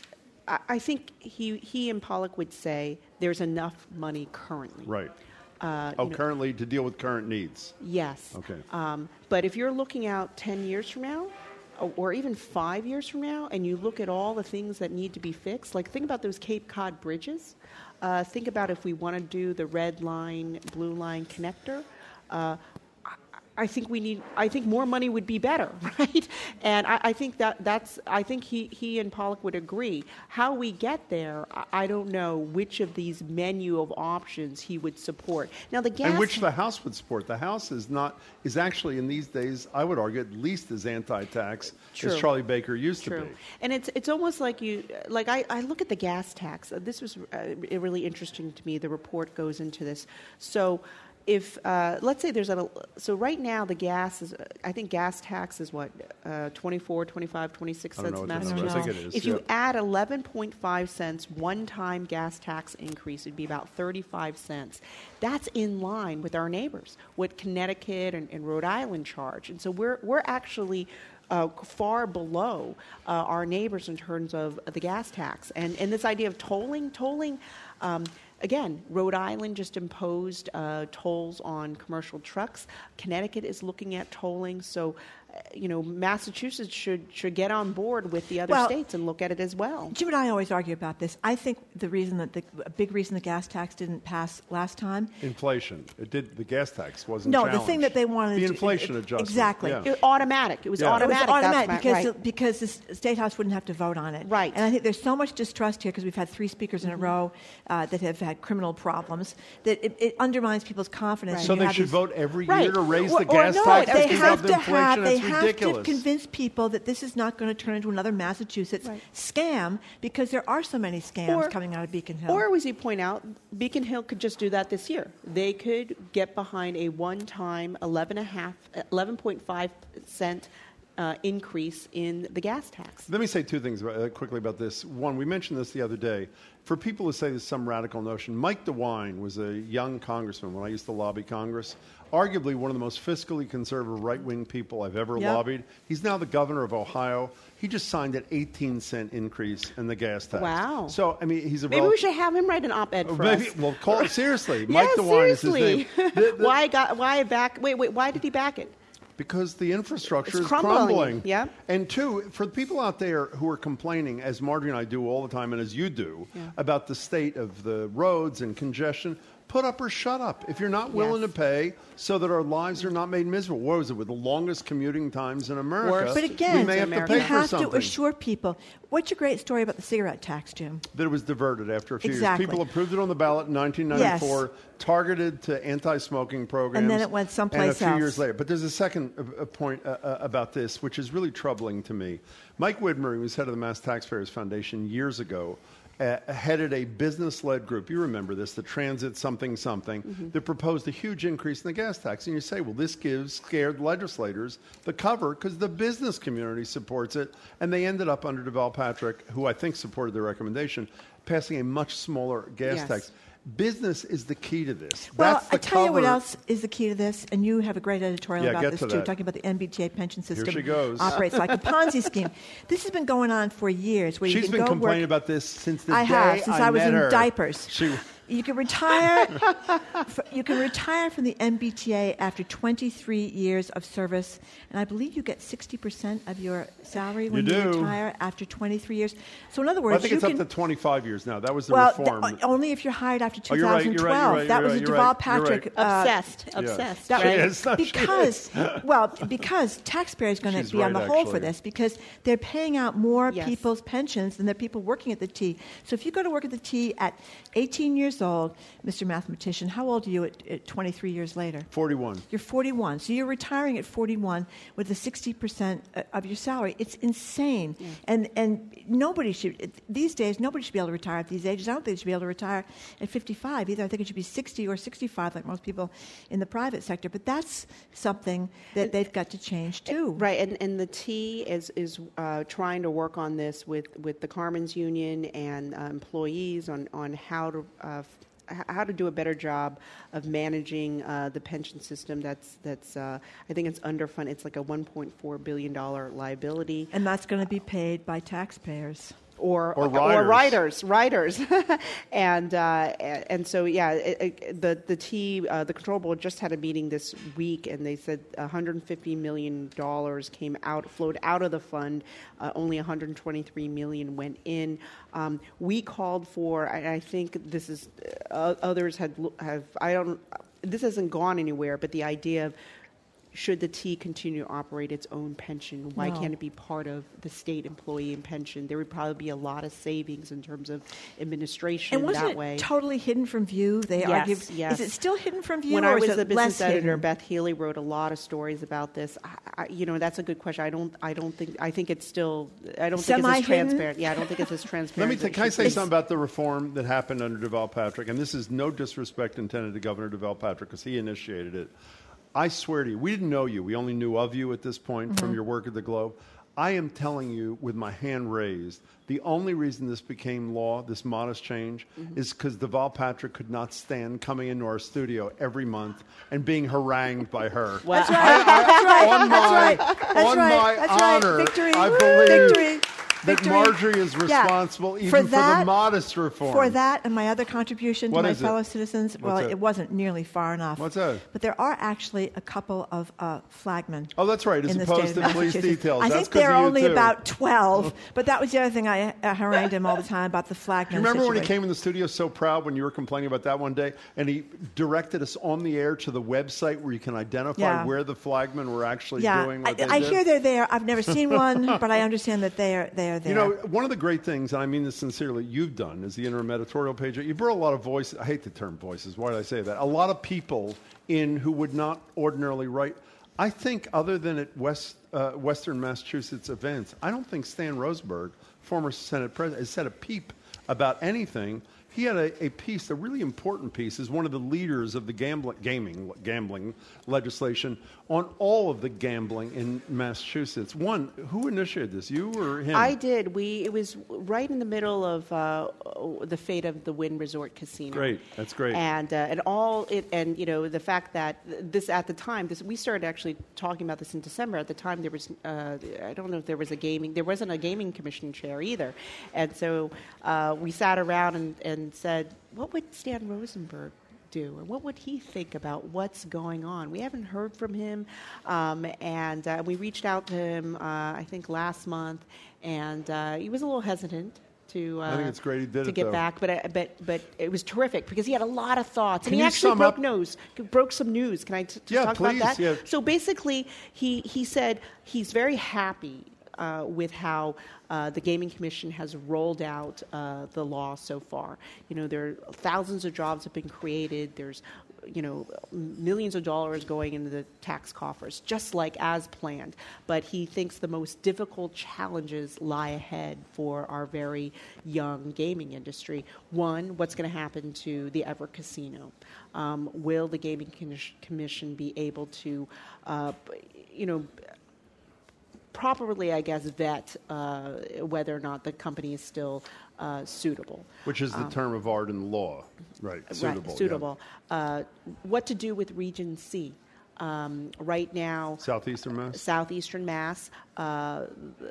I, I think he he and Pollock would say there's enough money currently. Right. Uh, oh, you know- currently to deal with current needs. Yes. Okay. Um, but if you're looking out ten years from now, or- or even five years from now, and you look at all the things that need to be fixed, like think about those Cape Cod bridges. Uh, think about if we want to do the red line, blue line connector. Uh, I think we need. I think more money would be better, right? And I, I think that that's. I think he, he and Pollock would agree. How we get there, I, I don't know which of these menu of options he would support. Now the gas. And which the House would support. The House is not is actually in these days, I would argue, at least as anti-tax True. as Charlie Baker used True. to be. And it's it's almost like you like I, I look at the gas tax. Uh, this was uh, really interesting to me. The report goes into this. So. If uh, let's say there's a so right now the gas is uh, I think gas tax is what uh, twenty-four, twenty-five, twenty-six I don't cents. know what the Massachusetts. number is. I think it is, If you yeah. add eleven point five cents one-time gas tax increase, it'd be about thirty-five cents. That's in line with our neighbors, what Connecticut and, and Rhode Island charge, and so we're we're actually. Uh, far below uh, our neighbors in terms of the gas tax. And, and this idea of tolling, tolling, um, again, Rhode Island just imposed uh, tolls on commercial trucks. Connecticut is looking at tolling. So, uh, you know, Massachusetts should should get on board with the other Well, states and look at it as well. Jim and I always argue about this. I think the reason that the a big reason the gas tax didn't pass last time. Inflation. It did. The gas tax wasn't. No, the challenged. thing that they wanted The to- inflation it- adjustment. exactly. Yeah. It, automatic. It was Yeah. automatic. It was automatic That's because right. the, because the s- State House wouldn't have to vote on it. Right. And I think there's so much distrust here because we've had three speakers in a row uh, that have had criminal problems that it, it undermines people's confidence. So when you they have should these- vote every Right. year to raise Or- the or gas no, tax They to keep have up to inflation. have. They That's have ridiculous. to convince people that this is not going to turn into another Massachusetts scam because there are so many scams Or- coming out of Beacon Hill. Or, as you point out, Beacon Hill could just do that this year. They could get behind a one-time eleven point five cent uh, increase in the gas tax. Let me say two things about, uh, quickly about this. One, we mentioned this the other day. For people who say there's some radical notion, Mike DeWine was a young congressman when I used to lobby Congress, arguably one of the most fiscally conservative right-wing people I've ever Yep. lobbied. He's now the governor of Ohio. He just signed an eighteen cent increase in the gas tax. Wow. So, I mean, he's a Maybe rel- we should have him write an op-ed for Maybe, us. well, call it seriously. Yeah, Mike DeWine is his seriously. name. The- the- why got why back? Wait, wait. Why did he back it? Because the infrastructure It's is crumbling. crumbling. Yeah. And two, for the people out there who are complaining, as Marjorie and I do all the time, and as you do, Yeah. about the state of the roads and congestion, put up or shut up. If you're not willing Yes. to pay so that our lives are not made miserable. What was it, with the longest commuting times in America? But again, we may have to pay you for have something. to assure people. What's your great story about the cigarette tax, Jim? That it was diverted after a few Exactly. years. People approved it on the ballot in nineteen ninety-four, targeted to anti-smoking programs. And then it went someplace And a few else. years later. But there's a second uh, uh, point uh, uh, about this, which is really troubling to me. Mike Widmer, who was head of the Mass Taxpayers Foundation years ago, uh, headed a business-led group. You remember this, the Transit something something, Mm-hmm. that proposed a huge increase in the gas tax. And you say, well, this gives scared legislators the cover because the business community supports it. And they ended up under Deval Patrick, who I think supported their recommendation, passing a much smaller gas Yes. tax. Business is the key to this. Well, That's the I tell you what cover- else is the key to this, and you have a great editorial Yeah, about get this to too, that. talking about the M B T A pension Here system she goes. operates like a Ponzi scheme. This has been going on for years. Where you She's can been go complaining work. about this since the I day have since I, I was met in her. diapers. She, You can retire. f- you can retire from the M B T A after twenty-three years of service, and I believe you get sixty percent of your salary when You you, do. retire after twenty-three years. So in other well, I words, think you it's can. up to twenty-five years now. That was the well, reform. th- only if you're hired after Oh, you're right, twenty you're twelve. right, you're right, that you're was right, a you're Deval right, you're Patrick. right. uh, Obsessed, Yeah. obsessed. That right? She is. No, she because is. well, because taxpayers are going She's to be on right, the hole for actually. this because they're paying out more Yes. people's pensions than there are people working at the T. So if you go to work at the T at eighteen years old, Mister Mathematician, how old are you at, at twenty-three years later? forty-one. You're forty-one. So you're retiring at forty-one with the sixty percent of your salary. It's insane. And and nobody should, these days, nobody should be able to retire at these ages. I don't think they should be able to retire at fifty-five either. I think it should be sixty or sixty-five like most people in the private sector. But that's something that they've got to change too. Right, and, and the T is is uh, trying to work on this with, with the Carmen's Union and uh, employees on, on how to uh, f- how to do a better job of managing uh, the pension system. That's that's uh, I think it's underfunded. It's like a one point four billion dollar liability, And that's going to be paid by taxpayers. or Or or riders. riders, riders, and uh, and so yeah, it, it, the the T uh, the control board just had a meeting this week, and they said one hundred fifty million dollars came out, flowed out of the fund. Uh, only one hundred twenty-three million dollars went in. Um, we called for, and I think this is uh, others had have I don't. This hasn't gone anywhere, but the idea of should the T continue to operate its own pension? Why No. can't it be part of the state employee and pension? There would probably be a lot of savings in terms of administration And wasn't that it way. totally hidden from view? They Yes, argue. yes. Is it still hidden from view, When or I is was it the business less editor, hidden? Beth Healy wrote a lot of stories about this. I, I, you know, that's a good question. I don't. I don't think. I think it's still. I don't think it's as Semi-hidden? transparent. Yeah, I don't think it's as Let transparent. me. as T- it can I should say be. something about the reform that happened under Deval Patrick? And this is no disrespect intended to Governor Deval Patrick because he initiated it. I swear to you, we didn't know you. We only knew of you at this point from your work at the Globe. I am telling you with my hand raised, the only reason this became law, this modest change, is because Deval Patrick could not stand coming into our studio every month and being harangued by her. Wow. That's right. That's right. On That's my, right. That's on right. my That's right. honor, Victory. I believe Victory. that Victory. Marjorie is Yeah. responsible even For for, that- the modest reform. For that and my other contribution What to my is it? fellow citizens, well, What's it? it wasn't nearly far enough. What's that? But there are actually a couple of uh, flagmen. Oh, that's right, as in the opposed state of to police Massachusetts. details. I That's think 'cause there of are you, only too. about twelve. But that was the other thing I uh, harangued him all the time about the flagmen. Do you remember when he situation. came in the studio so proud when you were complaining about that one day, and he directed us on the air to the website where you can identify Yeah. where the flagmen were actually Yeah, doing I, what they I did? hear they're there. I've never seen one, but I understand that they are they are there. You know, one of the great things, and I mean this sincerely, you've done as the interim editorial page, you brought a lot of voices. I hate the term voices. Why did I say that? A lot of people in who would not ordinarily write. I think other than at West, uh, Western Massachusetts events, I don't think Stan Roseberg, former Senate president, has said a peep about anything. he had a, a piece, a really important piece, as one of the leaders of the gambling, gaming, gambling legislation on all of the gambling in Massachusetts. One, who initiated this, you or him? I did. We It was right in the middle of uh, the fate of the Wynn Resort Casino. Great, that's great. And uh, and all it and you know the fact that this at the time this we started actually talking about this in December. At the time there was uh, I don't know if there was a gaming there wasn't a gaming commission chair either, and so uh, we sat around and, and said, what would Stan Rosenberg do, or what would he think about what's going on? We haven't heard from him, um, and uh, we reached out to him uh, I think last month, and uh, he was a little hesitant to uh, I think it's great he did to it, get though. back, but uh, but but it was terrific because he had a lot of thoughts, Can and he you actually sum broke up- news, broke some news. Can I t- just Yeah, talk please, about that? yeah. So basically, he he said he's very happy uh, with how uh, the Gaming Commission has rolled out uh, the law so far. You know, there are thousands of jobs have been created. There's you know, millions of dollars going into the tax coffers, just like as planned. But he thinks the most difficult challenges lie ahead for our very young gaming industry. One, what's going to happen to the Everett Casino? Um, will the Gaming Commission be able to, uh, you know, properly, I guess, vet uh, whether or not the company is still uh, suitable. Which is the Um, term of art in the law, right? Suitable. Right, suitable. Uh, what to do with Region C? Um, right now, Southeastern Mass? Southeastern Mass, uh,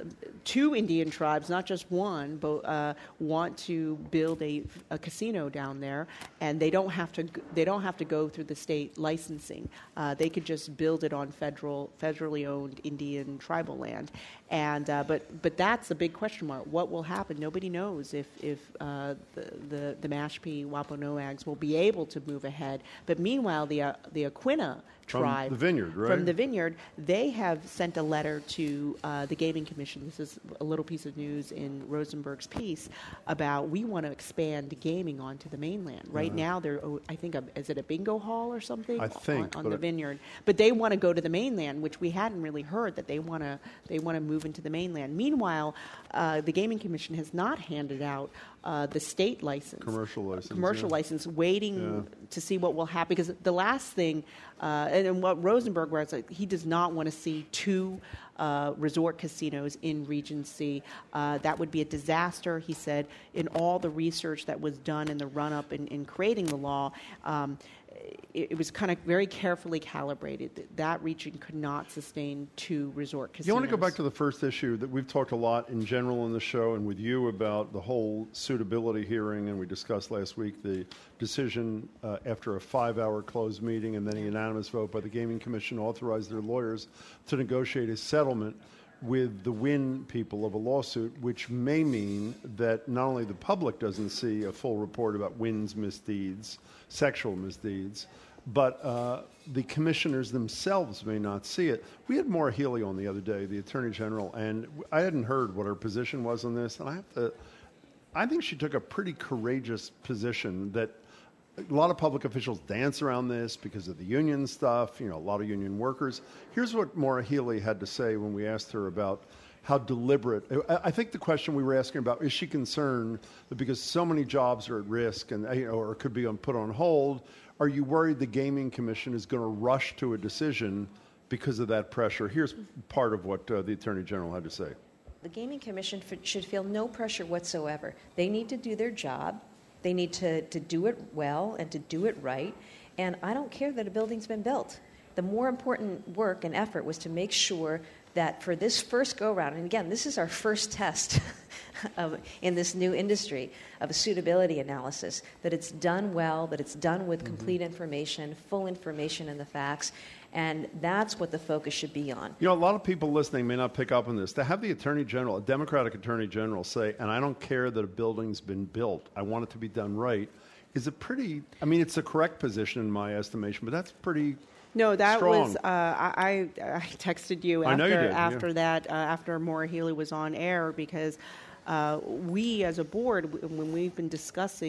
two Indian tribes, not just one, but uh, want to build a, a casino down there, and they don't have to. They don't have to go through the state licensing. Uh, they could just build it on federal, federally owned Indian tribal land. And uh, but but that's a big question mark. What will happen? Nobody knows if if uh, the, the the Mashpee Wampanoags will be able to move ahead. But meanwhile, the uh, the Aquina From tribe the Vineyard, right? From the Vineyard, they have sent a letter to uh, the Gaming Commission. This is a little piece of news in Rosenberg's piece about we want to expand gaming onto the mainland. Right Uh-huh. now, they're oh, I think a, is it a bingo hall or something? I think, on, on but the it- Vineyard, but they want to go to the mainland, which we hadn't really heard that they want to they want to move into the mainland. Meanwhile, uh, the Gaming Commission has not handed out uh, the state license, Commercial license. commercial yeah. license, waiting Yeah. to see what will happen. Because the last thing, uh, and, and what Rosenberg writes, like, he does not want to see two uh, resort casinos in Region C. Uh, that would be a disaster, he said. In all the research that was done in the run-up in, in creating the law, um, it, it was kind of very carefully calibrated. That, that region could not sustain two resort casinos. You want to go back to the first issue that we've talked a lot in general in the show and with you about the whole suitability hearing, and we discussed last week the decision uh, after a five-hour closed meeting and then a unanimous vote by the Gaming Commission authorized their lawyers to negotiate a settlement with the Wynn people of a lawsuit, which may mean that not only the public doesn't see a full report about Wynn's misdeeds, sexual misdeeds, but uh, the commissioners themselves may not see it. We had Maura Healey on the other day, the Attorney General, and I hadn't heard what her position was on this, and I have to, I think she took a pretty courageous position that a lot of public officials dance around this because of the union stuff, you know, a lot of union workers. Here's what Maura Healey had to say when we asked her about how deliberate. I I think the question we were asking about, is she concerned that because so many jobs are at risk and, you know, or could be on, put on hold, are you worried the Gaming Commission is going to rush to a decision because of that pressure? Here's part of what uh, the Attorney General had to say. The Gaming Commission f- should feel no pressure whatsoever. They need to do their job. They need to, to do it well and to do it right. And I don't care that a building's been built. The more important work and effort was to make sure that for this first go-round, and again, this is our first test of, in this new industry of a suitability analysis, that it's done well, that it's done with Mm-hmm. complete information, full information in the facts, and that's what the focus should be on. You know, a lot of people listening may not pick up on this. To have the Attorney General, a Democratic Attorney General, say, and I don't care that a building's been built, I want it to be done right, is a pretty, I mean, it's the correct position in my estimation, but that's pretty No, that strong. was uh, I, I texted you I after know you did, after yeah. that uh, after Maura Healey was on air because uh, we as a board, w- when we've been discussing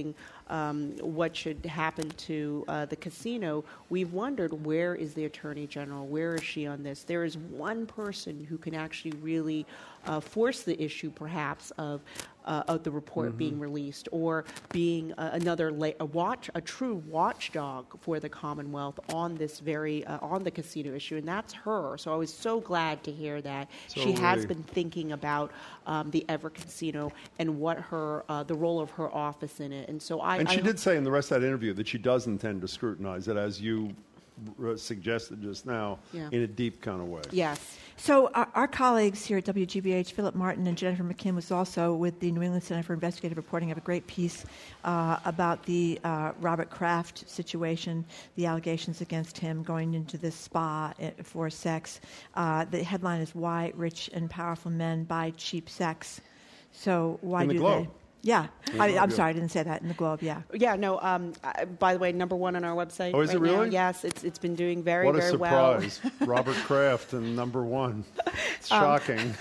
um, what should happen to uh, the casino, we've wondered, where is the Attorney General? Where is she on this? There is one person who can actually really uh, force the issue, perhaps, of uh, of the report Mm-hmm. being released, or being uh, another la- a watch, a true watchdog for the Commonwealth on this very uh, on the casino issue, and that's her. So I was so glad to hear that So she has really- been thinking about um, the Everett Casino and what her uh, the role of her office in it. And so I And she I, did say in the rest of that interview that she does intend to scrutinize it, as you r- suggested just now, Yeah. in a deep kind of way. Yes. So our, our colleagues here at W G B H, Philip Martin and Jennifer McKim, was also with the New England Center for Investigative Reporting, have a great piece uh, about the uh, Robert Kraft situation, the allegations against him going into this spa for sex. Uh, the headline is "Why Rich and Powerful Men Buy Cheap Sex." So why In the do Globe. they? Yeah, In the I, Globe, I'm yeah. sorry, I didn't say that in the Globe. Yeah. Yeah, no. Um, uh, by the way, number one on our website. Oh, is right it now. really? Yes, it's it's been doing very What a very well. surprise. Robert Kraft and number one. It's Um, shocking.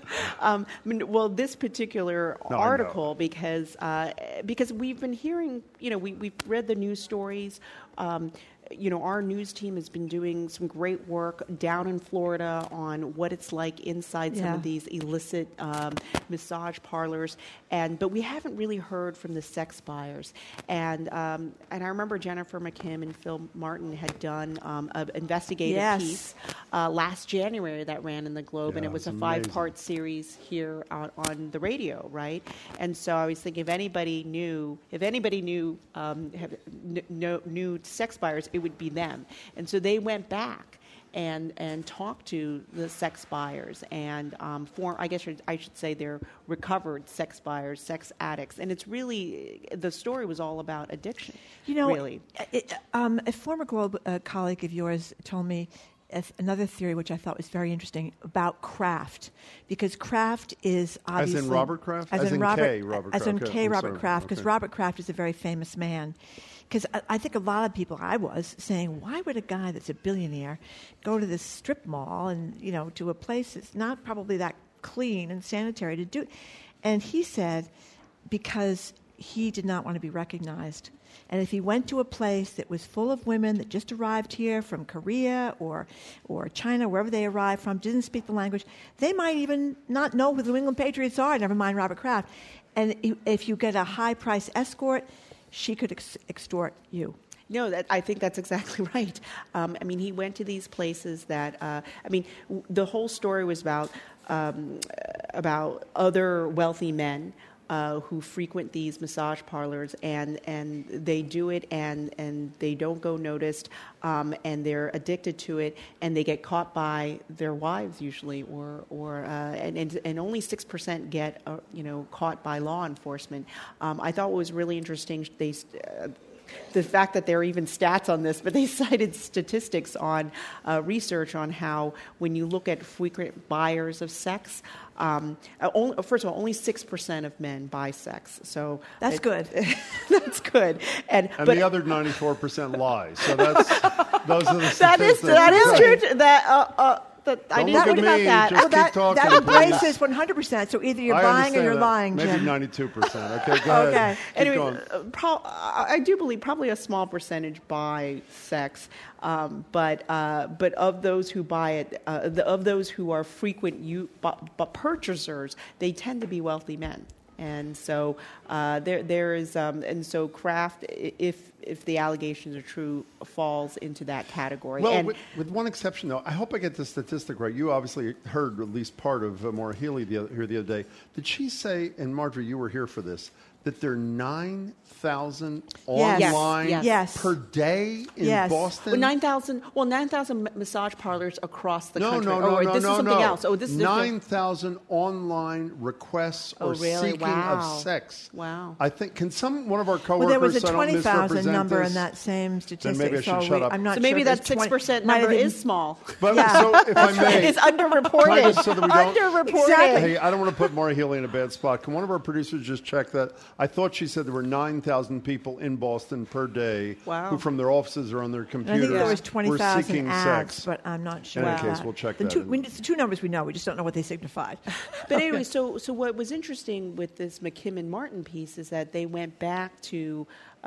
um, I mean, well, this particular No, I know. article, because uh, because we've been hearing, you know, we we've read the news stories. Um, you know, our news team has been doing some great work down in Florida on what it's like inside some Yeah. of these illicit um, massage parlors, and but we haven't really heard from the sex buyers. And um, and I remember Jennifer McKim and Phil Martin had done um, an investigative Yes. piece uh, last January that ran in the Globe, and Yeah, it was it's a five-part series here on, on the radio, right? And so I was thinking, if anybody knew, if anybody knew, um, have, kn- know, knew sex buyers, it would be them. And so they went back and and talked to the sex buyers and um, for I guess I should say they're recovered sex buyers, sex addicts, and it's really the story was all about addiction. You know, really. It, um, a former Globe uh, colleague of yours told me if- another theory which I thought was very interesting about Kraft, because Kraft is obviously As in Robert Kraft? as, As in in Robert, K. Robert as in Kraft. K. Okay, I'm Robert sorry. Kraft, because Okay. Robert Kraft is a very famous man. Because I, I think a lot of people, I was saying, why would a guy that's a billionaire go to this strip mall and you know to a place that's not probably that clean and sanitary to do? And he said because he did not want to be recognized. And if he went to a place that was full of women that just arrived here from Korea or or China, wherever they arrived from, didn't speak the language, they might even not know who the New England Patriots are, never mind Robert Kraft. And i- if you get a high-price escort, she could ex- extort you. No, that, I think that's exactly right. Um, I mean, he went to these places that, uh, I mean, w- the whole story was about um, about other wealthy men uh, who frequent these massage parlors, and, and they do it, and, and they don't go noticed, um, and they're addicted to it, and they get caught by their wives usually, or or uh, and, and and only six percent get uh, you know caught by law enforcement. Um, I thought what was really interesting. They. Uh, the fact that there are even stats on this, but they cited statistics on uh, research on how when you look at frequent buyers of sex, um, uh, only, first of all, only six percent of men buy sex. So That's it- good. that's good. And, And but the other ninety-four percent lie. So that's those are the that is statistics. that is true. That uh, uh, that I Don't didn't look think at about me, that. just Oh, that keep talking, That please. embraces one hundred percent. So either you're I buying or understand you're that. lying, Maybe Jim. ninety-two percent. Okay, go ahead. Okay. Keep Anyway, going. uh, pro- I I do believe probably a small percentage buy sex, um, but uh, but of those who buy it, uh, the, of those who are frequent you, bu- bu- purchasers, they tend to be wealthy men. And so uh, there, there is, um, and so Kraft, i- if if the allegations are true, falls into that category. Well, and with, with one exception, though, I hope I get the statistic right. You obviously heard at least part of uh, Maura Healey the other, here the other day. Did she say, and Marjorie, you were here for this, that there are nine thousand Yes. online Yes. Yes. per day in yes. Boston? Well, nine thousand. Well, nine thousand massage parlors across the no, country. no, no, oh, no, this no, is something no. else. Oh, this is nine thousand online requests Oh, or really? seeking Wow. of sex. Wow. I think can some one of our Well, coworkers there was a so I don't twenty thousand misrepresent number this, in that same statistic. maybe I should so shut we, up. I'm not So sure maybe if that it's six twenty percent might number have been- is small. But Yeah. so if I may, It's underreported. Can I just- so that we don't- Underreported. Exactly. Hey, I don't want to put Maura Healey in a bad spot. Can one of our producers just check that? I thought she said there were nine thousand people in Boston per day Wow. who from their offices or on their And I computers think there was were twenty seeking thousand ads, sex. but I'm not sure. In any of case, that. we'll check the that Two, in. we, it's the two numbers we know. We just don't know what they signified. But anyway, so so what was interesting with this McKim and Martin piece is that they went back to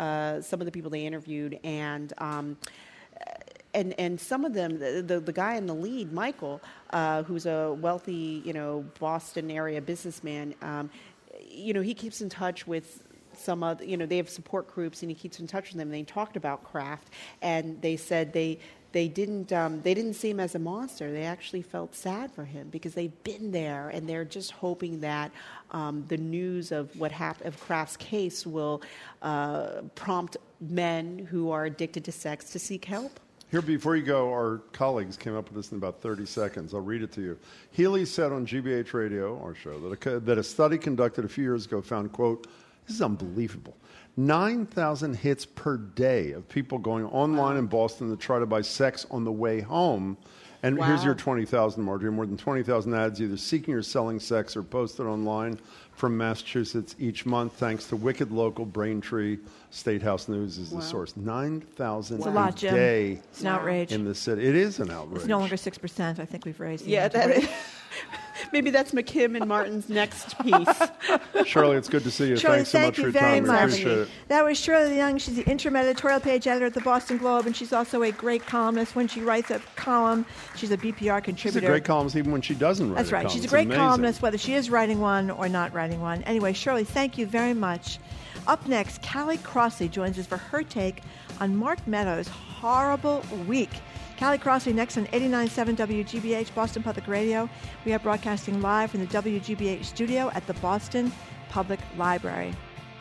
uh, some of the people they interviewed, and um, and and some of them, the the, the guy in the lead, Michael, uh, who's a wealthy, you know, Boston area businessman. Um, you know, he keeps in touch with some other, you know, they have support groups, and he keeps in touch with them. And they talked about Kraft, and they said they they didn't um, they didn't see him as a monster. They actually felt sad for him because they've been there, and they're just hoping that um, the news of what happened of Kraft's case will uh, prompt men who are addicted to sex to seek help. Here, before you go, our colleagues came up with this in about thirty seconds. I'll read it to you. Healy said on G B H Radio, our show, that a, that a study conducted a few years ago found, quote, this is unbelievable, nine thousand hits per day of people going online in Boston to try to buy sex on the way home. And Wow. here's your twenty thousand, Marjorie. More than twenty thousand ads either seeking or selling sex are posted online from Massachusetts each month, thanks to Wicked Local. Braintree State House News is the Wow. source. nine thousand It's a a lot, Jim. day It's an outrage. in the city. It is an outrage. It's no longer six percent. I think we've raised the Yeah, amount that of is, maybe that's McKim and Martin's next piece. Shirley, it's good to see you. Shirley, Thanks so thank much for you your very time. We much. appreciate it. That was Shirley Young. She's the interim editorial page editor at the Boston Globe, and she's also a great columnist. When she writes a column, she's a B P R She's contributor. a great columnist even when she doesn't write That's a right. column. She's a It's great amazing. columnist, whether she is writing one or not writing one. Anyway, Shirley, thank you very much. Up next, Callie Crossley joins us for her take on Mark Meadows' horrible week. Callie Crossley next on eighty-nine point seven W G B H, Boston Public Radio. We are broadcasting live from the W G B H studio at the Boston Public Library.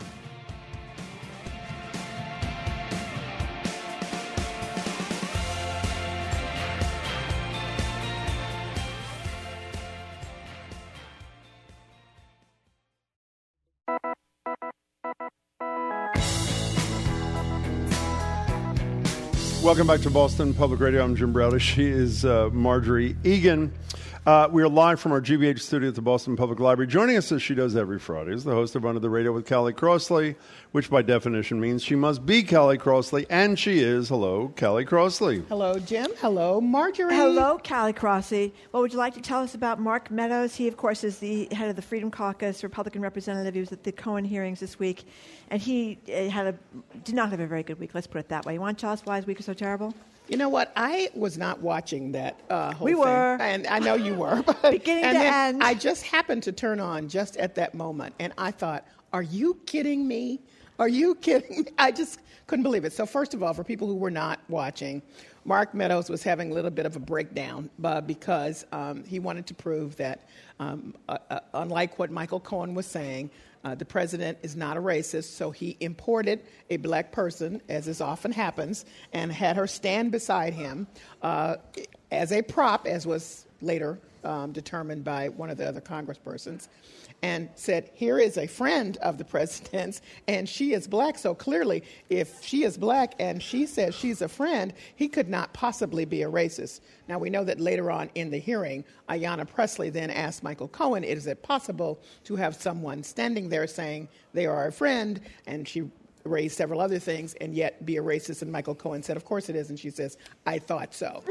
Welcome back to Boston Public Radio. I'm Jim Browder. She is uh, Marjorie Egan. Uh, we are live from our G B H studio at the Boston Public Library. Joining us, as she does every Friday, is the host of Under the Radio with Callie Crossley, which by definition means she must be Callie Crossley, and she is, hello, Callie Crossley. Hello, Jim. Hello, Marjorie. Hello, Callie Crossley. What would you like to tell us about Mark Meadows? He, of course, is the head of the Freedom Caucus, Republican representative. He was at the Cohen hearings this week, and he uh, had a did not have a very good week. Let's put it that way. You want to tell us why his week was so terrible? You know what? I was not watching that uh, whole We thing. were. And I know you were. But, Beginning and to then end. I just happened to turn on just at that moment, and I thought, are you kidding me? Are you kidding me? I just couldn't believe it. So first of all, for people who were not watching, Mark Meadows was having a little bit of a breakdown uh, because um, he wanted to prove that, um, uh, uh, unlike what Michael Cohen was saying, Uh, the president is not a racist, so he imported a black person, as is often happens, and had her stand beside him uh, as a prop, as was later um, determined by one of the other congresspersons, and said, here is a friend of the president's, and she is black, so clearly if she is black and she says she's a friend, he could not possibly be a racist. Now, we know that later on in the hearing, Ayanna Pressley then asked Michael Cohen, is it possible to have someone standing there saying they are a friend, and she raised several other things, and yet be a racist? And Michael Cohen said, of course it is, and she says, I thought so.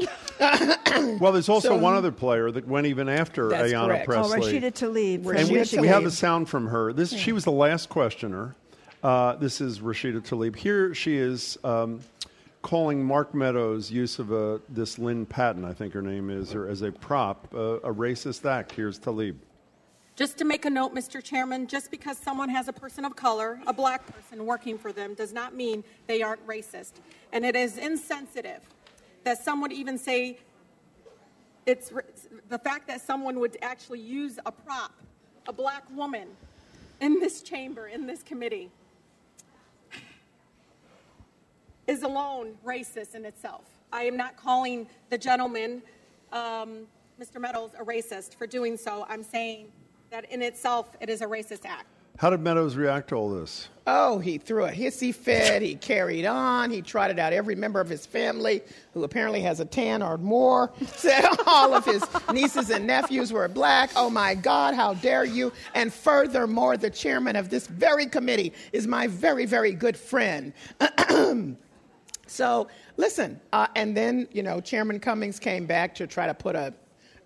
Well, there's also So- one other player that went even after That's Ayanna correct. Pressley. Oh, Rashida Tlaib. from And we, Michigan. we have the sound from her. This She was the last questioner. Uh, this is Rashida Tlaib. Here she is um, calling Mark Meadows' use of a, this Lynn Patton, I think her name is, or as a prop, uh, a racist act. Here's Tlaib. Just to make a note, Mister Chairman, just because someone has a person of color, a black person working for them, does not mean they aren't racist. And it is insensitive that some would even say it's the fact that someone would actually use a prop, a black woman, in this chamber, in this committee, is alone racist in itself. I am not calling the gentleman, um, Mister Meadows, a racist for doing so. I'm saying that in itself it is a racist act. How did Meadows react to all this? Oh, he threw a hissy fit. He carried on. He trotted out every member of his family who apparently has a tan or more. Said all of his nieces and nephews were black. Oh, my God, how dare you? And furthermore, the chairman of this very committee is my very, very good friend. So, listen, uh, and then, you know, Chairman Cummings came back to try to put a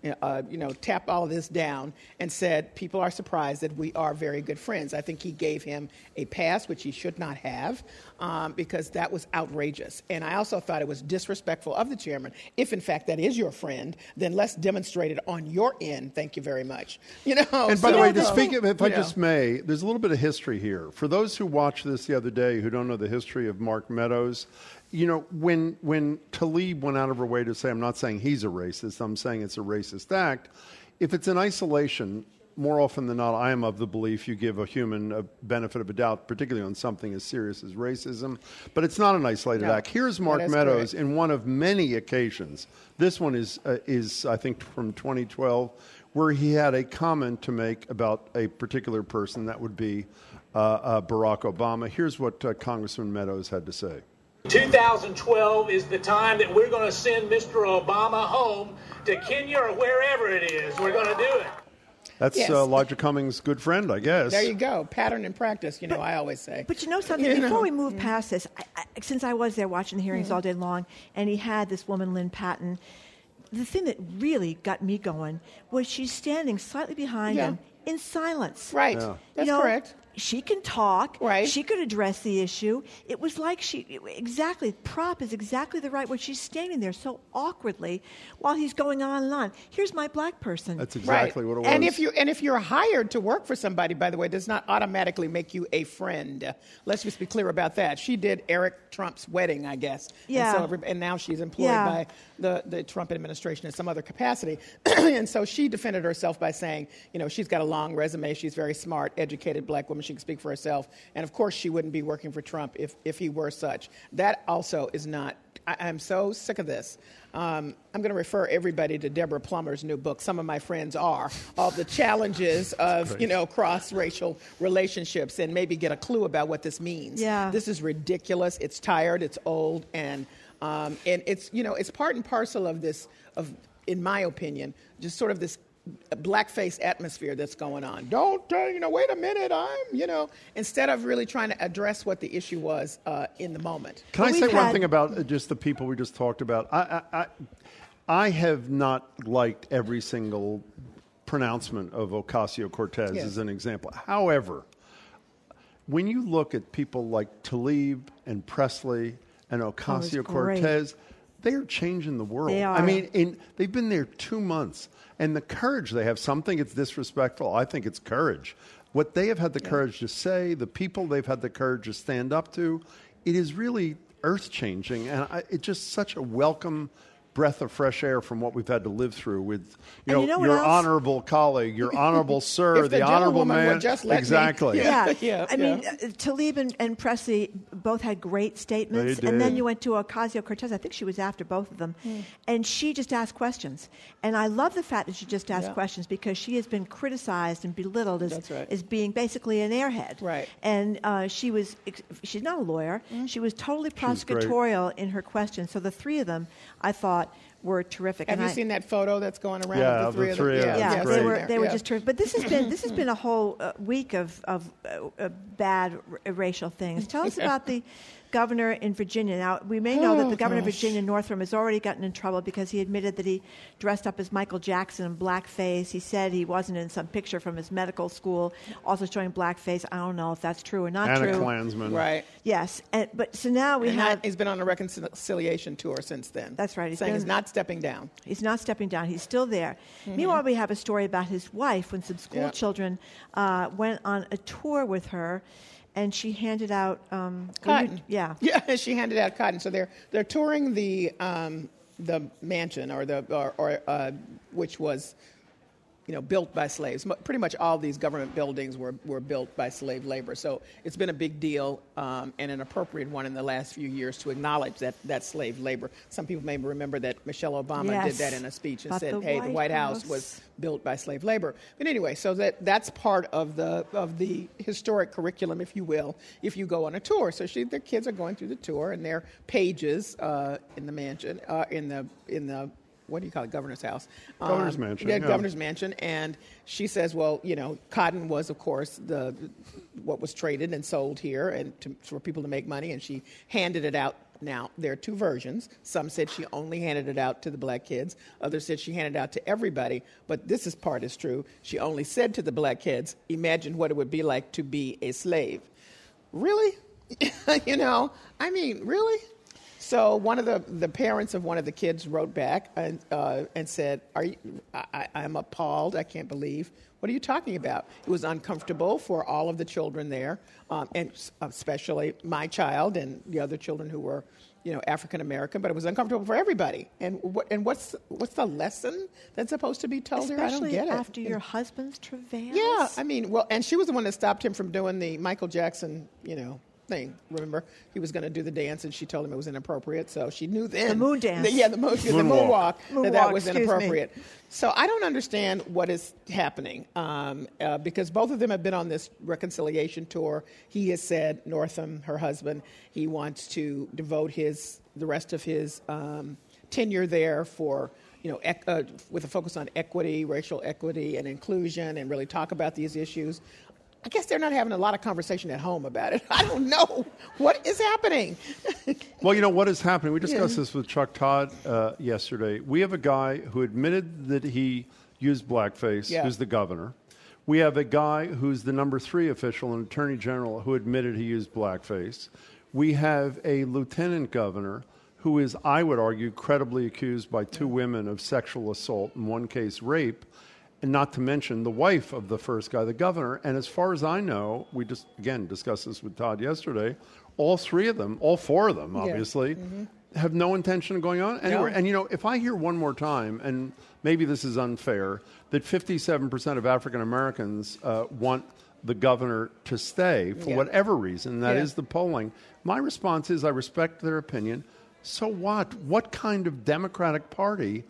uh, you know, tapped all of this down and said, people are surprised that we are very good friends. I think he gave him a pass, which he should not have, um, because that was outrageous. And I also thought it was disrespectful of the chairman. If, in fact, that is your friend, then let's demonstrate it on your end. Thank you very much. You know. And by so, the way, to uh, speak of, if I you just know. may, there's a little bit of history here. For those who watched this the other day who don't know the history of Mark Meadows, you know, when when Tlaib went out of her way to say, I'm not saying he's a racist, I'm saying it's a racist act, if it's in isolation, more often than not, I am of the belief you give a human a benefit of a doubt, particularly on something as serious as racism. But it's not an isolated No, act. Here's Mark that is Meadows correct. in one of many occasions. This one is, uh, is I think, from twenty twelve, where he had a comment to make about a particular person, that would be uh, uh, Barack Obama. Here's what uh, Congressman Meadows had to say. two thousand twelve is the time that we're going to send Mister Obama home to Kenya or wherever it is. We're going to do it. That's Yes. uh, Elijah Cummings' good friend, I guess. There you go. Pattern and practice, you know, I always say. But you know something? You Before know. we move past this, I, I, since I was there watching the hearings Mhm. all day long, and he had this woman, Lynn Patton, the thing that really got me going was she's standing slightly behind Yeah. him in silence. Right. Yeah. That's you know, correct. She can talk. Right. She could address the issue. It was like she, exactly, prop is exactly the right word. She's standing there so awkwardly while he's going on and on. Here's my black person. That's exactly what it was. And if you and if you're hired to work for somebody, by the way, it does not automatically make you a friend. Let's just be clear about that. She did Eric Trump's wedding, I guess. Yeah. And, so every, and now she's employed Yeah. by the, the Trump administration in some other capacity. And so she defended herself by saying, you know, she's got a long resume. She's very smart, educated black woman. She can speak for herself. And of course, she wouldn't be working for Trump if, if he were such. That also is not. I, I'm so sick of this. Um, I'm going to refer everybody to Deborah Plummer's new book. Some of my friends are of the challenges of, you know, cross-racial relationships, and maybe get a clue about what this means. Yeah. This is ridiculous. It's tired. It's old, and um, and it's you know it's part and parcel of this of, in my opinion, just sort of this blackface atmosphere that's going on. Don't, uh, you know, wait a minute, I'm, you know, instead of really trying to address what the issue was uh, in the moment. Can I Well, say we've one had- thing about uh, just the people we just talked about? I, I, I, I have not liked every single pronouncement of Ocasio-Cortez Yes. as an example. However, when you look at people like Tlaib and Presley and Ocasio-Cortez, they are changing the world. They are. I mean, in, they've been there two months. And the courage they have, some think it's disrespectful. I think it's courage. What they have had the courage to say, the people they've had the courage to stand up to, it is really earth-changing. And I, it's just such a welcome breath of fresh air from what we've had to live through with, you know, And you know what your else? honorable colleague, your honorable sir, If the the honorable gentlewoman man. would just let me- exactly. Yeah, Yeah, I mean, yeah. uh, Tlaib and, and Presley both had great statements, They and then did. you went to Ocasio-Cortez. I think she was after both of them, and she just asked questions. And I love the fact that she just asked Yeah. questions because she has been criticized and belittled as, That's right. as being basically an airhead. Right. And uh, she was ex- she's not a lawyer. She was totally was great. prosecutorial in her questions. So the three of them, I thought, were terrific. Have and you I, seen that photo that's going around Yeah, of the three the of three them? of them. yeah, That's they great. were they were Yeah. just terrific. But this has been this has been a whole uh, week of of uh, uh, bad r- racial things. Tell us about the governor in Virginia. Now we may know that Oh, the governor of gosh. Virginia, Northam, has already gotten in trouble because he admitted that he dressed up as Michael Jackson in blackface. He said he wasn't in some picture from his medical school, also showing blackface. I don't know if that's true or not And true. a Klansman. Right. Yes, and, but so now we And have. that- he's been on a reconciliation tour since then. That's right. He's saying been- he's not stepping down. He's not stepping down. He's still there. Meanwhile, we have a story about his wife when some school Yeah. children uh, went on a tour with her, and she handed out um, Cotton. you- yeah. Yeah, she handed out cotton. So they're they're touring the um, the mansion or the or, or uh, which was, you know, built by slaves. Mo- Pretty much all these government buildings were, were built by slave labor. So it's been a big deal um, and an appropriate one in the last few years to acknowledge that, that slave labor. Some people may remember that Michelle Obama Yes. did that in a speech and About said, the hey, the White White House. House. was built by slave labor. But anyway, so that that's part of the of the historic curriculum, if you will, if you go on a tour. So she, the kids are going through the tour, and their pages uh, in the mansion, uh, in the in the what do you call it, governor's house? Governor's Um, mansion, Yeah, yeah. governor's mansion. And she says, well, you know, cotton was, of course, the what was traded and sold here, and to, for people to make money. And she handed it out Now, there are two versions. Some said she only handed it out to the black kids. Others said she handed it out to everybody. But this is part is true. She only said to the black kids, imagine what it would be like to be a slave. Really? You know, I mean, really? So one of the, the parents of one of the kids wrote back and, uh, and said, "Are you, I, I'm appalled. I can't believe. What are you talking about?" It was uncomfortable for all of the children there, um, and especially my child and the other children who were, you know, African American. But it was uncomfortable for everybody. And what and what's what's the lesson that's supposed to be told here? I don't get it. Especially after your husband's travails. Yeah, I mean, well, and she was the one that stopped him from doing the Michael Jackson, you know, thing. Remember, he was going to do the dance, and she told him it was inappropriate. So she knew then the moon dance. That, yeah, the moon, the moonwalk, moonwalk, that that was excuse inappropriate. me. So I don't understand what is happening um, uh, because both of them have been on this reconciliation tour. He has said, Northam, her husband, he wants to devote his the rest of his um, tenure there for. You know, ec- uh, with a focus on equity, racial equity, and inclusion, and really talk about these issues. I guess they're not having a lot of conversation at home about it. I don't know what is happening. Well, you know what is happening. We discussed Yeah. this with Chuck Todd uh, yesterday. We have a guy who admitted that he used blackface, Yeah. who's the governor. We have a guy who's the number three official, an attorney general, who admitted he used blackface. We have a lieutenant governor who is, I would argue, credibly accused by two women of sexual assault, in one case rape, and not to mention the wife of the first guy, the governor. And as far as I know, we just, again, discussed this with Todd yesterday, all three of them, all four of them, Yeah. obviously, Mhm. have no intention of going on anywhere. No. And, you know, if I hear one more time, and maybe this is unfair, that fifty-seven percent of African Americans uh, want the governor to stay for Yeah. whatever reason, that Yeah. is the polling, my response is I respect their opinion. So what? What kind of Democratic Party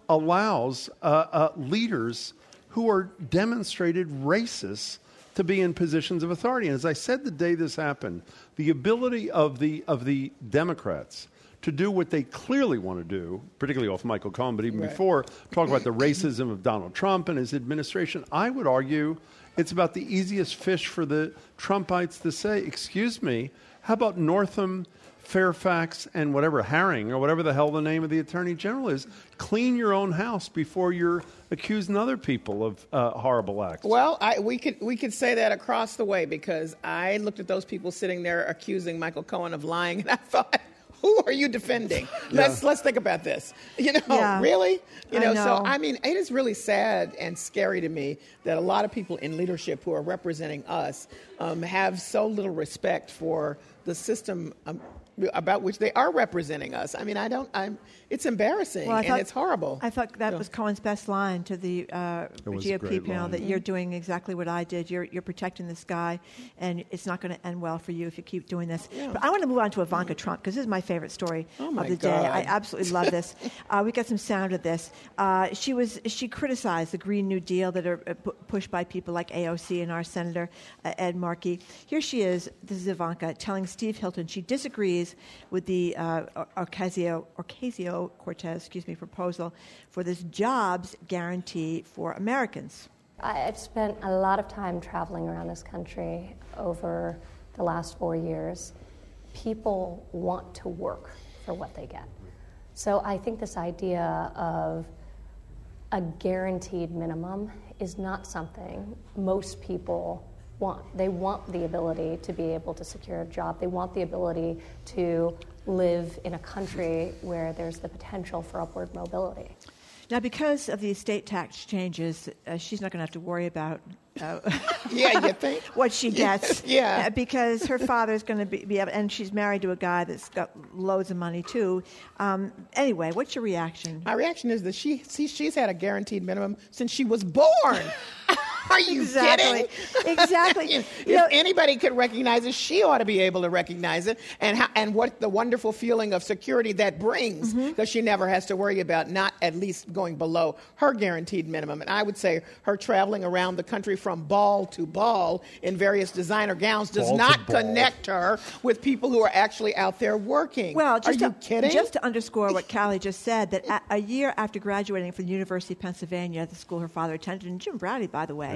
allows uh, uh, leaders who are demonstrated racists to be in positions of authority? And as I said the day this happened, the ability of the of the Democrats to do what they clearly want to do, particularly off Michael Cohen, but even Right. before, talk about the racism of Donald Trump and his administration, I would argue it's about the easiest fish for the Trumpites to say, excuse me, how about Northam, Fairfax, and whatever, Herring, or whatever the hell the name of the Attorney General is? Clean your own house before you're accusing other people of uh, horrible acts. Well, I, we could we could say that across the way because I looked at those people sitting there accusing Michael Cohen of lying, and I thought, who are you defending? Yeah. Let's let's think about this. You know, Yeah. really? You I know, know. so I mean, it is really sad and scary to me that a lot of people in leadership who are representing us um, have so little respect for the system um, about which they are representing us. I mean, I don't. I'm. It's embarrassing Well, I and thought- it's horrible. I thought that Yeah. was Cohen's best line to the uh, It was a G O P great panel, line. that Mhm. you're doing exactly what I did. You're you're protecting this guy, and it's not going to end well for you if you keep doing this. Yeah. But I want to move on to Ivanka Trump, because this is my favorite story Oh, my of the day. God. I absolutely love this. Uh, we got some sound of this. Uh, she was she criticized the Green New Deal that are uh, pu- pushed by people like A O C and our Senator uh, Ed Markey. Here she is, this is Ivanka, telling Steve Hilton she disagrees with the uh, Ocasio, Ocasio-Cortez, excuse me, proposal for this jobs guarantee for Americans. I've spent a lot of time traveling around this country over the last four years. People want to work for what they get. So I think this idea of a guaranteed minimum is not something most people want. They want the ability to be able to secure a job. They want the ability to live in a country where there's the potential for upward mobility. Now, because of the estate tax changes, uh, she's not going to have to worry about uh, Yeah, you think? what she gets. Yeah. Uh, because her father's going to be, be able, and she's married to a guy that's got loads of money too. Um, anyway, what's your reaction? My reaction is that she see, she's had a guaranteed minimum since she was born. Are you Exactly. kidding? Exactly. if You know- anybody could recognize it, she ought to be able to recognize it, and how, and what the wonderful feeling of security that brings, because Mm-hmm. she never has to worry about not at least going below her guaranteed minimum. And I would say her traveling around the country from ball to ball in various designer gowns does Ball to not ball. connect her with people who are actually out there working. Well, just are you to, kidding? Just to underscore what Callie just said, that a, a year after graduating from the University of Pennsylvania, the school her father attended, and Jim Browdy, by the way,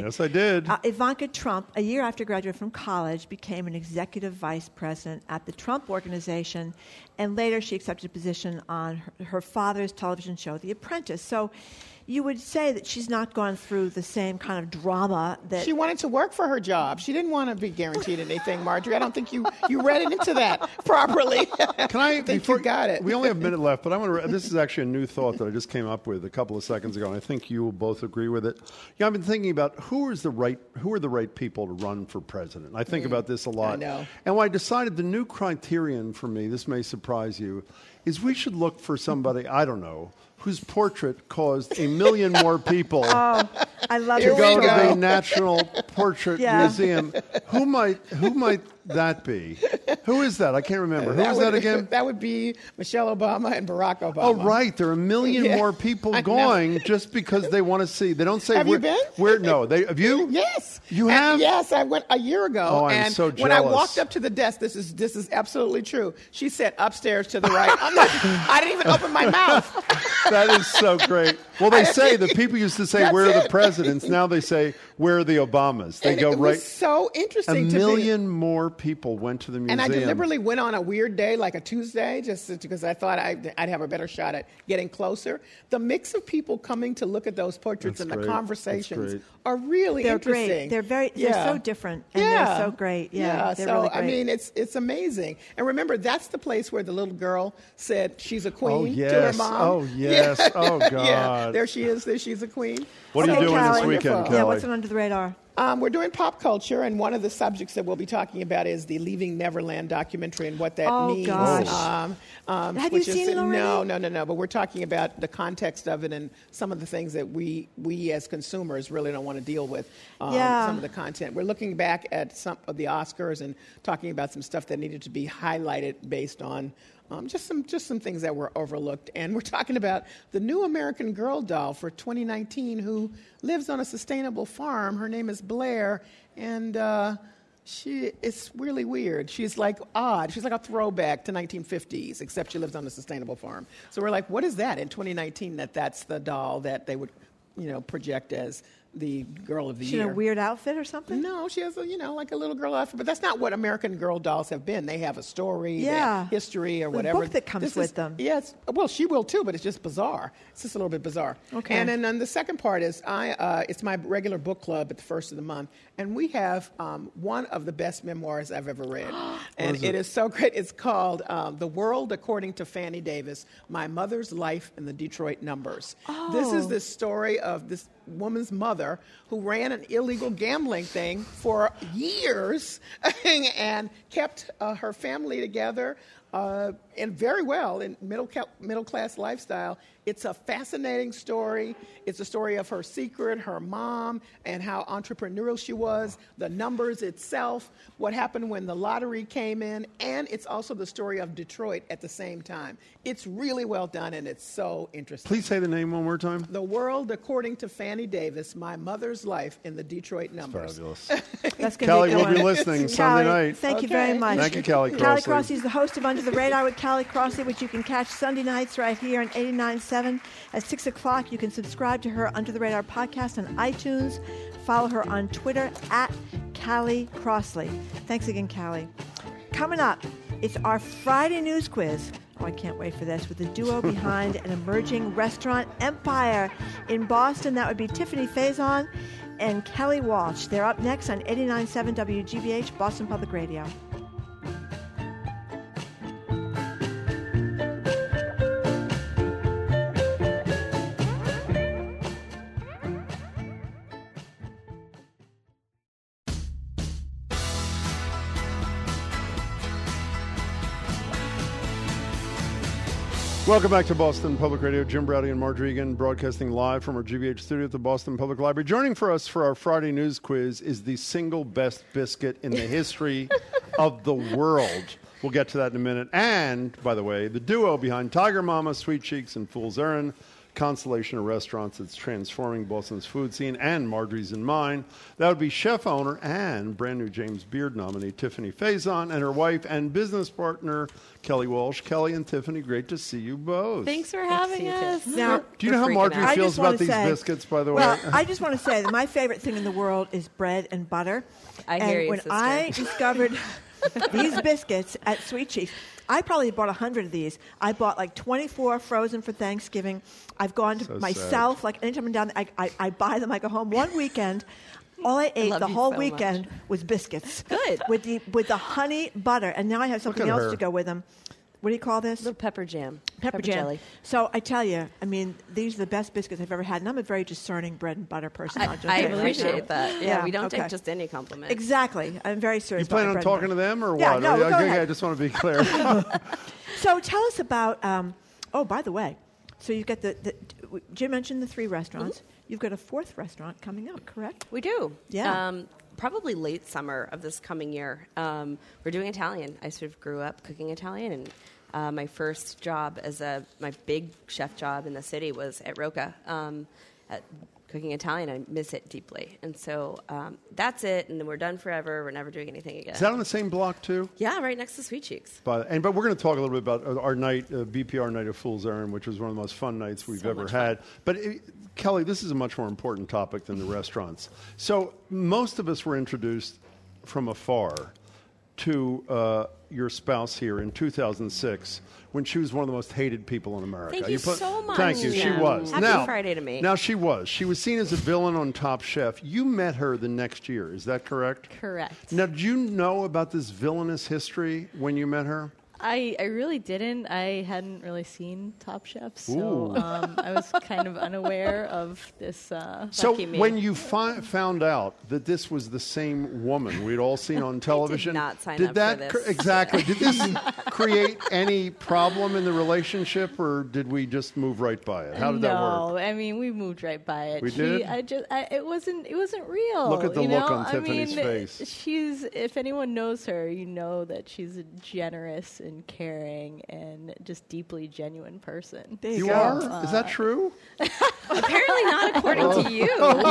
Yes, I did. Uh, Ivanka Trump, a year after graduating from college, became an executive vice president at the Trump Organization, and later she accepted a position on her, her father's television show, The Apprentice. So you would say that she's not gone through the same kind of drama that... She wanted to work for her job. She didn't want to be guaranteed anything, Marjorie. I don't think you, you read it into that properly. Can I... I think before, you got it. We only have a minute left, but I want to... This is actually a new thought that I just came up with a couple of seconds ago, and I think you will both agree with it. Yeah, I've been thinking about who is the right, who are the right people to run for president. I think mm, about this a lot. I know. And when I decided the new criterion for me, this may surprise you, is we should look for somebody, I don't know, whose portrait caused a million more people oh, I love to it. go to go. the National Portrait yeah. Museum. Who might who might that be? Who is that? I can't remember. Who that is would, that again? That would be Michelle Obama and Barack Obama. Oh, right. There are a million yeah. more people I going just because they want to see. They don't say. Have where, you been? Where? No. They have you? Yes. You and have? Yes, I went a year ago. Oh, I'm and so when I jealous. walked up to the desk, this is this is absolutely true. She said upstairs to the right. I'm not, I didn't even open my mouth. That is so great. Well, they say the people used to say, That's "Where are the it. presidents?" Now they say, "Where are the Obamas?" They and go it right. was so interesting. A to million me. more people went to the museum. And I deliberately went on a weird day, like a Tuesday, just because I thought I'd, I'd have a better shot at getting closer. The mix of people coming to look at those portraits That's and great. the conversations That's great. are really they're interesting. Great. They're very. Yeah. They're so different, and yeah. they're so great. Yeah. yeah. They're So really great. I mean, it's it's amazing. And remember, that's the place where the little girl said she's a queen Oh, yes. to her mom. Oh, yes. Yeah. Oh, God. Yeah. There she is. There she's a queen. What are okay, you doing Callie. this weekend, Wonderful. Kelly? Yeah, what's on Under the Radar? Um, we're doing pop culture, and one of the subjects that we'll be talking about is the Leaving Neverland documentary and what that oh, means. Gosh. Um, um, Have which you is, seen it already? No, no, no, no. But we're talking about the context of it and some of the things that we, we as consumers really don't want to deal with. Um, Yeah. Some of the content. We're looking back at some of the Oscars and talking about some stuff that needed to be highlighted based on Um, just some just some things that were overlooked. And we're talking about the new American Girl doll for twenty nineteen who lives on a sustainable farm. Her name is Blair, and uh, she it's really weird. She's like odd. She's like a throwback to nineteen fifties, except she lives on a sustainable farm. So we're like, what is that in twenty nineteen that that's the doll that they would, you know, project as the girl of the She year? in a weird outfit or something? No, she has a, you know, like a little girl outfit. But that's not what American Girl dolls have been. They have a story, they Yeah. have history, or The whatever. book that comes This with is- them. Yes, well, she will too, but it's just bizarre. It's just a little bit bizarre. Okay. And then, then the second part is I. Uh, it's my regular book club at the first of the month, and we have um, one of the best memoirs I've ever read, and is it it? is so great. It's called um, "The World According to Fannie Davis: My Mother's Life in the Detroit Numbers." This is Oh. the story of this woman's mother who ran an illegal gambling thing for years and kept uh, her family together uh, and very well in middle ca- middle class lifestyle. It's a fascinating story. It's a story of her secret, her mom, and how entrepreneurial she was, the numbers itself, what happened when the lottery came in, and it's also the story of Detroit at the same time. It's really well done, and it's so interesting. Please say the name one more time. The World According to Fannie Davis: My Mother's Life in the Detroit Numbers. Fabulous. That's gonna Callie be a good will be one. listening Callie, Sunday night. Thank you Okay. very much. Thank you, Callie Callie Crossley. Crossley is the host of Under the Radar with Callie Crossley, which you can catch Sunday nights right here on eighty-nine point seven at six o'clock. You can subscribe to her Under the Radar podcast on iTunes. Follow her on Twitter at Callie Crossley. Thanks again, Callie. Coming up, it's our Friday news quiz. Oh, I can't wait for this. With the duo behind an emerging restaurant empire in Boston. That would be Tiffany Faison and Kelly Walsh. They're up next on eighty-nine point seven W G B H, Boston Public Radio. Welcome back to Boston Public Radio. Jim Browdy and Marjorie Egan broadcasting live from our G B H studio at the Boston Public Library. Joining for us for our Friday news quiz is the single best biscuit in the history of the world. We'll get to that in a minute. And, by the way, the duo behind Tiger Mama, Sweet Cheeks, and Fool's Errand, constellation of restaurants that's transforming Boston's food scene and Marjorie's in mine. That would be chef owner and brand new James Beard nominee Tiffany Faison and her wife and business partner Kelly Walsh. Kelly and Tiffany, great to see you both. Thanks for having us. Now, do you know how Marjorie I feels just wanna about these say- biscuits, by the way? Well, I just want to say that my favorite thing in the world is bread and butter. I and hear you, when sister. I discovered these biscuits at Sweet Cheeks, I probably bought one hundred of these. I bought like twenty-four frozen for Thanksgiving. I've gone to So myself, sad. like anytime I'm down there, I, I, I buy them. I go home one weekend. All I ate love the you whole so weekend was biscuits. Good. With the with the honey butter. And now I have something at else her. to go with them. What do you call this? Little pepper jam. Pepper, Pepper jam. jelly. So I tell you, I mean, these are the best biscuits I've ever had. And I'm a very discerning bread and butter person. I, I'll just I say it right appreciate now. that. Yeah, we don't okay. take just any compliment. Exactly. I'm very serious You plan about on bread and talking to butter. them or Yeah, what? no, Or- go okay, ahead. I just want to be clear. So tell us about, um, oh, by the way, so you've got the, the Jim mentioned the three restaurants. Mm-hmm. You've got a fourth restaurant coming up, correct? We do. Yeah. Um, probably late summer of this coming year. Um, we're doing Italian. I sort of grew up cooking Italian, and uh, my first job as a my big chef job in the city was at Roca. Um, at cooking Italian, I miss it deeply, and so um, that's it. And then we're done forever. We're never doing anything again. Is that on the same block too? Yeah, right next to Sweet Cheeks. But and but we're going to talk a little bit about our night, uh, B P R Night of Fool's Errand, which was one of the most fun nights we've So ever much had. But it, Kelly, this is a much more important topic than the restaurants. So most of us were introduced from afar to uh, your spouse here in two thousand six when she was one of the most hated people in America. Thank you so much. Thank you. She Yeah. was. Happy now, Friday to me. Now she was. She was seen as a villain on Top Chef. You met her the next year. Is that correct? Correct. Now, did you know about this villainous history when you met her? I, I really didn't. I hadn't really seen Top Chef, so Ooh. um, I was kind of unaware of this. Uh, So lucky me. when you fi- found out that this was the same woman we'd all seen on television, not sign did up that for cr- this. exactly? Did this create any problem in the relationship, or did we just move right by it? How did no, that work? I mean we moved right by it. We she, did? I just, I, it wasn't, it wasn't real. Look at the you look know? on I Tiffany's mean, face. She's, if anyone knows her, you know that she's a generous and caring and just deeply genuine person. There You go. are? Is that Uh, true? Apparently not according to you.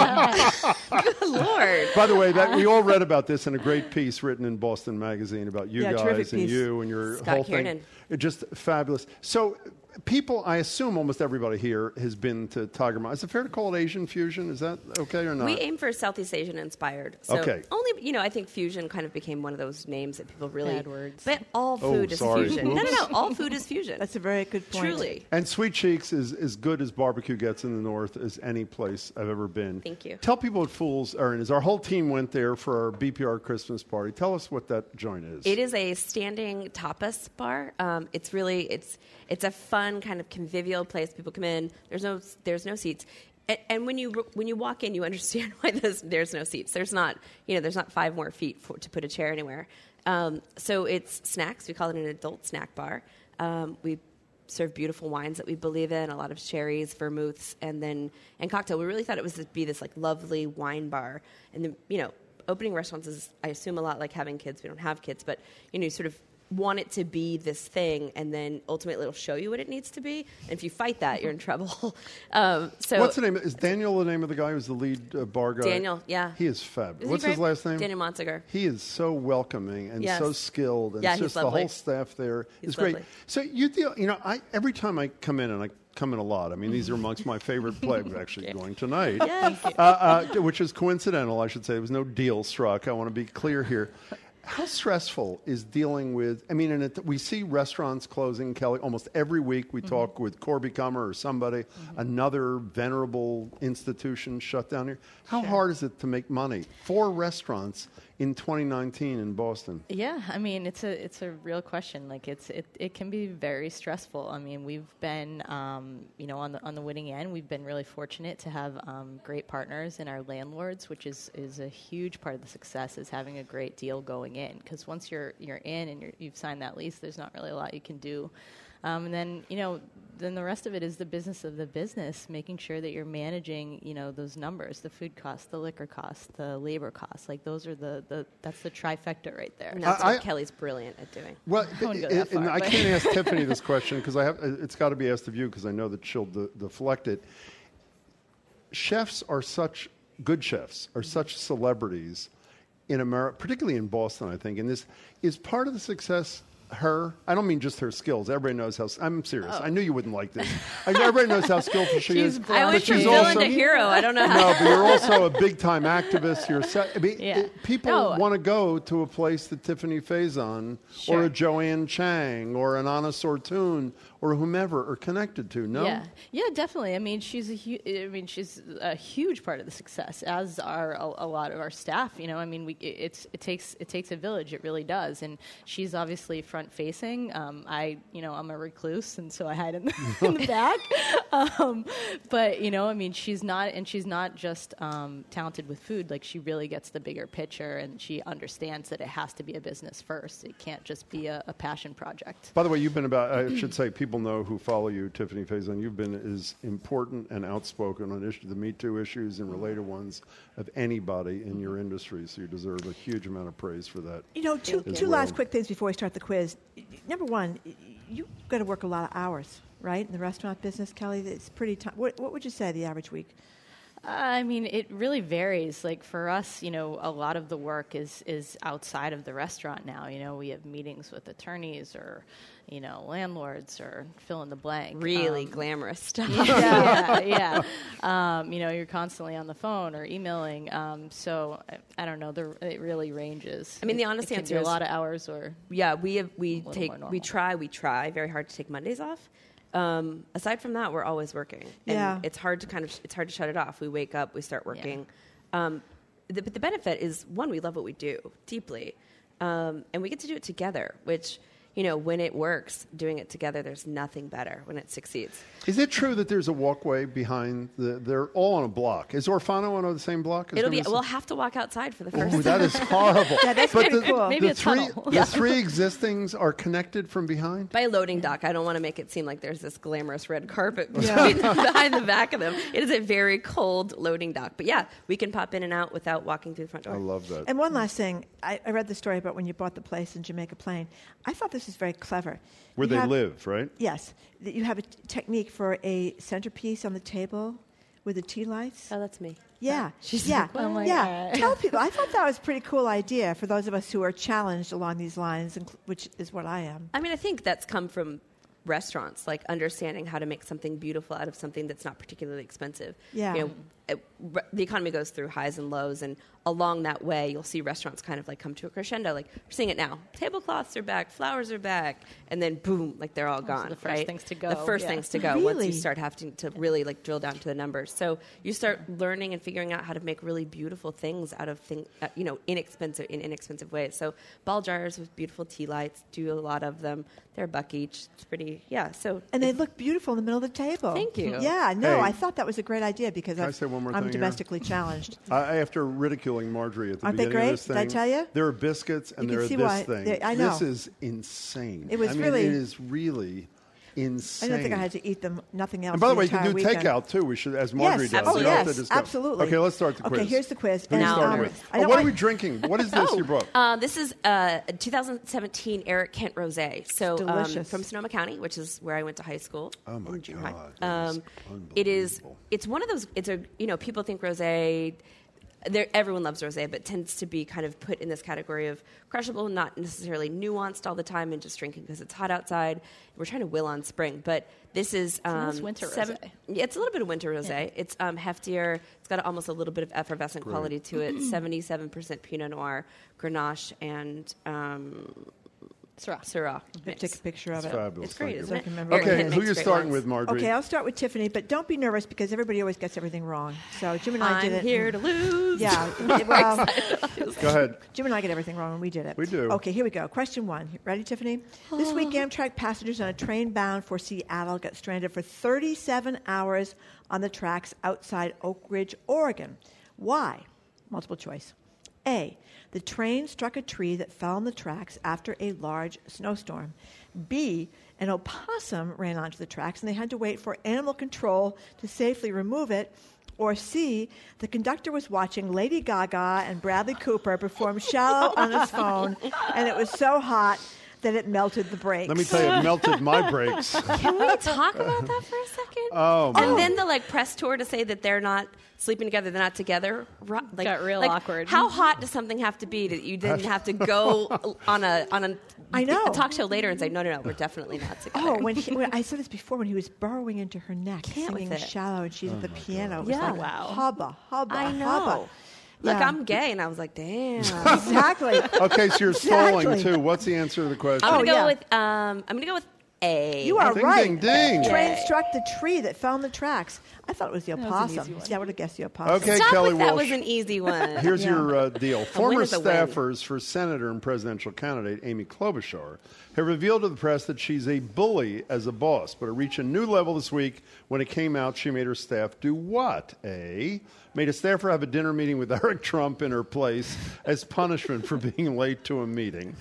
Good Lord. By the way, that we all read about this in a great piece written in Boston Magazine about you Yeah, terrific guys and piece. you and your Scott whole Kiernan. thing. It just fabulous. So, people, I assume almost everybody here has been to Tiger Mile. Is it fair to call it Asian fusion? Is that okay or not? We aim for Southeast Asian inspired. So Okay. only, you know, I think fusion kind of became one of those names that people really. Bad words. But all Oh, food is sorry. fusion. No, no, Oops. no. All food is fusion. That's a very good point. Truly. And Sweet Cheeks is as good as barbecue gets in the North as any place I've ever been. Thank you. Tell people what Fool's Errand is. Our whole team went there for our B P R Christmas party. Tell us what that joint is. It is a standing tapas bar. Um, it's really it's it's a fun kind of convivial place. People come in. There's no there's no seats. And, and when you when you walk in, you understand why there's, there's no seats. There's not you know there's not five more feet for, to put a chair anywhere. Um, so it's snacks. We call it an adult snack bar. Um, we serve beautiful wines that we believe in, a lot of sherries, vermouths, and then and cocktail. We really thought it was to be this like lovely wine bar. And then you know, opening restaurants is I assume a lot like having kids. We don't have kids, but you know, you sort of want it to be this thing, and then ultimately it'll show you what it needs to be. And if you fight that, you're in trouble. um, so What's the name? Is Daniel the name of the guy who's the lead uh, bar guy? Daniel, yeah. He is fab. Is he What's his great? last name? Daniel Monsegur. He is so welcoming and Yes. so skilled, and Yeah, it's he's just the lovely. whole staff there He's is great. lovely. So you deal, you know, I every time I come in, and I come in a lot. I mean, these are amongst my favorite plays. We're actually going tonight, Yes. uh, uh, which is coincidental, I should say. There was no deal struck. I want to be clear here. How stressful is dealing with, I mean, and it, we see restaurants closing, Kelly, almost every week we Mm-hmm. talk with Corby Kummer or somebody, another venerable institution shut down here. How hard is it to make money for restaurants in twenty nineteen in Boston? Yeah, I mean it's a it's a real question. Like it's it, it can be very stressful. I mean we've been um, you know on the on the winning end. We've been really fortunate to have um, great partners in our landlords, which is, is a huge part of the success is having a great deal going in. Because once you're you're in and you're, you've signed that lease, there's not really a lot you can do. Um, and then you know then the rest of it is the business of the business, making sure that you're managing, you know, those numbers, the food costs, the liquor costs, the labor costs. Like those are the, the that's the trifecta right there. And that's I, what I, Kelly's brilliant at doing. Well, I wouldn't go it, that far, and I but- can't ask Tiffany this question because I have. It's got to be asked of you because I know that she'll de- deflect it. Chefs are such good chefs are such celebrities in America, particularly in Boston. I think, and this is part of the success. Her, I don't mean just her skills. Everybody knows how. I'm serious. Oh. I knew you wouldn't like this. I, everybody knows how skillful she She's is. blunt. I but went from she's villain also, to hero. I don't know how. No, but you're also a big time activist. You're. Se- I mean, Yeah. it- people No. want to go to a place that Tiffany Faison Sure. or a Joanne Chang or an Anna Sortun or whomever are connected to. No. Yeah, yeah, definitely. I mean, she's a hu- I mean, she's a huge part of the success, as are a, a lot of our staff. You know, I mean, we it, it's it takes it takes a village. It really does, and she's obviously front facing. Um, I, you know, I'm a recluse, and so I hide in the, in the back. Um, but you know, I mean, she's not, and she's not just um, talented with food. Like she really gets the bigger picture, and she understands that it has to be a business first. It can't just be a, a passion project. By the way, you've been about, I should say, people know who follow you, Tiffany Faison. You've been as important and outspoken on issue, the Me Too issues and related ones of anybody in your industry, so you deserve a huge amount of praise for that. You know, two, as two well. last quick things before we start the quiz. Number one, you've got to work a lot of hours, right, in the restaurant business, Kelly? It's pretty tough. What, what would you say the average week? I mean, it really varies. Like for us, you know, a lot of the work is is outside of the restaurant now. You know, we have meetings with attorneys or, you know, landlords or fill in the blank. Really Um, glamorous stuff. Yeah, yeah. Um, you know, you're constantly on the phone or emailing. Um, so I, I don't know. The, it really ranges. I mean, the It- honest it can answer be is a lot of hours or yeah. We have we little take more normal. we try we try very hard to take Mondays off. Um, aside from that, we're always working, and Yeah. it's hard to kind of it's hard to shut it off. We wake up, we start working. Um, the, but the benefit is one, we love what we do deeply, um, and we get to do it together. Which, you know, when it works, doing it together, there's nothing better when it succeeds. Is it true that there's a walkway behind the, they're all on a block? Is Orfano on the same block? Is It'll there be a- we'll have to walk outside for the first. Oh, that is horrible. Yeah, that's but kinda the, cool. Maybe the a three, tunnel. the Yeah. three existings are connected from behind? By a loading dock. I don't want to make it seem like there's this glamorous red carpet Yeah. between behind the back of them. It is a very cold loading dock. But yeah, we can pop in and out without walking through the front door. I love that. And one last thing, I, I read the story about when you bought the place in Jamaica Plain. I thought this was very clever. Where You they have- live, right? Yes. That you have a t- technique for a centerpiece on the table with the tea lights. Oh, that's me. Yeah. She's yeah. like, "Oh my yeah. God." Tell people. I thought that was a pretty cool idea for those of us who are challenged along these lines, inc- which is what I am. I mean, I think that's come from restaurants, like understanding how to make something beautiful out of something that's not particularly expensive. Yeah. You know, it, re- the economy goes through highs and lows, and along that way, you'll see restaurants kind of like come to a crescendo. Like, we're seeing it now. Tablecloths are back, flowers are back, and then boom, like they're all Those are gone. the first right? things to go, The first yeah. things to go once Really? you start having to really like drill down to the numbers. So you start learning and figuring out how to make really beautiful things out of thing, uh, you know, inexpensive in inexpensive ways. So ball jars with beautiful tea lights, do a lot of them. They're a buck each. It's pretty, yeah. So And they look beautiful in the middle of the table. Thank you. Yeah, no, Hey. I thought that was a great idea because Can I I've- say one more I'm thing here? domestically challenged. I, after ridiculing Marjorie at the Aren't they beginning great? of this Did I thing, tell you? there are biscuits and You can there are see this why- thing. they- I This know. is insane. It was I mean, really- it is really insane. I don't think I had to eat them, nothing else. And by the way, you entire can do weekend. takeout too. We should, as Marjorie Yes, does. oh, You don't have to yes, just go. absolutely. Okay, let's start the quiz. Okay, here's the quiz. Who are you And, starting um, with? I Oh, don't what are want- we drinking? What is this Oh, you brought? Uh, this is uh, a two thousand seventeen Eric Kent Rosé. So um, delicious. from Sonoma County, which is where I went to high school. Oh my in junior high. God, that is Um, it is. It's one of those. It's a. You know, people think rosé. There, everyone loves rosé, but tends to be kind of put in this category of crushable, not necessarily nuanced all the time, and just drinking because it's hot outside. We're trying to will on spring, but this is a um, nice winter seven, rosé. Yeah, it's a little bit of winter rosé. Yeah. It's um, heftier. It's got almost a little bit of effervescent Great. quality to it. Seventy-seven percent Pinot Noir, Grenache, and um, Syrah. Syrah. Take a picture of It's it. fabulous. It's great, Thank isn't you. it? remember Eric Okay, Kent who makes you great starting wines. with, Marjorie? Okay, I'll start with Tiffany, but don't be nervous because everybody always gets everything wrong. So Jim and I I'm did it. here to lose. Yeah. We're well, excited. Go ahead. Jim and I get everything wrong when we did it. We do. Okay, here we go. Question one. Ready, Tiffany? This week, Amtrak passengers on a train bound for Seattle got stranded for thirty-seven hours on the tracks outside Oak Ridge, Oregon. Why? Multiple choice. A, the train struck a tree that fell on the tracks after a large snowstorm. B, an opossum ran onto the tracks and they had to wait for animal control to safely remove it. Or C, the conductor was watching Lady Gaga and Bradley Cooper perform Shallow on his phone, and it was so hot that it melted the brakes. Let me tell you, it melted my brakes. Can we talk about that for a second? Oh, and my. then the like press tour to say that they're not sleeping together, they're not together. Ro- Like, Got real like, awkward. How hot does something have to be that you didn't have to go on a on a, I know. a talk show later and say, no, no, no, we're definitely not together. Oh, when, he, when I said this before, when he was burrowing into her neck, Can't singing with it. Shallow, and she's Oh at the my piano. It was Yeah. like, Wow. hubba, hubba, I know. hubba. Like, Yeah. I'm gay, and I was like, damn. Exactly. Okay, so you're stalling, Exactly. too. What's the answer to the question? I'm gonna Oh, go yeah. with um. I'm gonna go with A. You are Ding, right. ding, ding. The train Yay. struck the tree that fell on the tracks. I thought it was the was an opossum. easy one. See, I would have guessed the opossum. Okay, Stop Kelly with that Walsh. was an easy one. Here's Yeah. your uh, deal. Former win is a win. staffers for Senator and presidential candidate Amy Klobuchar have revealed to the press that she's a bully as a boss, but it reached a new level this week when it came out she made her staff do what? A, made a staffer have a dinner meeting with Eric Trump in her place as punishment for being late to a meeting.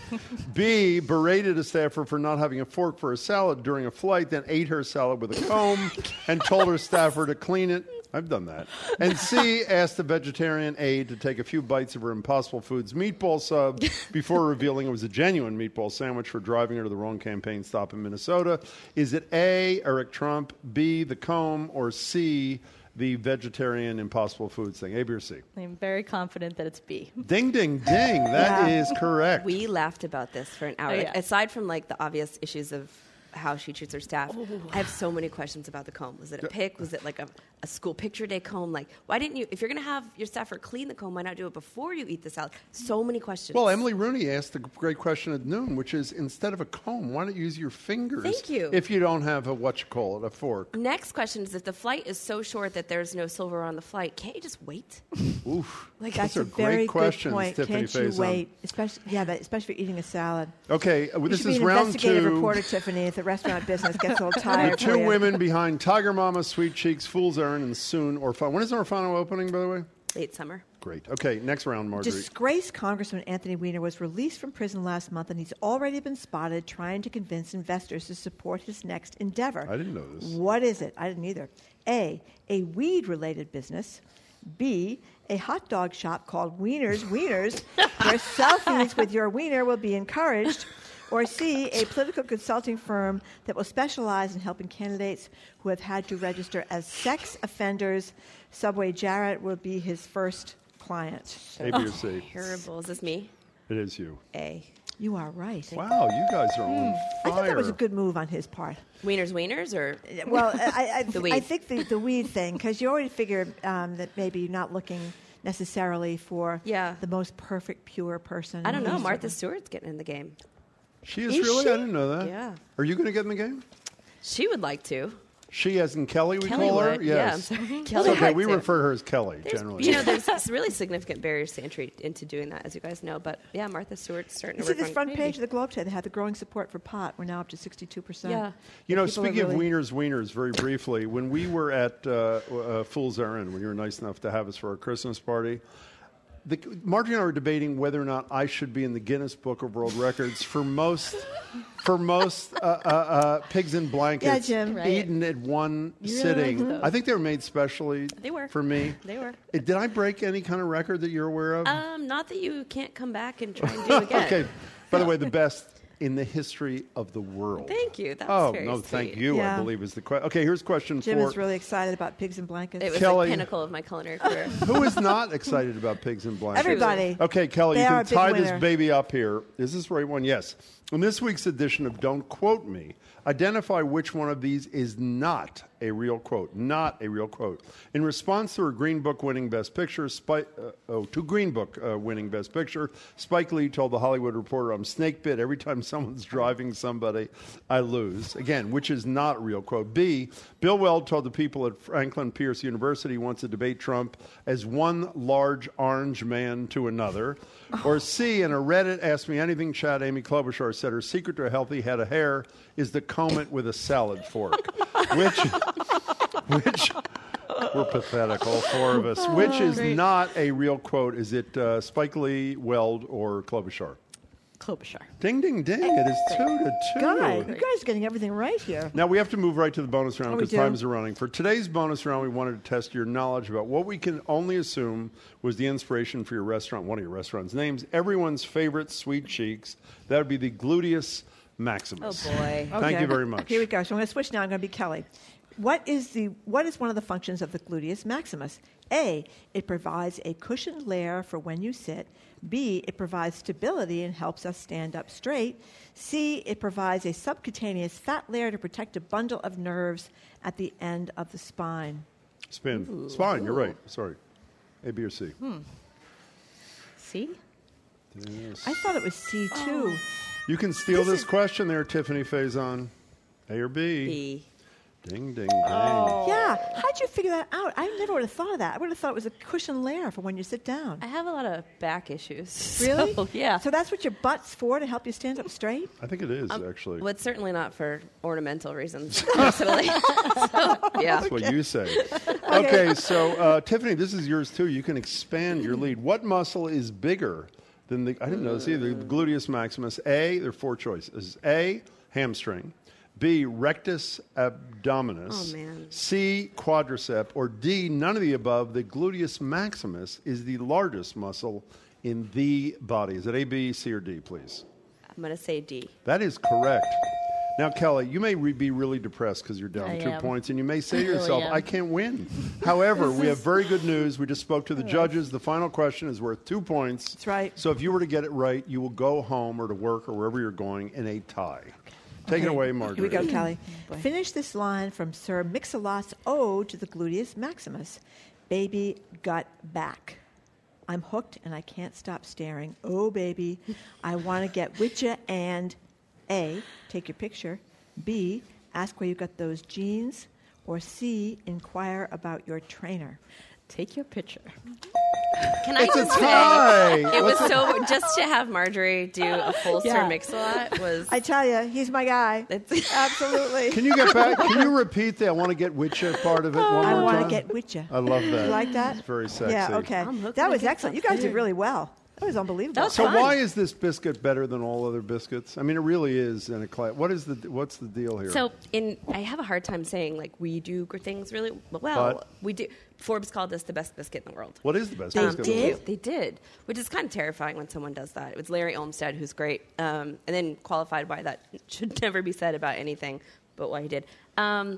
B, berated a staffer for not having a fork for a salad during a flight, then ate her salad with a comb and told her staffer to clean it. I've done that. And C, asked the vegetarian aide to take a few bites of her Impossible Foods meatball sub before revealing it was a genuine meatball sandwich for driving her to the wrong campaign stop in Minnesota. Is it A, Eric Trump, B, the comb, or C, the vegetarian Impossible Foods thing? A, B, or C? I'm very confident that it's B. Ding, ding, ding. That Yeah. is correct. We laughed about this for an hour. Oh, Like, yeah. aside from like the obvious issues of how she treats her staff, I have so many questions about the comb. Was it a pick? Was it like a, a school picture day comb? Like, why didn't you, if you're going to have your staffer clean the comb, why not do it before you eat the salad? So many questions. Well, Emily Rooney asked a great question at noon, which is instead of a comb, why not use your fingers? Thank you. If you don't have a, what you call it, a fork. Next question is if the flight is so short that there's no silver on the flight, can't you just wait? Oof. Like, Those that's are a great very questions, good point. Tiffany Can't you Faison. wait? Especially, yeah, but especially for eating a salad. Okay, uh, You this should be is an round investigative two. reporter, Tiffany, if the restaurant business gets a little The tired. two for you. women behind Tiger Mama, Sweet Cheeks, Fool's Errand, and soon Orfano. When is Orfano opening, by the way? Late summer. Great. Okay, next round, Marguerite. Disgraced Congressman Anthony Weiner was released from prison last month, and he's already been spotted trying to convince investors to support his next endeavor. I didn't know this. What is it? I didn't either. A, a weed-related business. B, a hot dog shop called Wiener's Wieners, where selfies with your wiener will be encouraged. Or C, a political consulting firm that will specialize in helping candidates who have had to register as sex offenders. Subway Jarrett will be his first client. A, B, or C? Terrible. Is this me? It is you. A. You are right. Wow, you guys are on I fire. thought that was a good move on his part. Wieners, wieners, or Well, I, I, the I weed? think the, the weed thing, because you already figure um, that maybe you're not looking necessarily for Yeah. the most perfect, pure person. I don't know. He's Martha certainly- Stewart's getting in the game. She is, Is really? she? I didn't know that. Yeah. Are you going to get in the game? She would like to. She, as in Kelly, we Kelly call her? would. Yeah, I'm Yes. sorry. It's Kelly okay, would we too. refer to her as Kelly, There's, generally. you know, there's s- really significant barriers to entry into doing that, as you guys know. But yeah, Martha Stewart's starting You to see work this on front maybe. page of the Globe today, they had the growing support for pot. We're now up to sixty-two percent. Yeah. You know, People are speaking really- of wieners, wieners, very briefly, when we were at uh, uh, Fool's Errand, when you were nice enough to have us for our Christmas party, the, Marjorie and I were debating whether or not I should be in the Guinness Book of World Records for most for most uh, uh, uh, pigs in blankets Yeah, Jim. Right. eaten at one You really sitting. like those. I think they were made specially They were. for me. They were. Uh, Did I break any kind of record that you're aware of? Um, not that you can't come back and try and do again. Okay. By the way, the best in the history of the world. Thank you. That's oh, very no, sweet. thank you, Yeah. I believe is the question. Okay, here's question Jim four. is really excited about pigs and blankets. It was Kelly. the pinnacle of my culinary career. Who is not excited about pigs and blankets? Everybody. Okay, Kelly, They you are can a big tie winner. this baby up here. Is this the right one? Yes. In this week's edition of Don't Quote Me, identify which one of these is not a real quote. Not a real quote. In response to her Green Book winning Best Picture, Spike, uh, oh, to Green Book uh, winning Best Picture, Spike Lee told The Hollywood Reporter, "I'm snake bit every time someone's driving somebody, I lose." Again, which is not a real quote. B, Bill Weld told the people at Franklin Pierce University he wants to debate Trump as one large orange man to another. Or C, in a Reddit Ask Me Anything chat, Amy Klobuchar said her secret to a healthy head of hair is to comb it with a salad fork. which, which, We're pathetic, all four of us. Oh, Which is great. not a real quote. Is it uh, Spike Lee, Weld, or Klobuchar? Klobuchar. Ding, ding, ding. It is two to two. Guy, you guys are getting everything right here. Now we have to move right to the bonus round Oh, we because do. times are running. For today's bonus round, we wanted to test your knowledge about what we can only assume was the inspiration for your restaurant, one of your restaurants' names, everyone's favorite sweet cheeks. That would be the Gluteus Maximus. Oh, boy. Thank Okay. you very much. Here we go. So I'm going to switch now. I'm going to be Kelly. What is the what is one of the functions of the gluteus maximus? A, it provides a cushioned layer for when you sit. B, it provides stability and helps us stand up straight. C, it provides a subcutaneous fat layer to protect a bundle of nerves at the end of the spine. Spin. Ooh. Spine, you're Ooh. right. Sorry. A, B, or C? Hmm. See? Yes. I thought it was C too. You can steal This this, is- question there, Tiffany Faison. A or B? B. Ding, ding, ding. Yeah. How'd you figure that out? I never would have thought of that. I would have thought it was a cushion layer for when you sit down. I have a lot of back issues. Really? So, yeah. So that's what your butt's for, to help you stand up straight? I think it is, Um, actually. Well, it's certainly not for ornamental reasons, personally. So, yeah. That's what you say. Okay, so uh, Tiffany, this is yours too. You can expand your lead. What muscle is bigger than the, I didn't know this either, the gluteus maximus? A, there are four choices. A, hamstring. B, rectus abdominis. Oh, man. C, quadricep. Or D, none of the above. The gluteus maximus is the largest muscle in the body. Is it A, B, C, or D, please? I'm going to say D. That is correct. Now, Kelly, you may re- be really depressed because you're down I two am. points, and you may say I to really yourself, am. I can't win. However, we have very good news. We just spoke to the judges. The final question is worth two points. That's right. So if you were to get it right, you will go home or to work or wherever you're going in a tie. Take it Okay, away, Margaret. Here we go, Kelly. Finish this line from Sir Mix-a-Lot's Ode to the Gluteus Maximus. Baby gut back. I'm hooked and I can't stop staring. Oh, baby, I want to get with ya and A, take your picture. B, ask where you got those jeans. Or C, inquire about your trainer. Take your picture. Can I It's a just tie. say, it was What's so, just to have Marjorie do a full Yeah. Sir Mix-a-Lot was... I tell you, he's my guy. Absolutely. Can you get back? Can you repeat the I want to get with you part of it one I more want time? to get with you. I love that. You like that? It's very sexy. Yeah, okay. I'm hooked That when I was get excellent. You stuff guys did too. really well. That was unbelievable. so why is this biscuit better than all other biscuits? I mean, it really is in a class. What is the what's the deal here? So, in I have a hard time saying like we do gr- things really well. But- we do. Forbes called us the best biscuit in the world. What is the best Um, biscuit in the they world? They did, which is kind of terrifying when someone does that. It was Larry Olmsted, who's great, um, and then qualified why that should never be said about anything, but why he did. Um,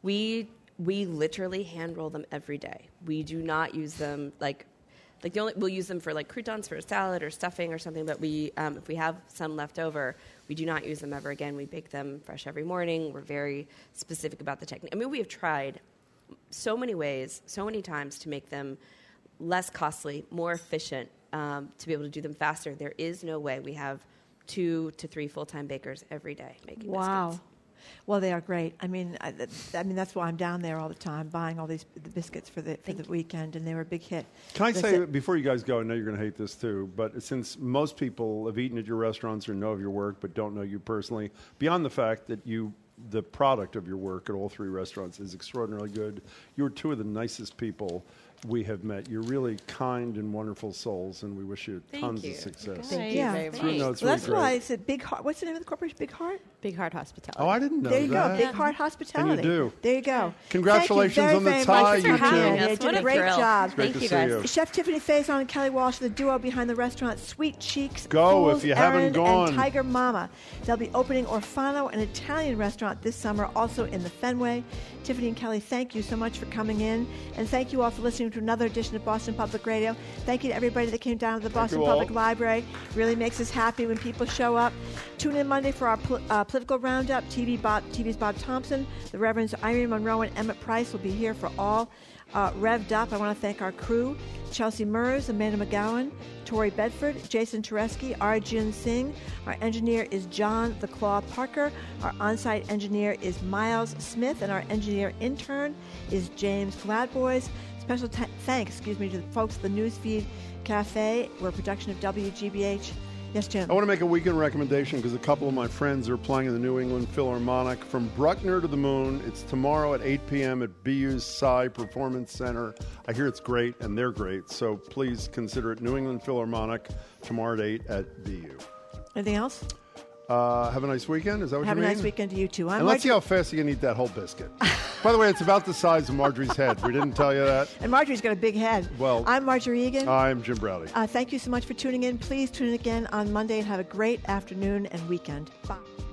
we we literally hand roll them every day. We do not use them like. Like the only we'll use them for like croutons for a salad or stuffing or something, but we um, if we have some left over, we do not use them ever again. We bake them fresh every morning. We're very specific about the technique. I mean, we have tried so many ways, so many times to make them less costly, more efficient, um, to be able to do them faster. There is no way. We have two to three full-time bakers every day making Wow. biscuits. Well, they are great. I mean, I, th- I mean that's why I'm down there all the time buying all these the biscuits for the for the weekend, and they were a big hit. Can I They say, said- before you guys go, I know you're going to hate this too, but since most people have eaten at your restaurants or know of your work but don't know you personally, beyond the fact that you, the product of your work at all three restaurants is extraordinarily good, you're two of the nicest people we have met. You're really kind and wonderful souls, and we wish you Thank tons you. of success. Thank yeah. you very much. No, it's well, really that's great. why I said Big Heart. What's the name of the corporation? Big Heart. Big Heart Hospitality. Oh, I didn't know There you that. go, Big Heart Hospitality. And you do. There you go. Congratulations Thank you very, on the very tie, much you for two. coming. Yes, You did what a a great thrill. job. It's great Thank to you, see guys. you. Chef Tiffany Faison and Kelly Walsh, the duo behind the restaurant Sweet Cheeks. Go if Fool's you haven't Errand, gone. And Tiger Mama. They'll be opening Orfano, an Italian restaurant, this summer, also in the Fenway. Tiffany and Kelly, thank you so much for coming in, and thank you all for listening to another edition of Boston Public Radio. Thank you to everybody that came down to the Boston you all. Public Library. Really makes us happy when people show up. Tune in Monday for our pol- uh, political roundup. T V Bob, T V's Bob Thompson, the Reverends Irene Monroe and Emmett Price will be here for all uh, revved up. I want to thank our crew: Chelsea Mers, Amanda McGowan, Tori Bedford, Jason Tereski, Arjun Singh. Our engineer is John the Claw Parker. Our on-site engineer is Miles Smith, and our engineer intern is James Gladboys. Special t- thanks, excuse me, to the folks at the Newsfeed Cafe. We're a production of W G B H Yes, Jim. I want to make a weekend recommendation because a couple of my friends are playing in the New England Philharmonic. From Bruckner to the Moon. It's tomorrow at eight p.m. at B U's Psy Performance Center. I hear it's great, and they're great. So please consider it New England Philharmonic tomorrow at eight at B U. Anything else? Uh, have a nice weekend. Is that what Have you a mean? nice weekend to you, too. I'm and let's Marjorie- see how fast you can eat that whole biscuit. By the way, it's about the size of Marjorie's head. We didn't tell you that. And Marjorie's got a big head. Well, I'm Marjorie Egan. I'm Jim Browdy. Uh, thank you so much for tuning in. Please tune in again on Monday and have a great afternoon and weekend. Bye.